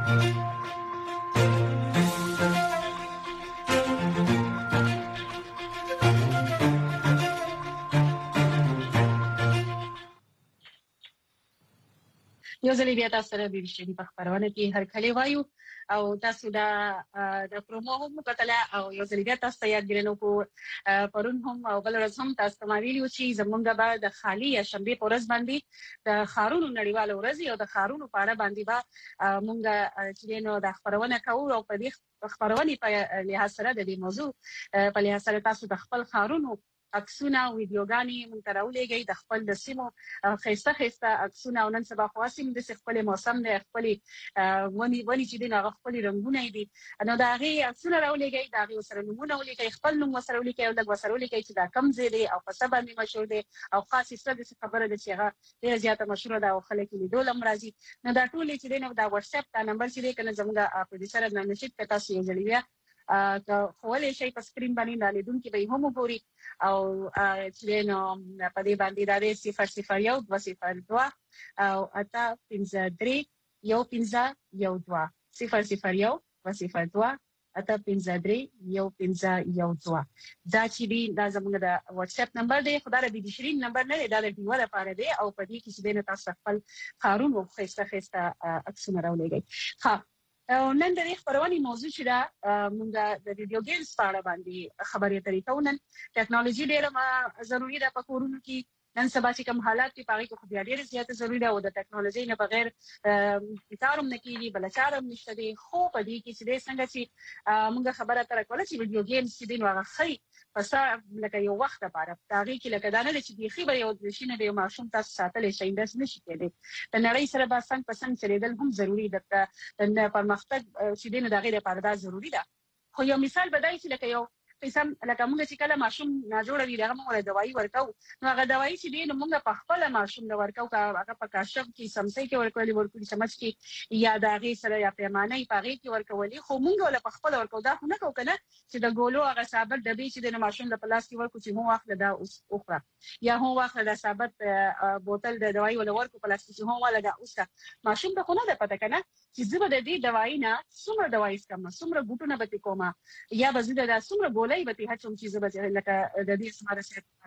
یو ځل بیا تاسو سره د شری په خبرونه کې هر کله وایو او تاسو دا د پرومو هم کتل او یو ځل بیا تاسو یاد ګرنو کو پرون هم او بل ورځ هم تاسو ماویلی چې زمونږ به د خالی یا شنبه پورز باندې د خارونو نړیوال ورځ او د خارونو په اړه باندې با مونږ چې نو د خبرونه کوو او په دې خبرونه په لحاظ سره د دې موضوع په لحاظ سره تاسو د خپل خارونو عکسونه ویډیوګانې مونږ راولېږي د خپل د سیمو خيسته عکسونه او نن سبا خاصم د خپل موسم د خپل ونی چې د خپل رنگونه دي نو دا غي عکسونه راولېږي دا غي سره نمونه ولېږي خپل نوم سره ولېږي او د وسره ولېږي چې دا کم زیاده او په سبا باندې مشهور دي او خاصه ستاسو خبره ده چې هغه ډېر زیاته مشهور ده او خلک یې ډول امراضي نو دا ټول چې دا واتس اپ دا نمبر چې کنه زموږ په دې سره نشید کتا سی جوړوي که خولې شي په سکرین باندې لیدونکو به هم وګوري او چې نو په دې باندې دا 001 202 او اتا 53 یو 15 یو 2 001 202 اتا 53 یو 15 یو 2 دا چې دا زموږ د واتس اپ نمبر دی خدای دې شیرین نمبر نه دا د دیوه لپاره دی او په دې کې چې نه تاسو خپل خارون او خيسته عکسونه راولېږئ. ها نن د خبرونې موضوع چې دا موږ د ویډیو گیمز په اړه باندې خبرې اترې کوو. نن ټیکنالوژي ډېره ضروری ده په کورونو کې نن سبا چې کوم حالات په هغه کې خو بیا ډېر زیات ضروری ده او د ټیکنالوژي نه بغیر کاروم نه کیږي بل چارم نشته دي خو په دې کې چې څنګه چې موږ خبره تر کوله چې ویډیو گیمز چې دین واغه خي پس لکه یو وخت لپاره هغه کې لکه دانه چې دی خي به یو د شینه د ماشوم تاسو ساتلې شي انداز نشي کېدی د نړۍ سره به څنګه پسند چلیدل هم ضروری ده د پرمختګ چې دین د غیر لپاره دا ضروری ده. خو یو مثال بدای چې لکه یو قسم لکه موږ چې کله ماشوم ناجوړ وي دغه موږ دوايي ورکو نو هغه دوايي چې دی نو موږ په خپل ماشوم د ورکو هغه په کاشف کې سمسي کې ورکولي سمج کې یا دغه سره یا پیمانه په هغه کې ورکولي خو موږ ول په خپل ورکو دا نه کو کنه چې د ګولو هغه ثابت د دې چې د ماشوم د پلاس کې ورکو چې مو واخله دا اوخره یا هو واخله د ثابت بوتل د دوايي ول ورکو پلاس کې هو ولا دا اوسه ماشوم ته خو نه پته کنه چې زبر د دې دوايي نه څومره دوايي کم څومره ګټونه به کومه یا به زده دا څومره لای به هڅوم چې زبر لکه د دې سماره سره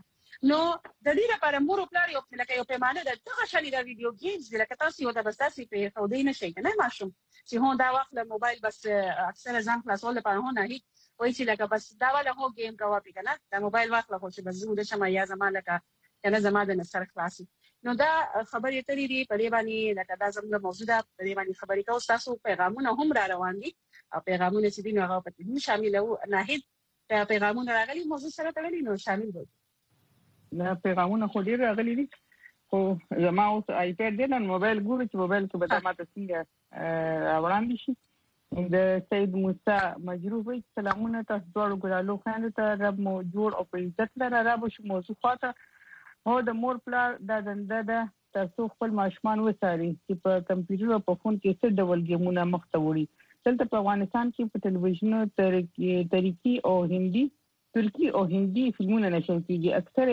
نو د دې لپاره مور او پلار یو لکه یو پیمانه د دغه شالي د ویډیو گیمز لکه تاسو یو د بس تاسو په خودي نشي کنه ماشوم چې هون دا وخت له موبایل بس اکثر ځان خلاصول لپاره هون نه وای چې لکه بس دا ولا هو گیم کا واپی کنه د موبایل واخله خو چې بس زو د شمه یا زما لکه کنه زما د نصر خلاصي نو دا خبرې ترې دی په دې باندې لکه دا زموږ موضوع ده په دې باندې خبرې کوو تاسو پیغامونه هم را روان دي او پیغامونه چې دي نو هغه په دې شامل وو نه پیغامونه راغلي موضوع سره تړلي نو شامل وي دا پیغامونه خو ډیر راغلي دي خو زما اوس آیپډ دی نن موبایل ګورم چې موبایل کې به دا ماته څنګه وړاندې شي د سید موسی مجروح وي سلامونه تاسو ټول ګرالو خان ته رب مو جوړ او په عزت لره رب شو موضوع خاطر هو د مور پلار د دنده ده تاسو خپل ماشومان وساري چې په کمپیوټر او په فون کې څه ډول گیمونه مخته وړي دلته په افغانستان کې په ټلویزیون طریقې او هندي ترکی او هندي فلمونه نشر کیږي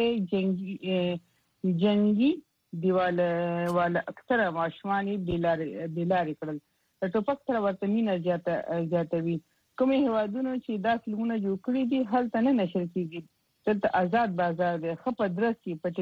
اکثره جنگي دیواله والا اکثره ماشومان بلاري کړل د ټوپک سره ورته مینه زیاتوي کومه هوادونو چې دا فلمونه جوړ کړی دي هلته نه نشر کیږي دلته آزاد بازار دی خپ درسي په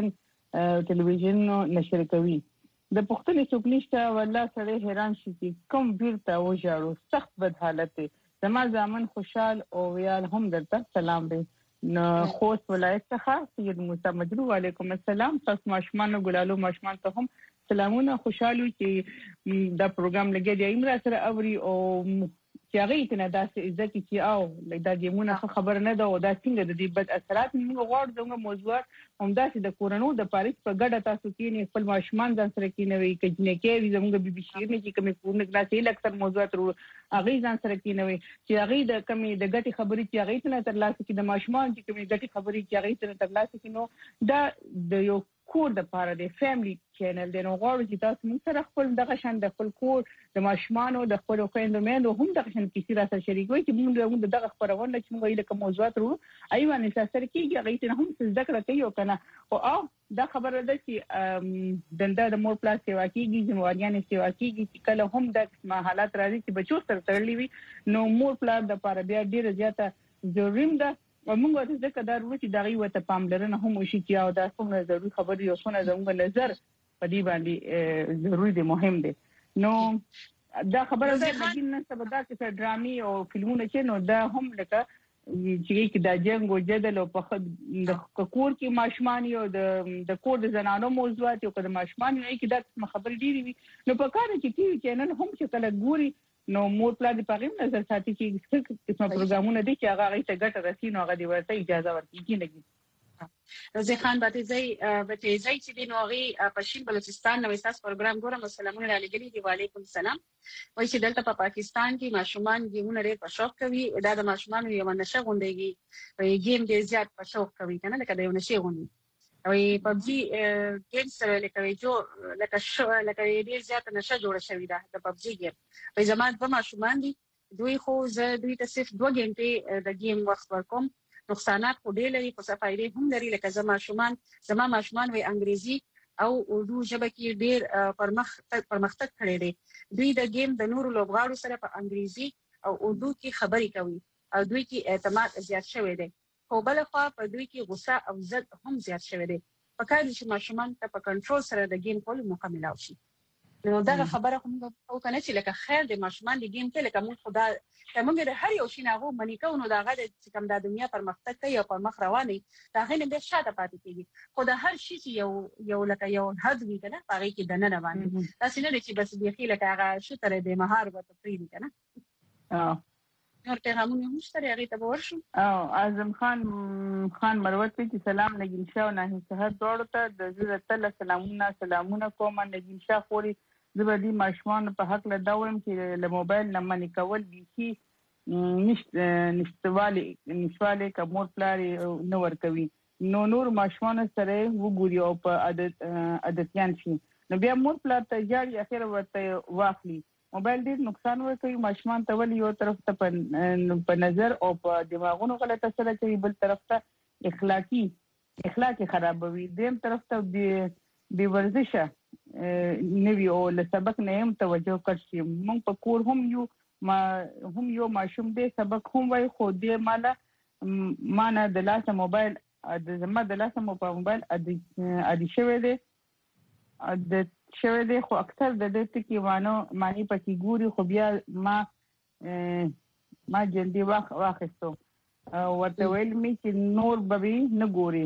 ټلویزیون نشر کوي د پښتني څوکلیشته والله سره حیران شي چې کوم بیرته وژاړو سخت بد حالت دی زما زامن خوشحال او ویال هم درته سلام دی نو خوست ولایت څخه سید موسی مجروح علیکم السلام تاسو ماشومان ګلالو ماشومان ته هم سلامونه خوشاله چې دا پروګرام لګي دی امرا سره اوري او چې هغه ته نه داسې عزت چې او دا دیمونه خبر نه ده او دا څنګه د دې بد اثرات موږ غواړو دغه موضوعات همداسې د کورونو د پاریس په ګډه تاسو کې نه خپل ماشومان ځان سره کې نه وي کجنه کې زموږ بي بي شیر نه چې کومې کورونه کلاسې اکثر موضوعات هغه ځان سره کې نه وي چې هغه د کمې د ګټي خبرې چې هغه ته نه ترلاسه کې د ماشومان چې کومې ګټي خبرې چې هغه ته نه ترلاسه کې نو دا د یو کور د پاره د فیملی چینل د نو غواړو چې تاسو موږ سره خپل دغه شان د خپل کور د ماشومان او د خپل خويندو مېندو هم دغه شان کیسې را سره شریک وي چې موږ دغه خبرونه چې موږ یې کوم موضوعات ایوان سره کېږي هغه ته هم ذکر کوي او کنه او دا خبره ده چې دنده د مور پلاس سیوا کېږي ځمواريان سیوا کېږي چې کله هم د حالات راځي چې بچو سره تړلې وي نو مور پلاس د پاره بیا ډیره زیاته ضروري ده موږ د ځکه دا ورته دغه وته پاملرنه هم وشي چې او دا څومره ضروري خبرې او څونه زموږ نظر په دې باندې ضروري دي مهم دي نو دا خبره ده چې نن سبا دا چې ډرامي او فلمونه چې نو دا هم لکه چې دا جنگ او جدل او په د کور کې ماشومان یو د کور د زنانو موضوعات یو د ماشومان یو کې دا خبرې ډېری وي نو په کار کې ټي وي چینل هم چې کله ګوري نو مور پلا د پاغیم نظر ساتي چې څه قسمه پروګرامونه دي چې هغه ته ګټه رسي نو هغه دی ورته اجازه ورکړي کېږي روزي خان باتزي چې د نوغي پښین بلوچستان نو اساس پروګرام ګورم السلام علیکم دی وعلیکم السلام وایي چې دلته په پاکستان کې ماشومان ګیمونه لري په شوق کوي دا د ماشومان یو نشه غونډيږي گیم ډیر زیات په شوق کوي کنه لکه د یو نشه غونډي او پبجي گیم سره لکه جو لکه ډیر زیات نشه جوړه شوې ده د پبجي گیم په زمان په ماشومان دي دوی خو زه دوی ته صرف 2 غنټې د گیم وخت ورکوم نقصانات خو ډیر لري خو فائدې هم لري لکه زما ماشومان وي انګريزي او اردو ژبه کې ډیر پرمختګ کړی دی دوی د گیم د نورو لوبغاړو سره په انګريزي او اردو کې خبرې کوي او دوی کې اعتماد زیات شوی دی خو بل خوا په دوی کې غصه او زد هم زیات شوی دی په کار چې ماشومان ته په کنټرول سره د گیم کول مکمل شي نو دا خبره کوم او کنه چې لکه خیر د ماشومان د گیم کې لکه موږ خدا موږ د هر یو شي ناغو منی کوو نو دا غد چې کوم د دنیا پر مختګ کوي او پر مخ رواني دا غنه به شاته پاتې کیږي خو د هر شي چې یو لکه یو حد وی کنه هغه کې د نه رواني دا څنګه چې بس بيخي لکه هغه شو تر د مهار وته پری کنه نور پیغامونه هم شته هغه ته ورشو او اعظم خان مروت چې سلام نگین شاه نه صحت ورته د زړه تل سلامونه کوم نگین شاه خوري زبردي ماشومان په حق له داوم چې له موبایل نه منی کول بيخي نشواله کومور پلاري نو ور کوي نو نور ماشومان سره وګوري او په عادتيان شي نو بیا مور پلار ته جاري اخر ورته واخلي موبایل ډیر نقصان ورکوي ماشومان ته ول یو طرف ته په نظر او په دماغونو غلط اثر کوي بل طرف ته اخلاقی خرابوي دیم طرف ته د ورزشه نوی او له سبق نه هم توجه کوي مونږ په کور هم یو ماشوم دې سبق هم وای خو دې مالا د لاسه موبایل د زما د لاسه مو په موبایل ادي شوی دی د شوی دی خو اکثر د دې ټکی معنی پکې ګوري خو بیا ما جلدی واخستو ورته ویل می چې نور به نه ګوري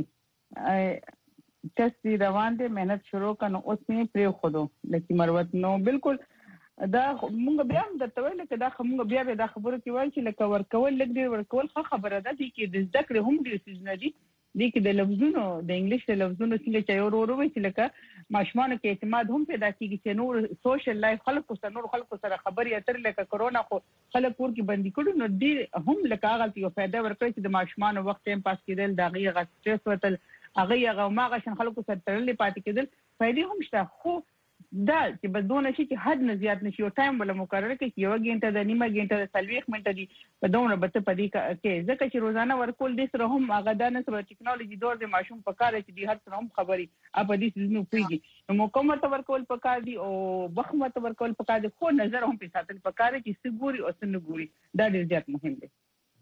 ټیسټ روان دي مهنت شروع کنه اوس می پرې خودو لکه مروت نو بالکل دا مونږ بیا هم درته ویل چې دا مونږ بیا دا خبره کې وایي چې لکه ورکول لګ ډیر ورکول خبره ده چې د ذکر هم ډیر څه نه دي دي کې د لفظونو د انګلیش د لفظونو څنګه چې ورو چې لکه ماشومان کې اعتماد هم پیدا کیږي چې نور سوشل لایف خلکو سره خبرې اترې لکه کرونا خو خلک کور کې بندي کړو نو ډیر هم لکه هغه یو فائدہ ورکړي چې د ماشومان وخت ټایم پاس کېدل دا غي غ سټرس وتل هغه ماغه شن خلکو سره تړلې پاتې کېدل فائدې هم شته خو دا چې بدون شي چې حد نه زیات نشي او ټایم ولا مقرره کې یو غنټه د نیمه غنټه د 40 منټه دي په دونه بته پدې کې ځکه چې روزانه ورکول دي سره هم هغه د نسبت ټکنالوژي دور د ماشوم په کار چې دي هر څه هم خبري اپ دې سيزونو پیږي نو مکمل ورکول په کار دي او بخمه ورکول په کار دي خو نظر هم په ساتل په کار چې سګوري او سنګوري دا ډېر زیات مهم دي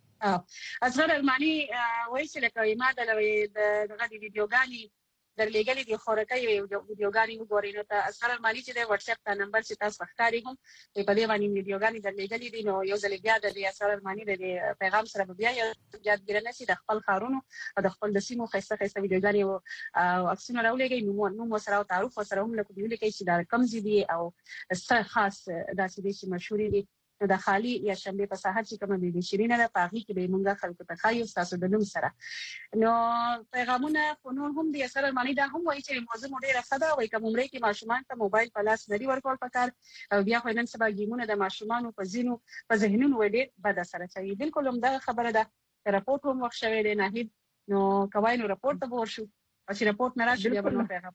اصغر المانی وایي چې لکه ما د دغه ویډیوګانی درلېګلې دي خورکې ویډیوګانی وګورئ نو ته اصغر المانی چې د واتس اپ ته نمبر چې تاسو ښکاری هم په دې باندې ویډیوګانی درلېګلې دي نو یو ځل بیا د اصغر المانی د پیغام سره بیا یادګیرنه نشي د خپل خارونو او د خپل د سیمو خسته ویډیوګانی او عکسونه راولېږي نو سره تعارف سره هم لکه دی لیکي چې دا کمزې دي او ستر خاص داسې دي چې مشهور دي د خالی یا شنبه په ساحه چې کومه بي شیرینه ده پاغي کې به مونږه خلکو ته خایو تاسو د نوم سره نو پیغامونه فنون هم دي اثر معنی دا هم وایي چې موضوع ډیره خده وایي کوم عمرې کې ماشومان ته موبایل په لاس نری ورکول پکار او بیا خو نن سبا گیمونه د ماشومان په ذهنونو وړي بد اثر کوي بالکل هم دا خبره ده راپورټ هم وښه ویل نه هیڅ نو کوای نو راپورټ ته ورشو او چې راپورټ نه راشي بیا به پیغام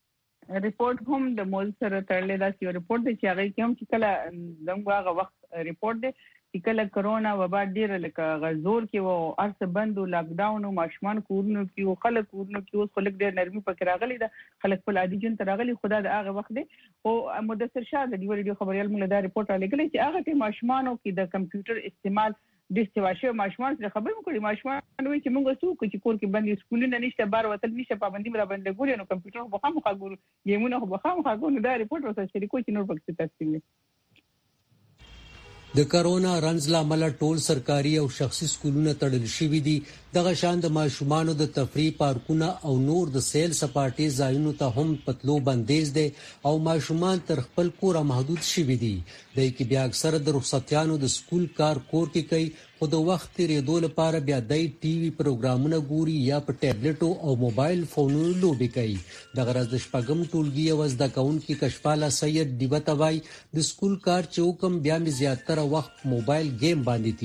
ریپورت هم د مول سره تړلې دا چې ریپورت چې هغه کوم چې کله دغه هغه وخت ریپورت دی چې کله کرونا وبا ډیر لکه غزور کې وو ارس بندو لاک ډاون او ماشومان کورونو کې او خلک کورونو کې اوس خلک ډیر نرمي پکې راغلي دا خلک په عادي جن تراغلي خدا د هغه وخت دی او مدثر شاه د ویډیو خبريال موږ دا ریپورت لګلې چې هغه ته ماشومانو کې د کمپیوټر استعمال د استواشه ماشومان سره خبرې وکړي ماشومان وایي چې موږ څوک چې کور کې باندې سکولونه نشته بار وتل نشته پابندي مرا باندې ګوري نو کمپیوټر خو خامخا ګورو یمونه خو خامخا ګورو دا ریپورت ورته شریکو چې نور پکې تفصیل د کرونا رنځ لامل ټول سرکاري او شخصي سکولونه تړل شوي دي دغه شان د ماشومانو د تفریح پارکونه او نور د سیل سپاټي ځایونو ته هم پتلو بندیز دي او ماشومان تر خپل کور محدود شوي دي د کې بیا اکثره د رخصتیانو د سکول کار کور کې کوي خو د وخت تیرېدو لپاره بیا د ټي وي پروګرامونه ګوري یا په ټابلیټو او موبایل فونونو لوبي کوي د غرض د شپږم ټولګي او زده کوونکو کشپاله سید دیوتوای د سکول کار چوکم بیا می زیاتره وخت موبایل گیم باندې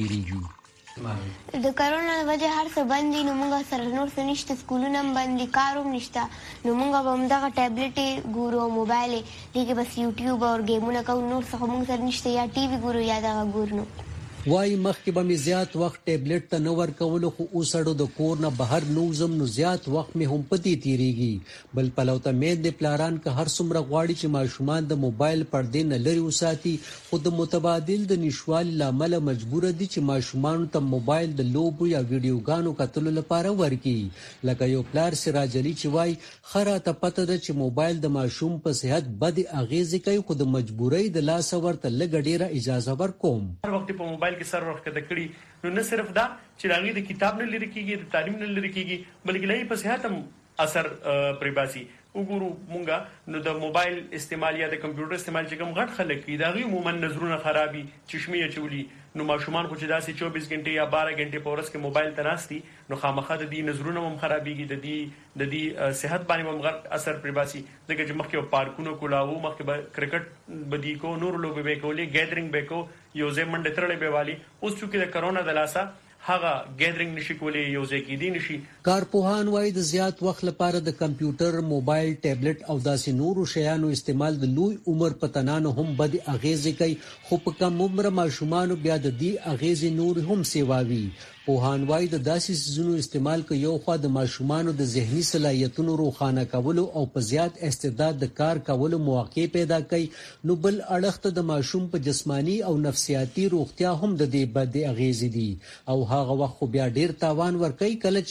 تیریږي د کرونا وجه هر څه بند دي نو موږ سره نور څه نشته سکولونه بند دي کاروم نشته نو موږ به همدغه ټابلیټ ګورو موبایل دغه بس یوټیوب او گیمونه کوو نور څه موږ سره نشته یا ټي وي ګورو یا دغه ګورو وای مخکې به می زیات وخت ټابلیټ ته نو ورکول خو اوسړو د کور نه بهر نوزم نو زیات وخت می هم پتی تیریږي بل پلوته مې د پلاران که هر څومره غواړي چې ماشومان د موبایل پردې نه لري وساتي خو د متبادل د نشوال لامل مجبور دي چې ماشومان ته موبایل د لوبو یا ویډیوګانو کتلو لپاره ورکړي لکه یو پلار سراج علي چې وای خره ته پته ده چې موبایل د ماشوم په صحت بد اغیز کوي خو د مجبورۍ د لاس ورته لګ ډیره اجازه ورکوم هر وخت په موبایل کې سر ورکړه کړی نو نه صرف دا چې راغلي د کتاب نه لري کیږي د تعلیم نه لري کیږي بلکې لای په صحت هم اثر پریباسي وګورو مونږه نو د موبایل استعمال یا د کمپیوټر استعمال چې کوم غټ خلک کی دا غي عموما نظرونه خرابي چشمه چولي نو ماشومان خو چې داسې 24 غنټه یا 12 غنټه په ورځ کې موبایل تناستي نو خامخا د دې نظرونه هم خرابيږي د دې صحت باندې هم غټ اثر پریباسي دغه چې مخکې پارکونو کولاو مخکې کرکټ بدی کو نور لوب به کولې ګیدرینګ به کو یو ځای منډه ترلې به والی اوس چې د کرونا د لاسه هغه ګیدرینګ نشي کولای یو ځای کې دی نشي کارپوهان وايي د زیات وخت لپاره د کمپیوټر موبایل ټابلیټ او داسې نورو شیانو استعمال د لوی عمر په تنانو هم بد اغیز کوي خو په کم عمر ماشومان بیا د دې اغیز نور هم سیواوي پوهان وايي د داسې سيزونو استعمال کوي یو خوا د ماشومان د ذهني صلاحیتونو روښانه کولو او په زیات استعداد د کار کولو مواقع پیدا کوي نو بل اړخ د ماشوم په جسمانی او نفسیاتي روغتیا هم د دې بد اغیز دي او هغه وخت بیا ډیر تاوان ورکوي کله چې یو ماشوم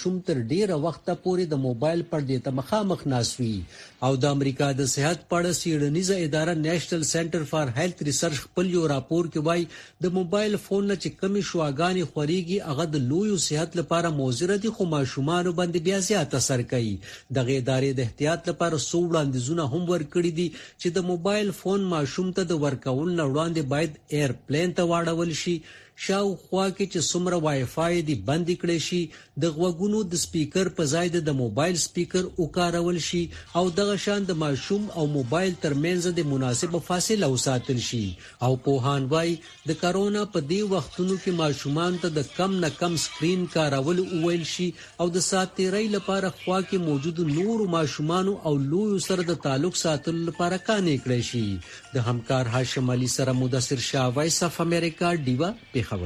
ماشوم تر ډیره وخت پورې د موبایل پردې ته مخامخ ناسوي. او د امریکا د صحت پاړه سیړنیزه اداره نېشنل سنټر فار هیلث ریسرچ خپل یو راپور کې وایي د موبایل فون نه چې کمی شواګانی خوريږي هغه د لوی صحت لپاره مضر دي، خو ماشومان باندې بیا زیات اثر کوي. دغه ادارې د احتیاط لپاره څو وړاندیزونه هم ورکړي دي چې د موبایل فون ماشوم ته د ورکول نه وړاندې باید ایرپلین ته واړول شي، شاوخوا کې چې څومره وای فای دی بند کړي شي، د غوګونو د سپیکر په ځای د موبایل سپیکر وکارول شي، او دغه شان د ماشوم او موبایل ترمنځ د مناسب فاصله وساتل شي. او پوهان وای د کرونا په دی وختونو کې ماشومان ته د کم نه کم سکرین کارول وویل شي، او د ساتیرۍ لپاره خوا کې موجود نور ماشومان او لوی سره د تعلق ساتلو لپاره کانې کړي شي. د همکار هاشم علي سره مدثر شاه، وایس اف امریکا، ډیوا خبر.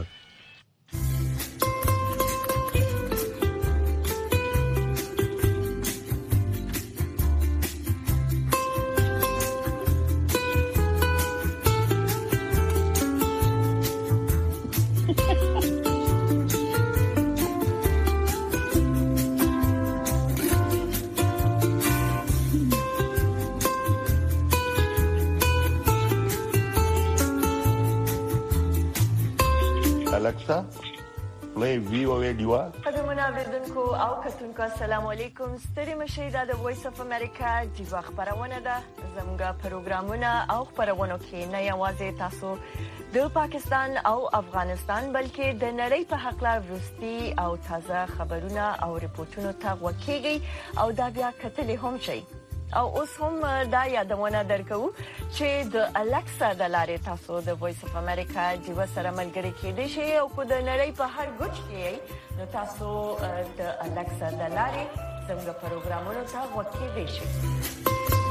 Alexa, play VOA Diva. قدرمن اوریدونکو او کتونکو السلام علیکم. ستړي مشئ د وایس اف امریکا دیوا خبرونه ده. زموږه پروګرامونه او خبرونه کې نه یوازې تاسو د پاکستان او افغانستان بلکې د نړۍ په حق لا ورستي او تازه خبرونه او ریپورتونه ته وکیږي او دا بیا کتلې هم شي. او اوس هم دا یادونه درکو چې د الکسا د لارې تاسو د وایس اف امریکا دیوا سره ملګری کېدئ شئ او کو د نړۍ په هر ګوټ کې نو تاسو د الکسا د لارې زموږ پروګرامونو ته وکیدئ شئ.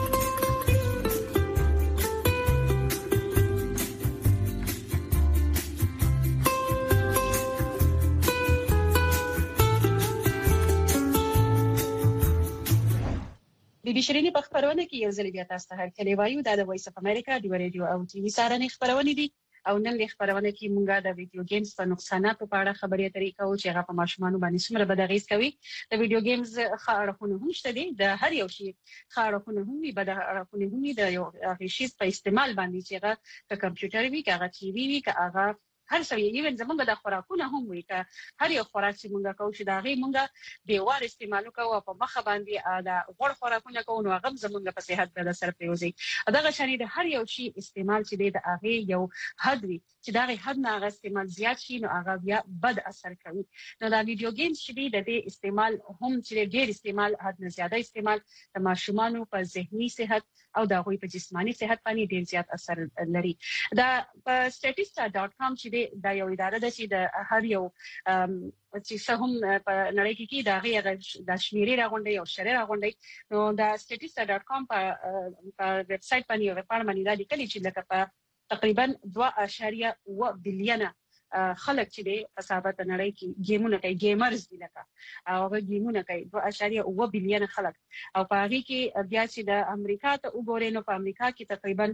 بي شيريني په خبرونه کې یو ځل بیا تاسو ته هرکلی وایو. دا د وایس اف امریکا د ریډیو او ټي وي سره خبرونه دي او نن د خبرونه کې مونږه د ویډیو گیمز په نقصاناتو په اړه خبرې اترې کوو چې هغه په ماشومان باندې څومره بدغیز کوي. د ویډیو گیمز خاړهونه هم شته دي، د هر یو شي خاړهونه هم وي، بدغیزونه هم وي، د یو شي په استعمال باندې چې هغه کمپیوټر وي، هغه ټي وي وي، هغه هر څه ایون زمونږ د خوراکونه هم وي، که هر یو خوراک چې مونږ کوو چې دا غي مونږ به وار استعمالو کوو په مخه باندې دا غوړ خوراکونه کوو نو هغه زمونږ په صحت باندې اثر کوي. دغه شری د هر یو شي استعمال چې د هغه یو حد وي چې دا غي حد نه هغه استعمال زیات شي نو هغه بیا بد اثر کوي. نو دا ویډیو گیمز چې د استعمال هم چې ډیر استعمال حد نه زیاته استعمال د ماشومان په ذهني صحت او د غوي په جسمانی صحت باندې ډیر زیات اثر لري. دا په statista.com چې دا یو اداره ده چې د هر یو چې څه هم په نړۍ کې دا غي د شمیرې راغونډي او شری راغونډي نو دا statista.com په ویب سټ باندې یو ریپورت باندې دا لیکلي چې لکه په تقریبا 2.1 بلین خلک چې د حسابات نړۍ کې گیمونه کوي، گیمرز دي لکه او گیمونه کوي 2.1 بلین خلک. او په هغه کې بیا چې د امریکا ته وګورئ نو په امریکا کې تقریبا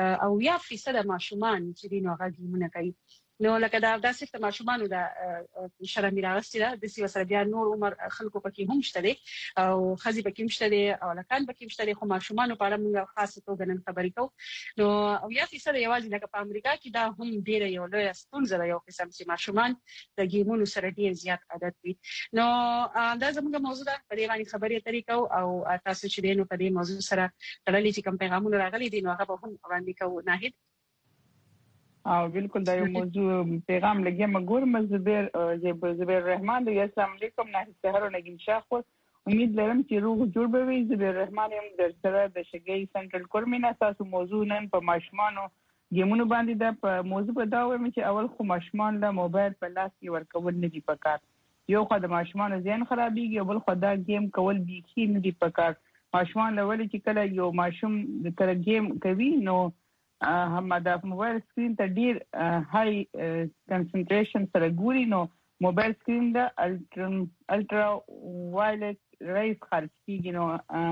80% ماشومان چې نو هغه گیمونه کوي. نو لکه دا صرف ماشومان د شرمې راغستې ده د سیو سره بیا نور عمر خلکو پکې هم شته دي او خزي پکې هم شته دي او لکان پکې هم شته دي، خو ماشومان په اړه موږ خاصه توګه نن خبرې کوو. نو او یا فیصد یوازې لکه په امریکا کې دا هم ډیره یو لوی ستونزه ده، یو قسم چې ماشومان د گیمونو سره ډیر زیات عادت وي. نو دا زموږ موضوع ده، په دې باندې خبرې اترې کوو او تاسو چې دینو په دې موضوع سره تړلې چې کوم پیغامونه راغلي دي نو هغه به هم وړاندې کوو. ناهید او بالکل دا یو موضوع پیغام لګیا مګور زبیر رحمان دی. السلام علیکم. نه سحر او نگین شاخ، امید لرم چې روغ جوړ به وي. زبیر رحمان هم در سره د شګي سنټرل کورمینا تاسو موضوع نن په ماشومانو گیمونو باندې دا په موضوع په دا وایم چې اول خو ماشومان له موبایل په لاس کې ورکول نه دي پکار. یو خو د ماشومان ذهن خرابېږي او بل خو دا گیم کول بيخي نه دي پکار. ماشومان له ولې چې کله یو ماشوم د کله گیم کوي نو هم د موبایل سکرین ته ډیر های کنسنټریشن سره ګوري نو موبایل سکرین د الټرا وایلټ ریز خارج کیږي نو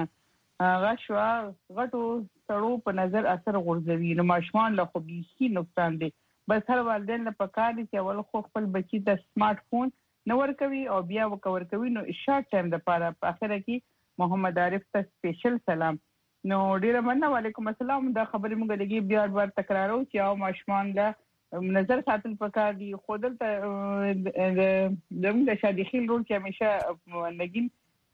غشوا غټو سړو په نظر اثر غورځوي نو ماشومان له خو بيخي نقصان دي. بس هر والدین له پکار دي چې اول خو خپل بچی د سمارټ فون نو ورکوي او بیا ورکوي نو شارټ ټایم د لپاره په اخره کې محمد عارف ته سپیشل سلام. نو ډیره مننه. وعلیکم السلام. دا خبرې موږ لګي بیا تکرارو چې او ماشومان له نظر ساتل پکار دي. خو دلته د شادي خیل رول چې همیشه لګین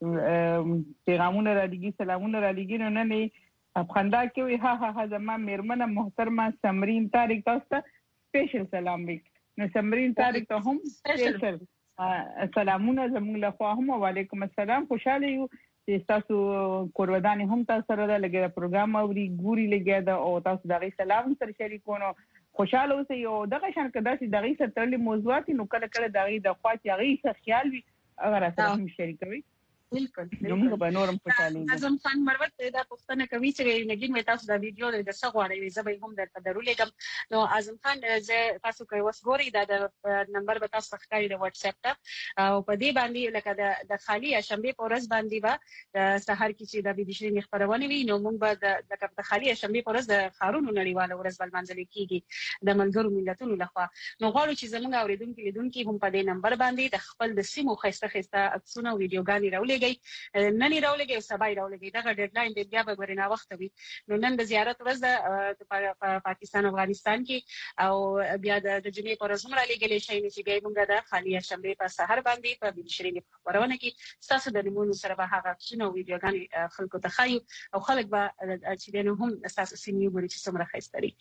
پیغامونه را لګي سلامونه را لګي نو نه افغاندا کې وي ها زما میرمنه محترمه سمرین طارق تاسو ته سپیشل سلام وي. نو سمرین طارق ته هم سپیشل سلامونه زموږ له خوا هم. وعلیکم السلام. خوشاله یو چې تاسو کورودانې هم تاسو سره د لګي پروګرام اوري ګوري لګي دا او تاسو دغه سلام سره شریکونه خوشاله اوسئ. او دغه شان کدا چې دغه سره تړلې موضوعات نو کله کله دغه د خوا چې هغه خیال وي هغه سره هم شریکوي. بالکل موږ به نورم خوشاله. اعظم خان مروت دا پوښتنه کوي چې نګین مې تاسو دا ویډیو د څه غواړئ زه به هم درته درولېږم. نو اعظم خان زه تاسو کوي وسګوري دا د نمبر به تاسو ښکاري د واتس اپ ته او په دې باندې لکه د خالی شنبه پورز باندې به د سحر کې چې د بي بي سي خبرونه وي نو موږ به د خالی شنبه پورز د خارونو نړیواله ورځ بل منځل کیږي د ملګرو ملتونو لخوا. نو غواړو چې زموږ اوریدونکو لیدونکو هم په دې نمبر باندې د خپل د سیمو خسته عکسونه او ویډیوګانې راولېږي. نن راولېږي او سبا راولېږي دا ډیډلاین دی بیا به ورنه وخت وي. نو نن د زیارت ورځ د پاکستان افغانستان کې او بیا د جمعې پر ورځ هم راولېږي چې بیا موږ د خالی شنبه په سحر باندې په بي بي سي خبرونه کې تاسو د نمونه سره به هغه څونه ویډیوګانې خلکو ته خایو او خلک به چې نو هم تاسو سیمه ګوري چې څومره خاصتري.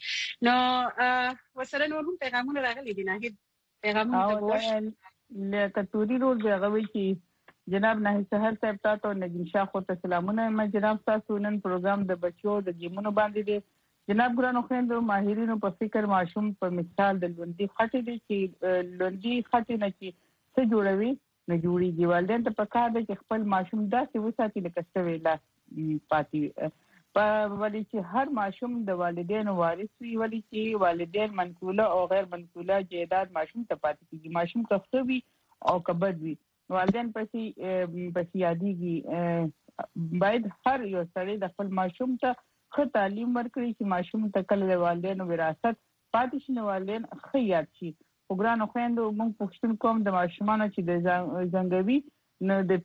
نو وسره نور هم پیغامونه راغلي دي نه پیغامونه ته وښه لکه توري رول دی غوي چې جناب نه سحر صاحب تاسو نجم شاه خو ته سلامونه. ما جناب تاسو نن پروګرام د بچو د گیمونو باندې دی جناب ګرانو خويندو ماهرینو په فکر ماشوم په مثال د لوندي خټې دي چې لوندي خټې نه چې څه جوړوي نه جوړيږي. والدین ته پکار دي چې خپل ماشوم داسې وساتي لکه څه ویلا پاتې په ولې چې هر ماشوم د والدینو وارث وي ولې چې والدین منقوله او غیر منقوله جیداد ماشوم ته پاتې کیږي. ماشوم کفوي او کبد وي والدین پسې یادېږي. باید هر یو سړی د خپل ماشوم ته ښه تعلیم ورکړي چې ماشوم ته کله د والدینو وراثت پاتې شي نو والدین ښه یاد شي. وګرانو خويندو موږ پوښتنه کوم د ماشومانو چې د زنګوي نو د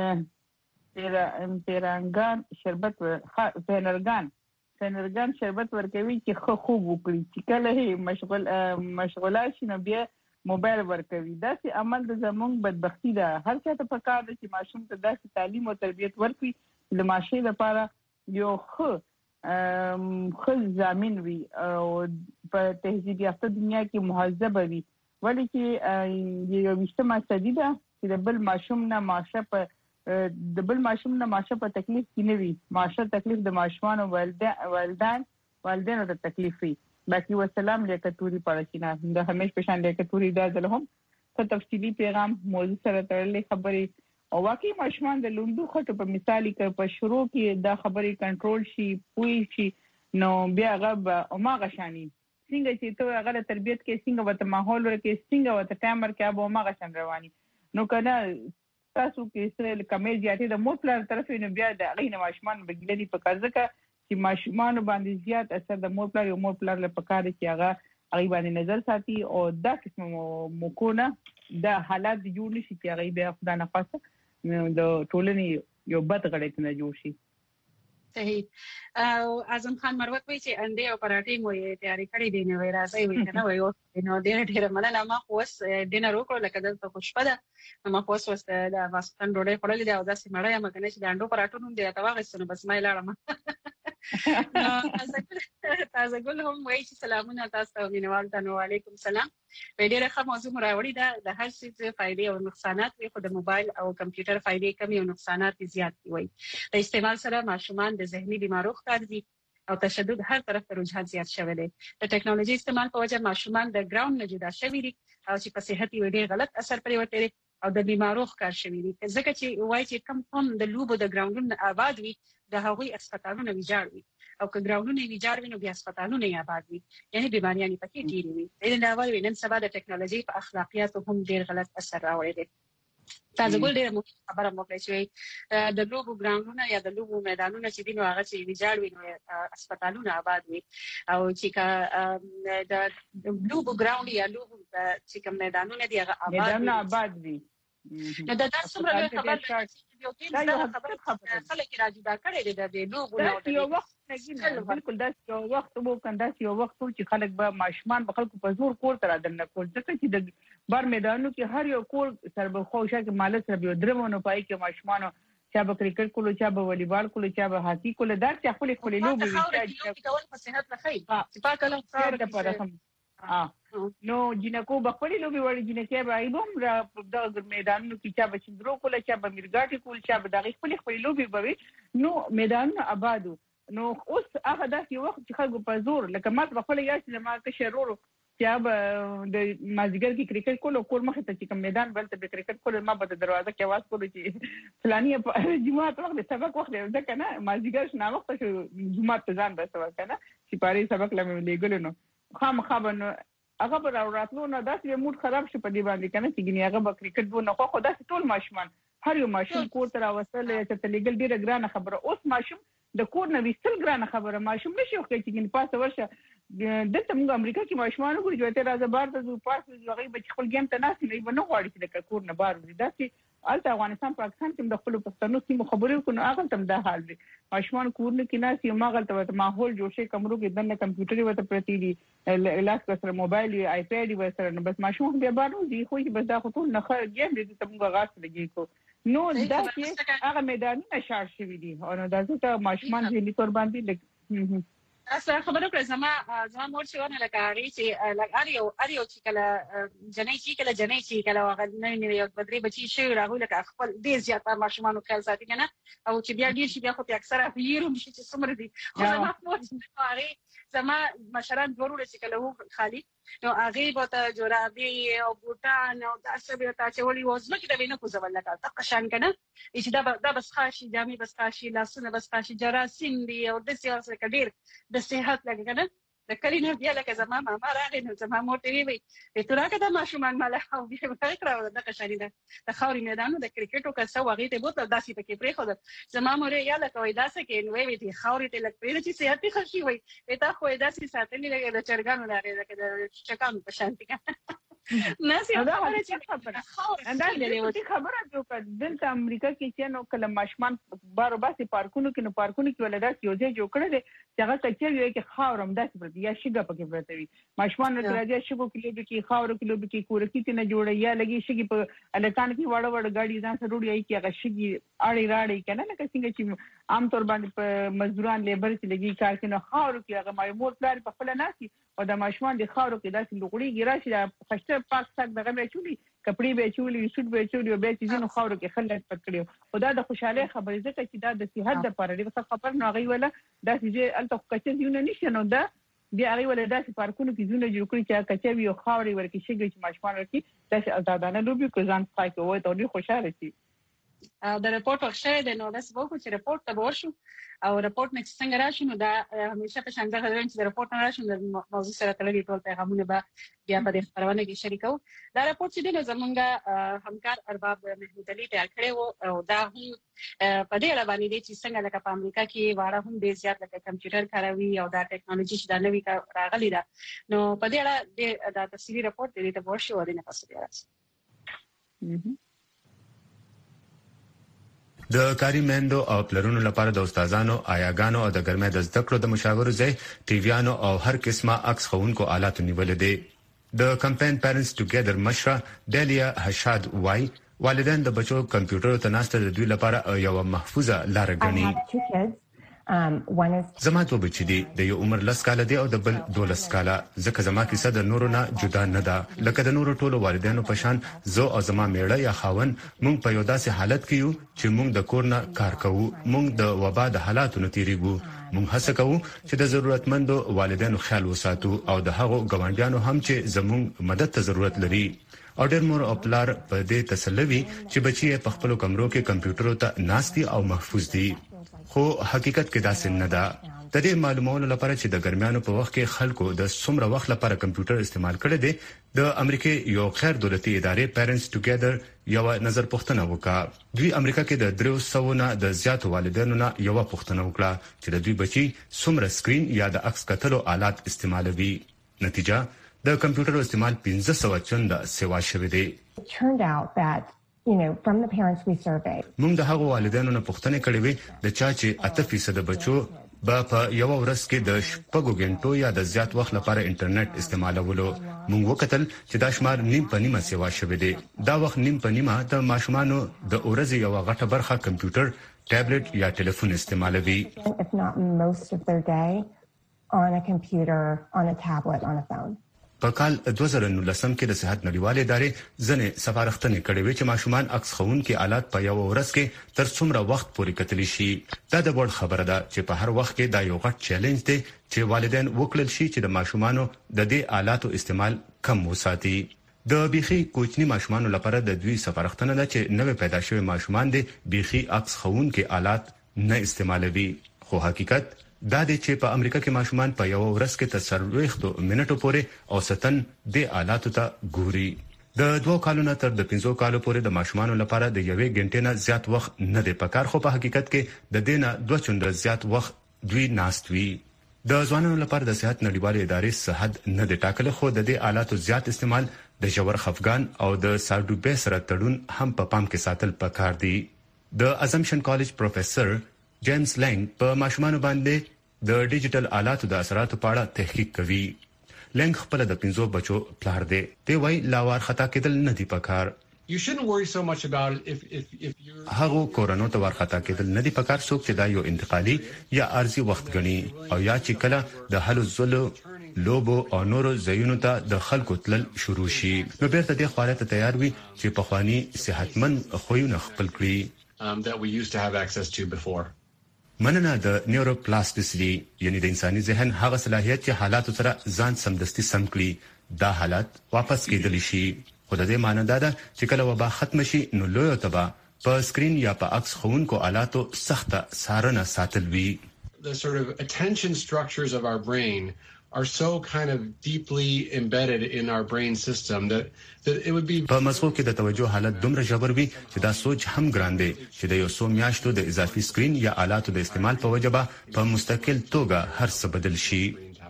پیرانګان شربت فنرګان شربت ورکوي چې ښه خوب وکړي چې کله مشغوله شي نو بیا موبایل ورکوي. دا چې عمل د زمونږ بدبختی ده. هر چا ته پکار ده چې ماشوم ته داسې تعلیم او تربیت ورکړي چې د معاشرې لپاره یو ښه ضامن وي او په تهذیب یافته دنیا کې مهذب وي. ولې چې یو وشتمه صدی ده چې د بل ماشوم نه ماشه په تکلیف کې نه وي. ماشه تکلیف د ماشومان او والدین ته تکلیف وي. باقي والسلام لیکتوري پړشینا د همیش پېښان لیکتوري دا ځلهم څه تفصیلی پیغام موضوع سره تړلې خبرې او واقعي ماشومان د لوندو خټو په مثالي کې په شروع کې دا خبرې کنټرول شي پوي شي نو بیا هغه اوماغه شاني څنګه چې ته هغه تربيت کې څنګه وته ماحول ورکې څنګه وته ټایمر کې به اوماغه شان رواني نو کنه تاسو کې سره کمې زیاتې د مو پلان طرف نه بیا د غینه ماشومان بګلې په قرضه کې چې ماشومان باندې زیات اثر د مور پلان له پکاره چې هغه باندې نظر ساتي او دا قسم مکونه دا حالات جوړ نشي چې هغه به خدای نه خاصه د ټولنې یو بد غړې نه جوړ شي. صحیح. او اعظم خان مروت وی چې انډه او پراټې مو یې تیاری کړې دي نو راځي وی کنه وی او نو ډېر مننه. ما اوس ډینر وکړ لکه دلته خوشپده ما اوس د واسطن ډوډۍ خورلې دا د سیمړې ما کنه چې د انډو پراټو نوم دی تا واغستنه بس ما لاړم. تاسو ګل هم وایي چې سلامونه تاسو ته مینوال ته نو علیکم السلام. په ډیره ښه موضوع راوړی دا د هر څه فائدې او نقصانات وي خو د موبایل او کمپیوټر فائدې کم او نقصانات زیات وي. د استعمال سره ماشومان د ذهني بیمارو ښکار دي او تشدد هر طرف ته رجحان زیات شوی دی. د ټکنالوژي استعمال په وجه ماشومان د ګراوند نه جدا شوي دي او چې په صحت یې ډېر غلط اثر پرې وته او د بیمارو ښکار شوی دي. ځکه چې وایي چې کم د لوبو د ګراوندونو آباد وي د هغوی هسپتالونه ویجاړ وي او که ګراوندونه ویجاړ وي نو بیا هسپتالونه یې آباد وي یعنی بیماریاں پکې ډېرې وي. دا ډول نن سبا د ټکنالوژي په اخلاقیاتو هم ډېر غلط اثر راوړي دي. تاسو ګول ډېر خبره مو کړې چې د لوبو ګراوندونه یا د لوبو میدانونه چې دي نو هغه چې ویجاړ وي نو هسپتالونه آباد وي او چې د لوبو ګراوند یا لوبو چې کوم میدانونه دي هغه آباد وي نو دا څومره خبر یو ټیم سره خبره خلک راځي دا کړي د لوبونو یو وخت نه بالکل دا یو وخت وو کنده یو وخت چې خلک به ماشومان به خلکو په زور کور تر دنه کول ځکه چې د بار میدانو کې هر یو کور سره به خوښه کې مال سره به درمونو پای کې ماشومان چا به کرکټ کولو چا به والیبال کولو چا به هاکی کولو دا چې خپل لوبي چې ډول په صحت لخي چې پاکه لاره د پرهم نو جنکو بخپلی لوبي وړي جنکه به ایبم را د میدانونو کې چا به چندرو کوله چا به میرګاټي کول چا به د خپل لوبي به نو میدان آبادو نو اوس هغه د یو وخت چې خلکو په زور لکه مات بخپل یاسي ما کې شرورو چې به د مازیګر کې کرکټ کولو کور مخه ته چې کوم میدان بل ته کرکټ کول ما په دروازه کې आवाज کولو چې فلاني جمعه وخت سبق وخت ده کنه مازیګر شنه وخت چې جمعه ته ځان بسو کنه چې پاري سبق لمه لګل نو خامخابن هغه به راتلو نه داسې موډ خراب شي په دې باندې کنه چې ګنې هغه به کرکټ وونه خو داسې ټول ماشومان هر یو ماشوم کور ته راوصل چې تلګل ډیره ګرانه خبره اوس ماشوم د کور نه وستل ګرانه خبره ماشوم نشي خو چې ګنې پاسه ورشه دلته موږ امریکا کې ماشومان وګورئ چې ته راځه بار ته پاسه هغه به خپل ګیم ته ناسي نه بنو غواړي چې د کور نه بار وي داسې الته افغانستان پاکستان کې د خپل پښتنو سیمه خبرې کوي هغه تم دا حال دی ماشومان کور نه کې ناسي ماغل ته ماحول جوړ شي کمرو کې دنه کمپیوټر وته پرتی دي لاس سره موبایل وي آیپاد وي سره بس ماشوم بیا بارو دي خو چې بس دا خو ټول نه خیر ګیم دي ته موږ غاښ لګي کو نو دا چې هغه میدانونه شار شوی دي او دا چې ماشومان دې تور باندې لګي اصل خبره کړم زما مور چې ونه لکه هغه چې لکه اریو چې کله جنې چې کله هغه نه یو بدري بچي شي راغلی لکه خپل ډیر زیات ماشومان خیال ساتي کنه او چې بیا ډیر شي بیا خو په اکثره هیرو شي چې څومره دي خو زما مور چې هغه زما مشران ورول چې کله هو خالي نو هغه بوته جورابي او بوتان او تاسو به تاسو ولي وزنه کې د وینې کو زول لکه تقشان کنه چې دا بس خاشي جامي بس خاشي لاسونه بس خاشي جراثیم دي او د سیاست کډیر د صحت لګي کنه د کلینه بیا لکه زما ماما راغی نو زما مور ته وی ته راکه د ماشومان مال او بیا راکړه د قشانی د خاوري میدانو د کرکټو کسه وغه ته بوتل داسې پکې پرې خو زما مور یا لکه وای داسې کې نو وی دي خاوري ته لکه پرې چې صحت خشي وي ته خو داسې ساتلې لګي د چرګانو لاري لکه د چکانو په شانتي ناسي دا خبره خبره جو دلته امریکا کې چې نو کله ماشومان بارو باسي پارکونو کې نو پارکونو کې ولدا یو ځای جوړ کړی دی چې هغه کچې وي چې خاورم داسې پرته یا شګه پکې پرته وي ماشومان راځي شګو کې کې خاورو کې کې کور کې نه جوړي یا لګي شګي په الکان کې وړ وړ غاډي ځان سره وړي چې هغه شګي اړي راړي کنه لکه څنګه چې عام طور باندې په مزدوران لیبر چې لګي کار کوي نو خاورو کې هغه مایمور پلار په خپل ناسي او د ماشومان د خاورو کې داسې لوګړي ګراشي د خشته پاک ساک دغه به چولي کپڑے به چولي سوت به چولي او به چې نو خاورو کې خلک پکړي خدا د خوشاله خبرې ځکه چې دا د صحت لپاره دی څه خبر نه غي ولا داسې چې الته کچې زیونه نشي نو دا بیا غي ولا داسې پارکونو کې زونه جوړ کړی چې کچې وي او خاوري ورکی شي چې ماشومان ورکی داسې آزادانه لوبي کو ځان پای کوي ته ډیر خوشاله شي د رپورت ورشه د نو داس وو چې رپورت ته ورشو او رپورت نه څنګه راشي نو دا همیشه په شان دغه چې رپورت نه راشي د موضوع سره تړلې ټول پیغامونه به بیا په خبرونه کې شریکو دا رپورت چې د زمونږ همکار ارباب محمود علي تیار کړی وو او دا هم په دې اړه باندې چې څنګه لکه په امریکا کې واړه هم ډیر زیات لکه کمپیوټر کاروي او دا ټیکنالوژي چې دا نوې راغلي ده نو په دې اړه د تفصیلي رپورت دې ته ورشو ورنه پاسه بیا راځي د کاری مندو او پلرونو لپاره د استادانو آیاګانو او د ګرمه د زده کړو د مشاورو ځای ټیویانو او هر قسمه عکس خونکو آلات نیول دي د کمپاین پیرنټس ټوګیدر مشره ډالیا حشاد وای والدین د بچو کمپیوټر ته ناشته د دوی لپاره یو محفوظه لار غني زما دوه بچی دي د یو عمر 10 کال دی او د بل 12 کال ځکه زما کیسه د نورو نه جدا نه ده لکه د نورو ټولو والدینو په شان زه او زما میړه یا خاون مونږ په یو داسې حالت کې یو چې مونږ د کور نه کار کوو مونږ د وبا د حالاتو نه تیریږو مونږ هڅه کوو چې د ضرورتمندو والدینو خیال وساتو او د هغو ګاونډیانو هم چې زموږ مدد ته ضرورت لري او ډېر مور او پلار په دې تسلوي چې بچي په خپل کمرو کې کمپیوټر ته ناشتي او محفوظ دي خو حقیقت کې دا څنګه نه ده د دې معلوماتو لپاره چې د ګرمیانو په وخت کې خلکو د څومره وخت لپاره کمپیوټر استعمال کړی دی د امریکای یو غیر دولتي ادارې پیرنټس ټوګیدر یو نظر پوښتنه وکړه دوی امریکا کې د 300 نه د زیات والدینو نه یو پوښتنه وکړه چې د دوی بچي څومره سکرین یا د عکس کتلو آلات استعمالوي نتیجه د کمپیوټر استعمال 1500 چنده سیوا شوه دی from the parents we surveyed. موږ د هغو والدینو نه پوښتنه کړې وې د چا چې 8% بچو په یو ورځ کې د 6 غنټو یا د زیات وخت لپاره انټرنیټ استعمالولو. موږ وکتل چې دا شمار نیم په نیمه سیوا شوی دی. دا وخت نیم په نیمه د ماشومانو د ورځې یو غټه برخه کمپیوټر، ټابلیټ یا ټلیفون استعمالوي. If not most of their day on a computer, on a tablet, on a phone. په کال 2019 کې د صحت نړیوالې ادارې ځنې سپارښتنې کړې وې چې ماشومان عکس ښوونکي آلات په یو ورځ کې تر څومره وخت پورې کتلی شي. دا د وړ خبره ده چې په هر وخت کې دا یو غټ چیلنج دی چې والدین وکړل شي چې د ماشومانو د دې آلاتو استعمال کم وساتي. د بيخي کوچني ماشومانو لپاره د دوی سپارښتنه ده چې نوې پیدا شوی ماشومان د بيخي عکس ښوونکي آلات نه استعمالوي. خو حقیقت دا دی چې په امریکا کې ماشومان په یو ورځ کې تر 40 منټو پورې اوسطن د آلاتو ته ګوري. د 2 کالونو تر د 15 کالو پورې د ماشومانو لپاره د 1 غنټې نه زیات وخت نه دی پکار، خو په حقیقت کې د دینه 2 چنده زیات وخت دوی ناست وي. د ځوانانو لپاره د صحت نړیوالې ادارې صحت نه دی ټاکل، خو د دې آلاتو زیات استعمال د ژور خفګان او د ساډوبې سره تړون هم په پام کې ساتل پکار دي. د ازمپشن کالج پروفیسور جیمز لنګ په ماشومانو باندې د ډیجیټل آلاتو د اثراتو په اړه تحقیق کوي. لنګ خپل د 15 بچو پلار دی. دی وای لاوار خطا کېدل نه دی پکار. You shouldn't worry so much about it if you're هغه کورونو ته ورخطا کېدل نه دی پکار، څوک چې دا یو انتقالي یا ارزي وخت غني او یا چې کله د حلو زلو لوبو او نورو ځایونو ته د خلکو تلل شروع شي، نو بیرته د خواله ته تیار وي چې په خواني صحتمن خوونه خپل کړي that we used to have access to before. مننه د نیوروپلاستیسټي یعنی د انساني ذهن هغه صلاحیت چې حالاتو سره ځان سمدستي سم کړي. دا حالات واپس کېدلی شي، خو د دې معنی دا ده چې کله وبا ختم شي نو لوی تبا په سکرین یا په عکس ښوونکو آلاتو سخته څارنه ساتل وي. The sort of attention structures of our brain are so kind of deeply embedded in our brain system that it would be په مزغو کې د توجه حالت دومره ژور وي چې دا سوچ هم ګران دی چې د یو څو میاشتو د اضافي سکرین یا آلاتو د استعمال په وجه په مستقل توګه هر څه بدل شي.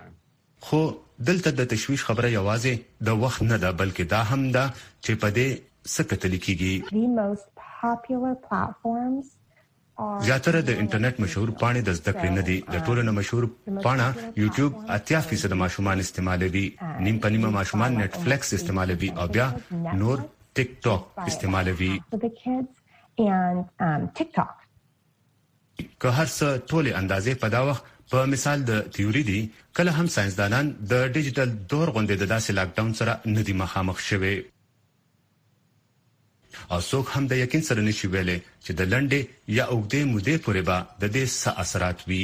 خو دلته د تشویش خبره یوازې د وخت نه ده، بلکې دا هم ده چې په دې څه کتل کېږي. The most popular platforms زیاتره د انټرنیټ مشهور پاڼې د زده کړې نه دي. د ټولو نه مشهور پاڼه یوټیوب 80% ماشومان استعمالوي، نیم په نیمه ماشومان نتفلیکس استعمالوي او بیا نور ټیک ټاک استعمالوي. که هر څه ټولې اندازې په دا وخت په مثال د تیوري دي، کله هم ساينسدانان د ډیجیټل دور غونډې د داسې لاک ډاون سره نه دي مخامخ شوي. او څوک هم د یقین سره نشي ویلي چې د لنډې یا اوږدې مودې پورې به د دې څه اثرات وي.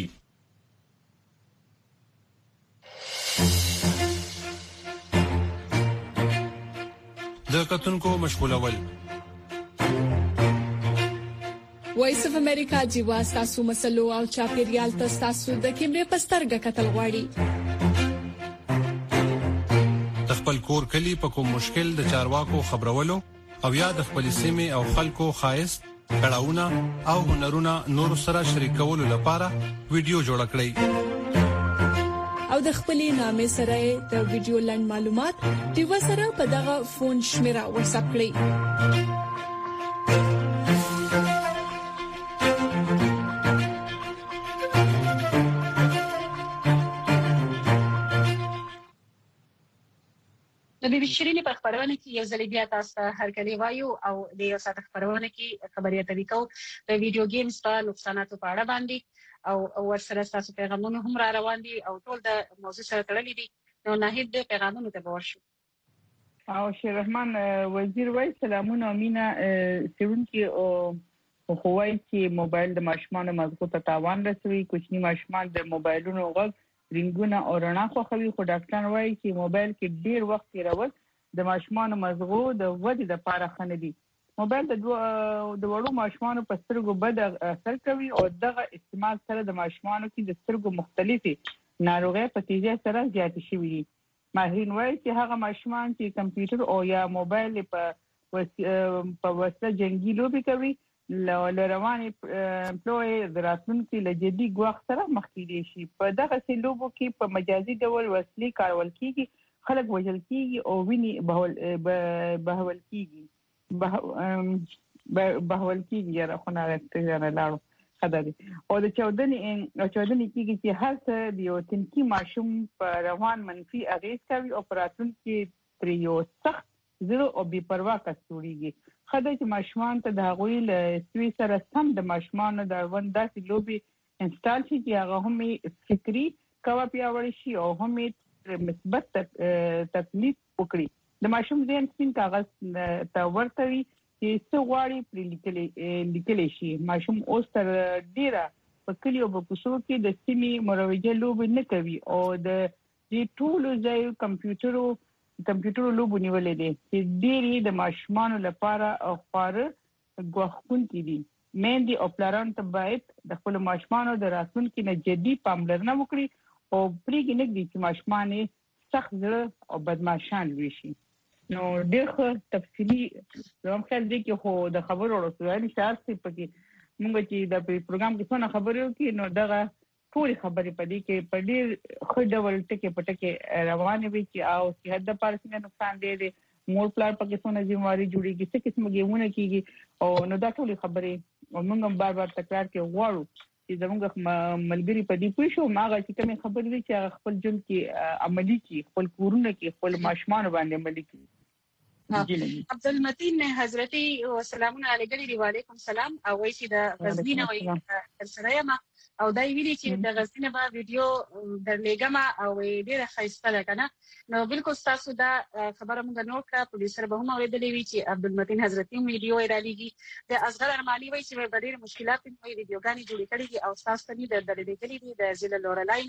د کتونکو مشغولول وایس اف امریکا جیوا تاسو مسلو او چاپیریال تاسو د کیمرې پسترګه کتل غواړي. د خپل کور کلی په کوم مشکل د چارواکو خبرولو او یا د خپل سیمه او خلکو خاص کړهونه او هنرونه نور سره شریکولو لپاره ویډیو جوړ کړئ او د خپلې نامې سره د ویډیو لاند معلومات د وسره په دغه فون شمیره واتساپ کړئ. د بي بي شيرين په خبرونه کې یو ځل بیا تاسو ته هرکلی وایو او د یو ساعت خبرونه کې خبري اترې کو د ویډیو گیمز په نقصاناتو په اړه باندې او ورسره تاسو پیغامونه هم را روان دي او ټول د موضوع سره تړلي دي. نو ناهید د پیغامونو ته ورشو. او شیر رحمان وزیر وای سلامونه مینا سیونکي او خوای چې موبایل د ماشومان مزغو ته تاوان رسوي. کوچني ماشومان د موبایلونو غږ رنګونه او رڼا خوښوي، خو ډاکټر وایي چې موبایل کې ډیر وخت تیرول د ماشومان مزغو د ودې لپاره ښه نه دي. موبایل د وړو ماشومان په سترګو بد اثر کوي او دغه استعمال سره د ماشومان کې د سترګو مختلفي ناروغۍ په تیزی سره زیات شوي دي. ماهرین وایي چې هغه ماشومان چې کمپیوټر او یا موبایل په وسیله جنگي لوبي کوي لرواني پلوي دراتونکو لجدي غوښ سره مخ کېدي شي. په دغه سلوبو کې په مجازي ډول وسلې کارول کیږي، خلک وژل کیږي او ویني بهول کیږي. بهول کیږي راخونه راځي نه لاړو خدای او د چودنې کیږي چې هر څه د یو تنکي ماشوم په روان منفي اغیز کوي او پراتون کې پر یو سخت زړه او بې پروا کستوريږي خدای چې ماشومان ته د غوي له سوي سره سم د ماشومان د ونداسي لوبي انسټال شي چې هغه هم فکری کوا پیاوړی شي او هم مثبت تکلیف وکړي د ماشوم ذهن سپین کاغذ ته ورتوي چې څو غواړي پر لیکل شي ماشوم اوس تر ډیره په کلیو په کوڅو کې د سیمې مروجه لوبي نه کوي او د دې ټول ځای کمپیوټر لوبو نیولې دي چې ډېری د ماشومان لپاره او خاره غوښتون دي مېندې او پلاران ته باید د خپل ماشومان د راتلونکي نه جدي پاملرنه وکړي او پرېږدي نه چې ماشومان سخت زړه او بدمعشان وي شي نو ډېر تفصیلی زموږ خیال دی چې خو د خبرو ورسره شارس پکې موږ چې د پروګرام کې څونه خبرو کې نو دغه ټول خبرې پدې کې په ډېر خو ډول ټکي پټکي روانې وي چې او صحت د پارسینه نقصان دی مور پلار پکې څونه ځمواري جوړیږي څه قسم ګیمونه کیږي او نو دا ټول خبرې موږ بار تکرار کې غواړو چې زموږ ملګری پدې پوه شو ماغه چې کوم خبرې دي چې خپل جون کې عملی کې خپل کورونه کې خپل ماشومان باندې عملی کې عبدالمتین حضرتي سلامون علیکم وعلیکم السلام او وایي د غزنی نوې سره ما او دای ویلي چې د غزنی په ویډیو درلېګما او ډیره خاصه ده کنه نو بالکل تاسو دا خبره موږ نوٹ کړه پولیس سره به هم اوریدلې وی چې عبدالمتین حضرتي ویډیو یې را لېږي د اصغر ارماني وایي چې په ډېر مشکلات په ویډیوګانې جوړې کړې دي او تاسو ته د درلېګلې دي د ضلع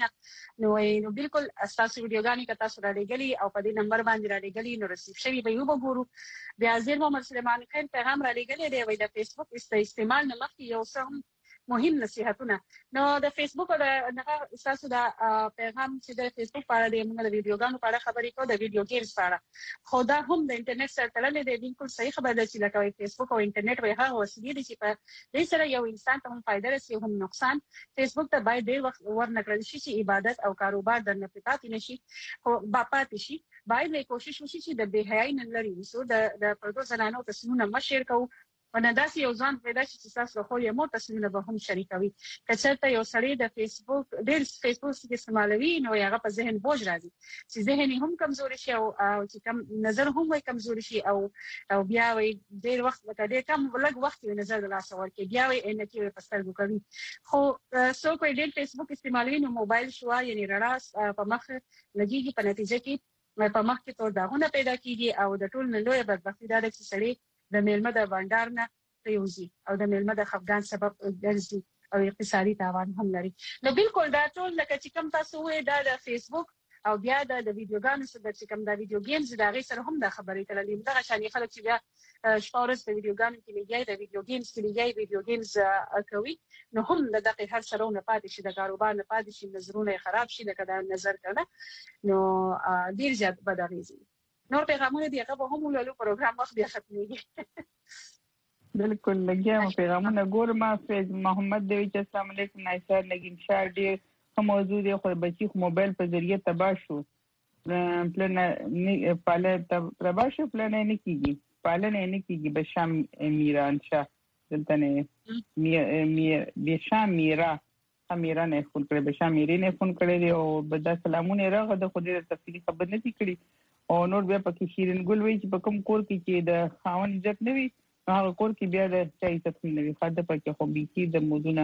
لورلاین نو بالکل تاسو ویډیوګانې که تاسو را لېږلې او په دې نمبر باندې را لېږلې نو رسیب شوی به یو وګورو بیا زیر محمد سلیمان خان پیغام را لېږلې دی وای د فیسبوک استعمال نه مخکې یو څه مهم نصيحتونه نو د فیسبوک او د اساسو د پیغام چې د فیسبوک په اړه د موږ د ویډیوګانو په اړه خبرې کوو د ویډیو گیمز په اړه خو دا هم د انټرنیټ سره تړلې دی بالکل صحیح خبره ده چې لکه فیسبوک او انټرنیټ وایي هغه وسیلې دي چې په دې سره یو انسان ته هم فائدہ رسي هم نقصان فیسبوک ته باید ډېر وخت ورنکړل شي چې عبادت او کاروبار د نفقات نشي خو باپات شي باید کوشش وشي چې د بهایي نه لري وسو د پردو زنانو تصمیمونه مشر کوو وناداسي یو ځان پیدا شي چې تاسو خو یې مو تصمیمونه به هم شریکوي کچته یو سړی د فیسبوک ډېر فیسبوک کې استعمالوي نو هغه په ذهن بوج راځي چې ذهن هم کمزوري شي او چې کم نظر هم وي کمزوري شي او بیا وي ډېر وخت لکه ډېر کم ولګ وخت یې نظر لا سوال کې بیا وي ان کې په سترګو کوي خو سو کوئی ډېر فیسبوک استعمالوي نو موبایل شو یعنی رڼا په مخ لګيږي په نتیجه کې په مخ کې تور داغونه پیدا کیږي او د ټول نه لوی بدبختی دا چې سړی د میلمه د بانډار نه پریوزي او د میلمه د خفګان سبب ګرځي او اقتصادي تاوان هم لري نو بالکل دا ټول لکه چې کوم تاسو وې دا د فیسبوک او بیا د ویډیوګانو سره چې کوم د ویډیو گیمز دا غي سره هم د خبرې تللې دغه شانې خلک چې بیا شپورس د ویډیوګانو کې لګي د ویډیو گیمز کې لګي ویډیو گیمز کوي نو هم د دقیق هر سره نه پاتې شي د کاروبار نه پاتې شي نظرونه خراب شي لکه د نظر کړه نو ډیر زیات بداغیزي نور پیغامونه دی هغه هم له پروګرام وخت بیا ختميږي بالکل لګیا پیغامونه ګورم فیض محمد دی چې السلام علیکم نایسر نگین شار ډیر موضوع دی خو بچی موبایل په ذریعہ تباہ شو پلان پاله تباہ شو پلان نه کیږي پالنه نه کیږي بشام میران شاه دلته نه بشام میرا امیرا نه فون کړی بشام میرې نه فون کړی دی او بد سلامونه راغه د خو دې تفصیلی خبر نه کړی او نور بیا پکې شیرین ګل وی چې په کوم کور کې د خاون عزت نه وي هغه کور کې بیا د چای څه نه وي خاطر پکې خو بيکی د موضوعونه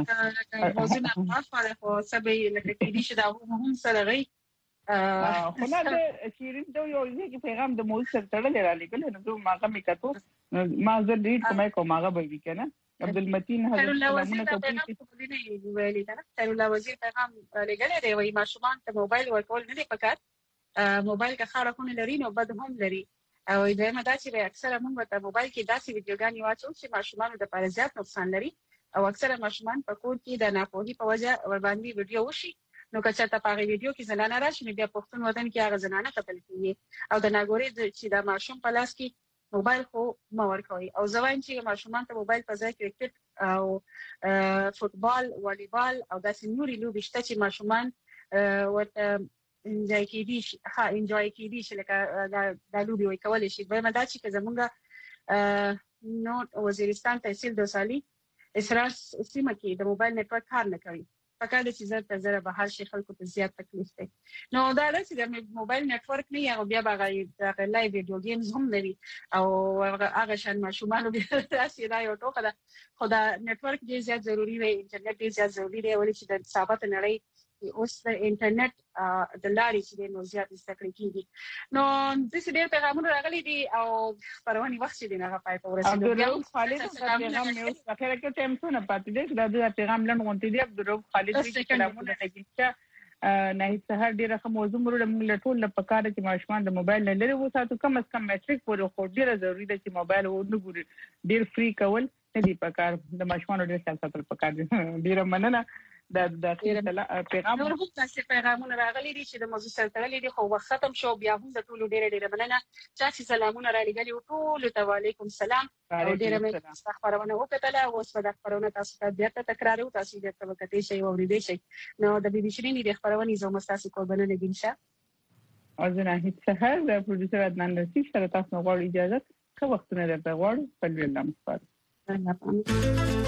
افاره خو سبې لکه کې دي چې دا هم سره غي خو نه د شیرین دوی یو ځکه پیغام د موضوع سره تړلې را لګل نو ماګه مې کتو ما زه ډیټ کومه به وی کنه عبدالمتین حضرت سلامونه کوي ویلي دا خیر الله وزیر پیغام لګل دی وای ماشومان ته موبایل ورکول نه دی پکار موبایل کا خارونه لري نو بد هم لري او دایمه دا چې اکثره موږ ته موبایل کې داسې ویډیوګانې واچو چې ماشومان د لپاره زیات نقصان لري او اکثره ماشومان په کور کې د ناپوهي په وجه ور باندې ویډیو وشي نو که چېرته په ویډیو کې زنانه راشي نو بیا پښتون وطن کې هغه زنانه قتل کیږي او د ناګوري چې د ماشوم په لاس کې موبایل خو مور کوي او ځوان چې ماشومان ته موبایل په ځای کې کرکټ او فوتبال والیبال او داسې نوري لوبې شته چې ماشومان ورته انجوای کیدی شي لکه د لوبي وای کولای شي به مدا چې زمونږ نو وزیرستان تحصیل دوسالي اسراس سیمه کې د موبایل نتورک کار نه کوي پکې د چیزه ته زره به هر شي خلکو ته زیات تکلیف دی نو دا چې د موبایل نتورک نه یو بیا به د لایو ویډیو گیمز هم نه وي او هغه شان ماشومان بیا تاسو دا یو ټوکه ده خو دا نتورک ډیر زیات ضروری دی انټرنیټ ډیر زیات ضروری دی ولې چې د ثابت نړۍ اوس د انټرنیټ د لارې چې نو زیات استفاده کیږي نو د څه ډېر پیغامونه راغلي دي او پرونی وخت چې نه پای ته ورسېدو خالد پیغام مې اوس په خیره کې ټایم څونه پاتې دی دا پیغام لن غونټې دی عبدالرؤف خالد چې کلامونه لګیږي نه هیڅ ډیره کوم موضوع مرور موږ ټول په کار کې ماشومان د موبایل نه لري وساتو کم از کم میټریک پورې خو ډیره ضروری ده چې موبایل ورنګوري ډیر فری کول نه دی په کار د ماشومان ډیر څه ساتل په کار دي ډیره مننه د پیغام نور هم تاسو پیغامونه راغلي دي چې د موضوع سره تړلي دي خو وخت ختم شو بیا هم د ټولو ډیره مننه چې سلامونه را لګلي ټول ته وعلیکم السلام ډیره مننه تاسو خبرونه وکړه او اوس په د خبرونه تاسو ته بیا تکرار او تاسو دې ته وکړئ شي او ورېدې شي نو د بي بي سي د خبرونه زموږ تاسو قربانه نه دینشه ازنه هیڅ سهار د پروډوسر عدنان رشید سره تاسو غواړي اجازه خو وختونه درته غواړم په لوی نام سپارم